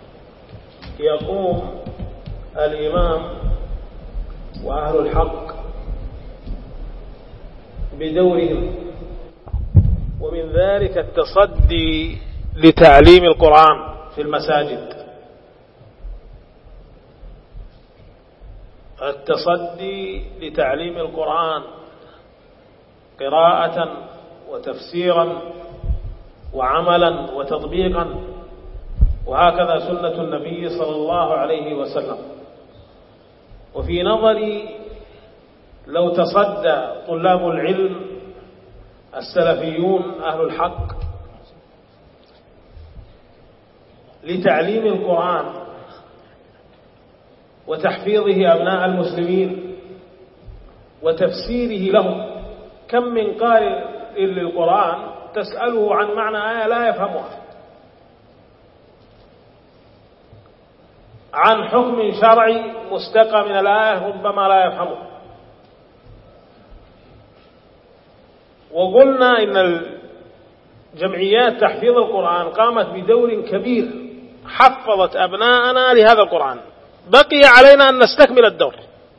يقوم الإمام وأهل الحق بدورهم، ومن ذلك التصدي لتعليم القرآن في المساجد. التصدي لتعليم القرآن قراءة وتفسيرا وعملا وتطبيقا، وهكذا سنة النبي صلى الله عليه وسلم. وفي نظري لو تصدى طلاب العلم السلفيون أهل الحق لتعليم القرآن وتحفيظه أبناء المسلمين وتفسيره لهم. كم من قارئ للقرآن تسأله عن معنى آية لا يفهمها، عن حكم شرعي مستقى من الآية ربما لا يفهمه. وقلنا إن الجمعيات تحفيظ القرآن قامت بدور كبير، حفظت أبناءنا لهذا القرآن. بقي علينا أن نستكمل الدور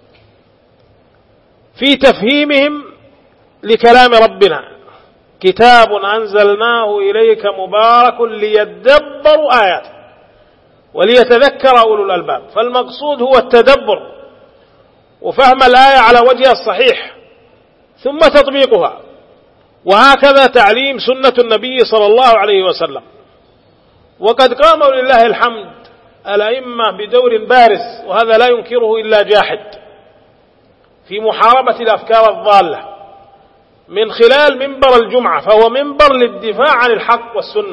في تفهيمهم لكلام ربنا. كتاب أنزلناه إليك مبارك ليدبروا آياته وليتذكر أولو الألباب. فالمقصود هو التدبر وفهم الآية على وجهها الصحيح ثم تطبيقها، وهكذا تعليم سنة النبي صلى الله عليه وسلم. وقد قاموا لله الحمد الأئمة بدور بارز، وهذا لا ينكره إلا جاحد، في محاربة الأفكار الضالة من خلال منبر الجمعة، فهو منبر للدفاع عن الحق والسنة.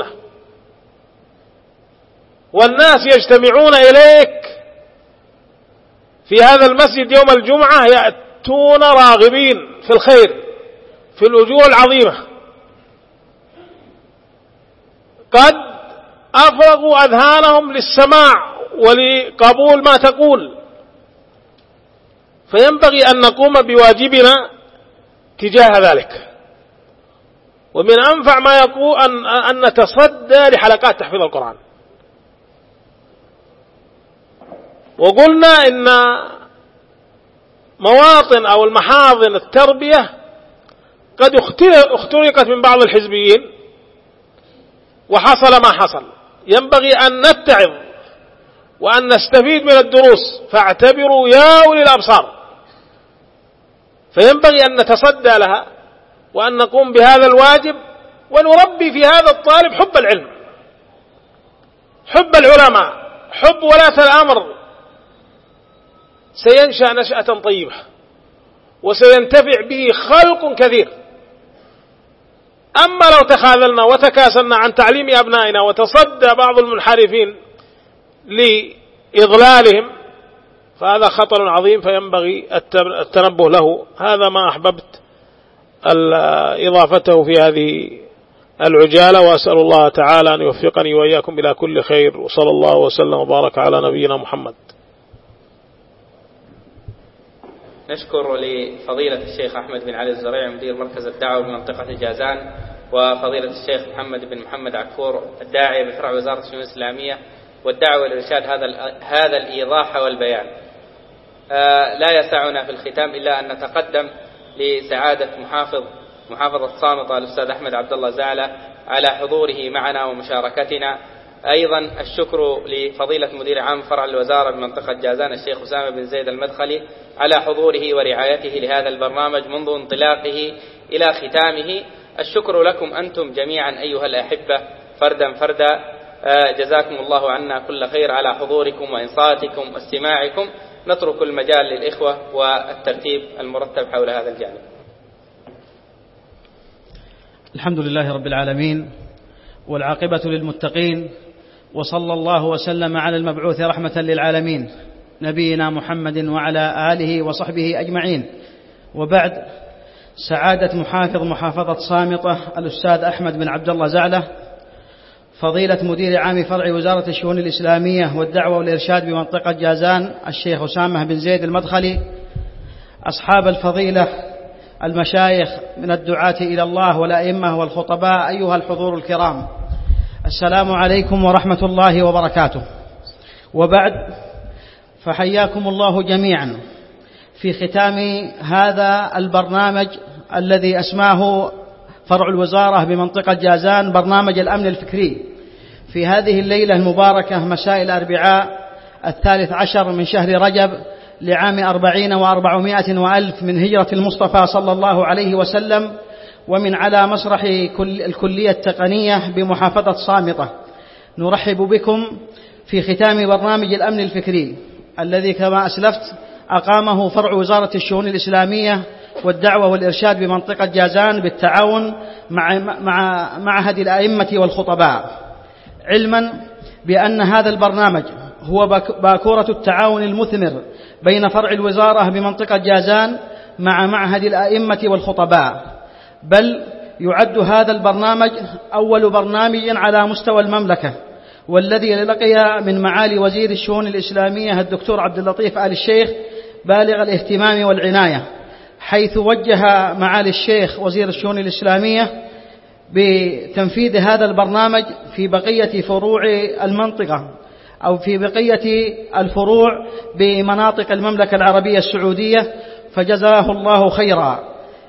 والناس يجتمعون إليك في هذا المسجد يوم الجمعة يأتون راغبين في الخير في الأجور العظيمة، قد أفرغوا أذهانهم للسماع ولقبول ما تقول، فينبغي أن نقوم بواجبنا تجاه ذلك. ومن أنفع ما يقول أن نتصدى لحلقات تحفيظ القرآن. وقلنا إن مواطن أو المحاضن التربية قد اخترقت من بعض الحزبيين وحصل ما حصل. ينبغي أن نتعظ وأن نستفيد من الدروس، فاعتبروا يا أولي الأبصار. فينبغي أن نتصدى لها وأن نقوم بهذا الواجب، ونربي في هذا الطالب حب العلم، حب العلماء، حب ولاة الأمر. سينشأ نشأة طيبة وسينتفع به خلق كثير. أما لو تخاذلنا وتكاسلنا عن تعليم أبنائنا وتصدى بعض المنحرفين لإضلالهم فهذا خطر عظيم، فينبغي التنبه له. هذا ما أحببت إضافته في هذه العجالة، وأسأل الله تعالى أن يوفقني وإياكم إلى كل خير، وصلى الله وسلم وبارك على نبينا محمد. نشكر لفضيلة الشيخ أحمد بن علي الزريعي مدير مركز الدعوة بمنطقة جازان، وفضيلة الشيخ محمد بن محمد عكفور الداعية بفرع وزارة الشؤون الإسلامية والدعوة والإرشاد هذا الإيضاح والبيان. لا يسعنا في الختام إلا أن نتقدم لسعادة محافظة صامتة الأستاذ أحمد عبد الله زعلة على حضوره معنا ومشاركتنا. أيضا الشكر لفضيلة مدير عام فرع الوزارة بمنطقة جازان الشيخ أسامة بن زيد المدخلي على حضوره ورعايته لهذا البرنامج منذ انطلاقه إلى ختامه. الشكر لكم أنتم جميعا أيها الأحبة فردا فردا، جزاكم الله عنا كل خير على حضوركم وإنصاتكم واستماعكم. نترك المجال للإخوة والترتيب المرتب حول هذا الجانب. الحمد لله رب العالمين، والعاقبة للمتقين، وصلى الله وسلم على المبعوث رحمة للعالمين نبينا محمد وعلى آله وصحبه أجمعين. وبعد، سعادة محافظة صامتة الأستاذ أحمد بن عبد الله زعلة، فضيلة مدير عام فرع وزارة الشؤون الإسلامية والدعوة والإرشاد بمنطقة جازان الشيخ أسامة بن زيد المدخلي، أصحاب الفضيلة المشايخ من الدعاة إلى الله والأئمة والخطباء، أيها الحضور الكرام، السلام عليكم ورحمة الله وبركاته. وبعد، فحياكم الله جميعا في ختام هذا البرنامج الذي أسماه فرع الوزارة بمنطقة جازان برنامج الأمن الفكري، في هذه الليلة المباركة مساء الأربعاء 13 من شهر رجب لعام 40 و400 وألف من هجرة المصطفى صلى الله عليه وسلم، ومن على مسرح الكلية التقنية بمحافظة صامتة. نرحب بكم في ختام برنامج الأمن الفكري الذي كما أسلفت أقامه فرع وزارة الشؤون الإسلامية والدعوة والإرشاد بمنطقة جازان بالتعاون مع معهد الأئمة والخطباء، علما بأن هذا البرنامج هو باكورة التعاون المثمر بين فرع الوزارة بمنطقة جازان مع معهد الأئمة والخطباء، بل يعد هذا البرنامج أول برنامج على مستوى المملكة، والذي لقي من معالي وزير الشؤون الإسلامية الدكتور عبد اللطيف آل الشيخ بالغ الاهتمام والعناية، حيث وجه معالي الشيخ وزير الشؤون الإسلامية بتنفيذ هذا البرنامج في بقية فروع المنطقة أو في بقية الفروع بمناطق المملكة العربية السعودية، فجزاه الله خيرا.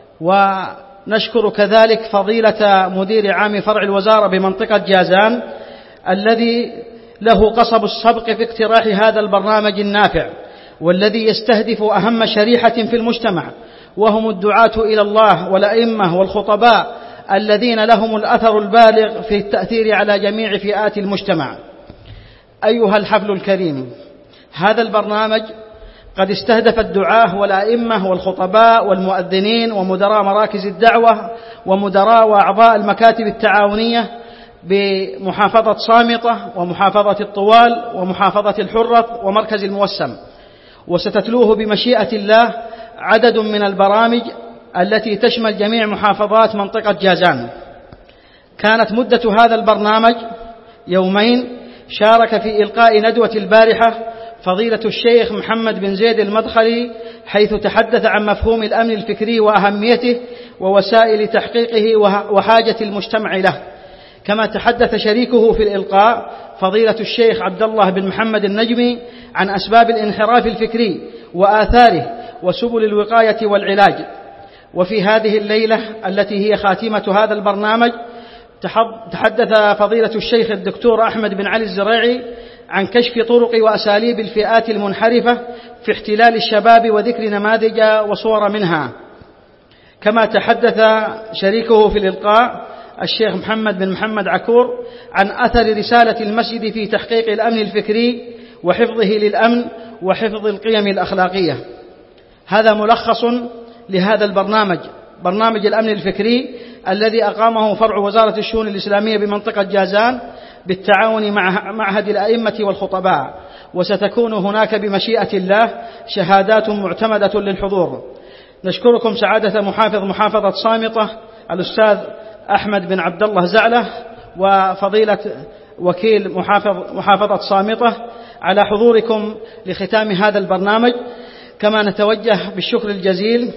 ونشكر كذلك فضيلة مدير عام فرع الوزارة بمنطقة جازان الذي له قصب السبق في اقتراح هذا البرنامج النافع، والذي يستهدف أهم شريحة في المجتمع، وهم الدعاة إلى الله والأئمة والخطباء الذين لهم الأثر البالغ في التأثير على جميع فئات المجتمع. أيها الحفل الكريم، هذا البرنامج قد استهدف الدعاة والأئمة والخطباء والمؤذنين ومدراء مراكز الدعوة ومدراء وأعضاء المكاتب التعاونية بمحافظة صامطة ومحافظة الطوال ومحافظة الحرة ومركز الموسم، وستتلوه بمشيئة الله عدد من البرامج التي تشمل جميع محافظات منطقة جازان. كانت مدة هذا البرنامج يومين. شارك في إلقاء ندوة البارحة فضيلة الشيخ محمد بن زيد المدخلي، حيث تحدث عن مفهوم الأمن الفكري وأهميته ووسائل تحقيقه وحاجة المجتمع له. كما تحدث شريكه في الإلقاء فضيلة الشيخ عبد الله بن محمد النجمي عن أسباب الانحراف الفكري وآثاره وسبل الوقاية والعلاج. وفي هذه الليلة التي هي خاتمة هذا البرنامج تحدث فضيلة الشيخ الدكتور أحمد بن علي الزريعي عن كشف طرق وأساليب الفئات المنحرفة في احتلال الشباب وذكر نماذج وصور منها. كما تحدث شريكه في الإلقاء الشيخ محمد بن محمد عكور عن أثر رسالة المسجد في تحقيق الأمن الفكري وحفظه للأمن وحفظ القيم الأخلاقية. هذا ملخص لهذا البرنامج، برنامج الأمن الفكري الذي أقامه فرع وزارة الشؤون الإسلامية بمنطقة جازان بالتعاون مع معهد الأئمة والخطباء. وستكون هناك بمشيئة الله شهادات معتمدة للحضور. نشكركم سعادة محافظة صامطة الأستاذ أحمد بن عبد الله زعلة وفضيلة وكيل محافظة صامطة على حضوركم لختام هذا البرنامج. كما نتوجه بالشكر الجزيل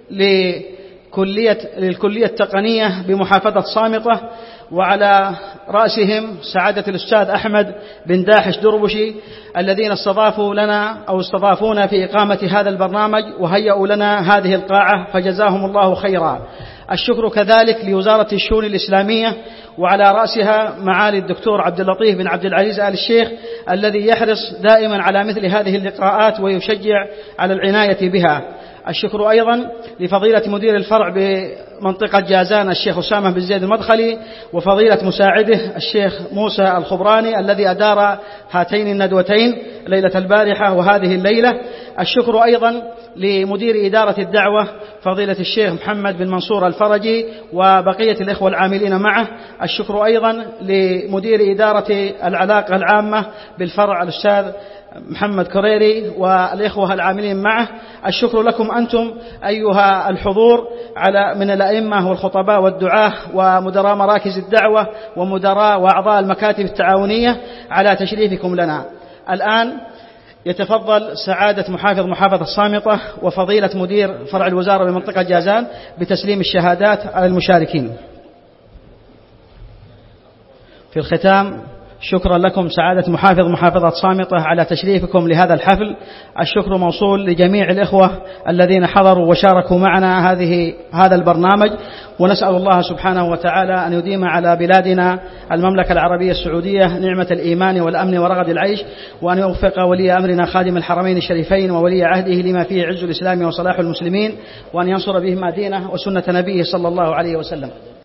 للكلية التقنية بمحافظة صامطة، وعلى رأسهم سعادة الأستاذ أحمد بن داحش دربشي الذين استضافونا في إقامة هذا البرنامج وهيئوا لنا هذه القاعة، فجزاهم الله خيرا. الشكر كذلك لوزارة الشؤون الإسلامية وعلى رأسها معالي الدكتور عبد اللطيف بن عبد العزيز آل الشيخ الذي يحرص دائما على مثل هذه اللقاءات ويشجع على العناية بها. الشكر أيضا لفضيلة مدير الفرع بمنطقة جازان الشيخ أسامة بن زيد المدخلي وفضيلة مساعده الشيخ موسى الخبراني الذي أدار هاتين الندوتين ليلة البارحة وهذه الليلة. الشكر أيضا لمدير إدارة الدعوة فضيلة الشيخ محمد بن منصور الفرجي وبقية الإخوة العاملين معه. الشكر أيضا لمدير إدارة العلاقة العامة بالفرع الأستاذ محمد كريري والإخوة العاملين معه. الشكر لكم أنتم أيها الحضور من الأئمة والخطباء والدعاة ومدراء مراكز الدعوة ومدراء وأعضاء المكاتب التعاونية على تشريفكم لنا. الآن يتفضل سعادة محافظة صامطة وفضيلة مدير فرع الوزارة بمنطقة جازان بتسليم الشهادات على المشاركين. في الختام شكرا لكم سعادة محافظة صامطة على تشريفكم لهذا الحفل. الشكر موصول لجميع الإخوة الذين حضروا وشاركوا معنا هذا البرنامج، ونسأل الله سبحانه وتعالى أن يديم على بلادنا المملكة العربية السعودية نعمة الإيمان والأمن ورغد العيش، وأن يوفق ولي أمرنا خادم الحرمين الشريفين وولي عهده لما فيه عز الإسلام وصلاح المسلمين، وأن ينصر بهما دينه وسنة نبيه صلى الله عليه وسلم.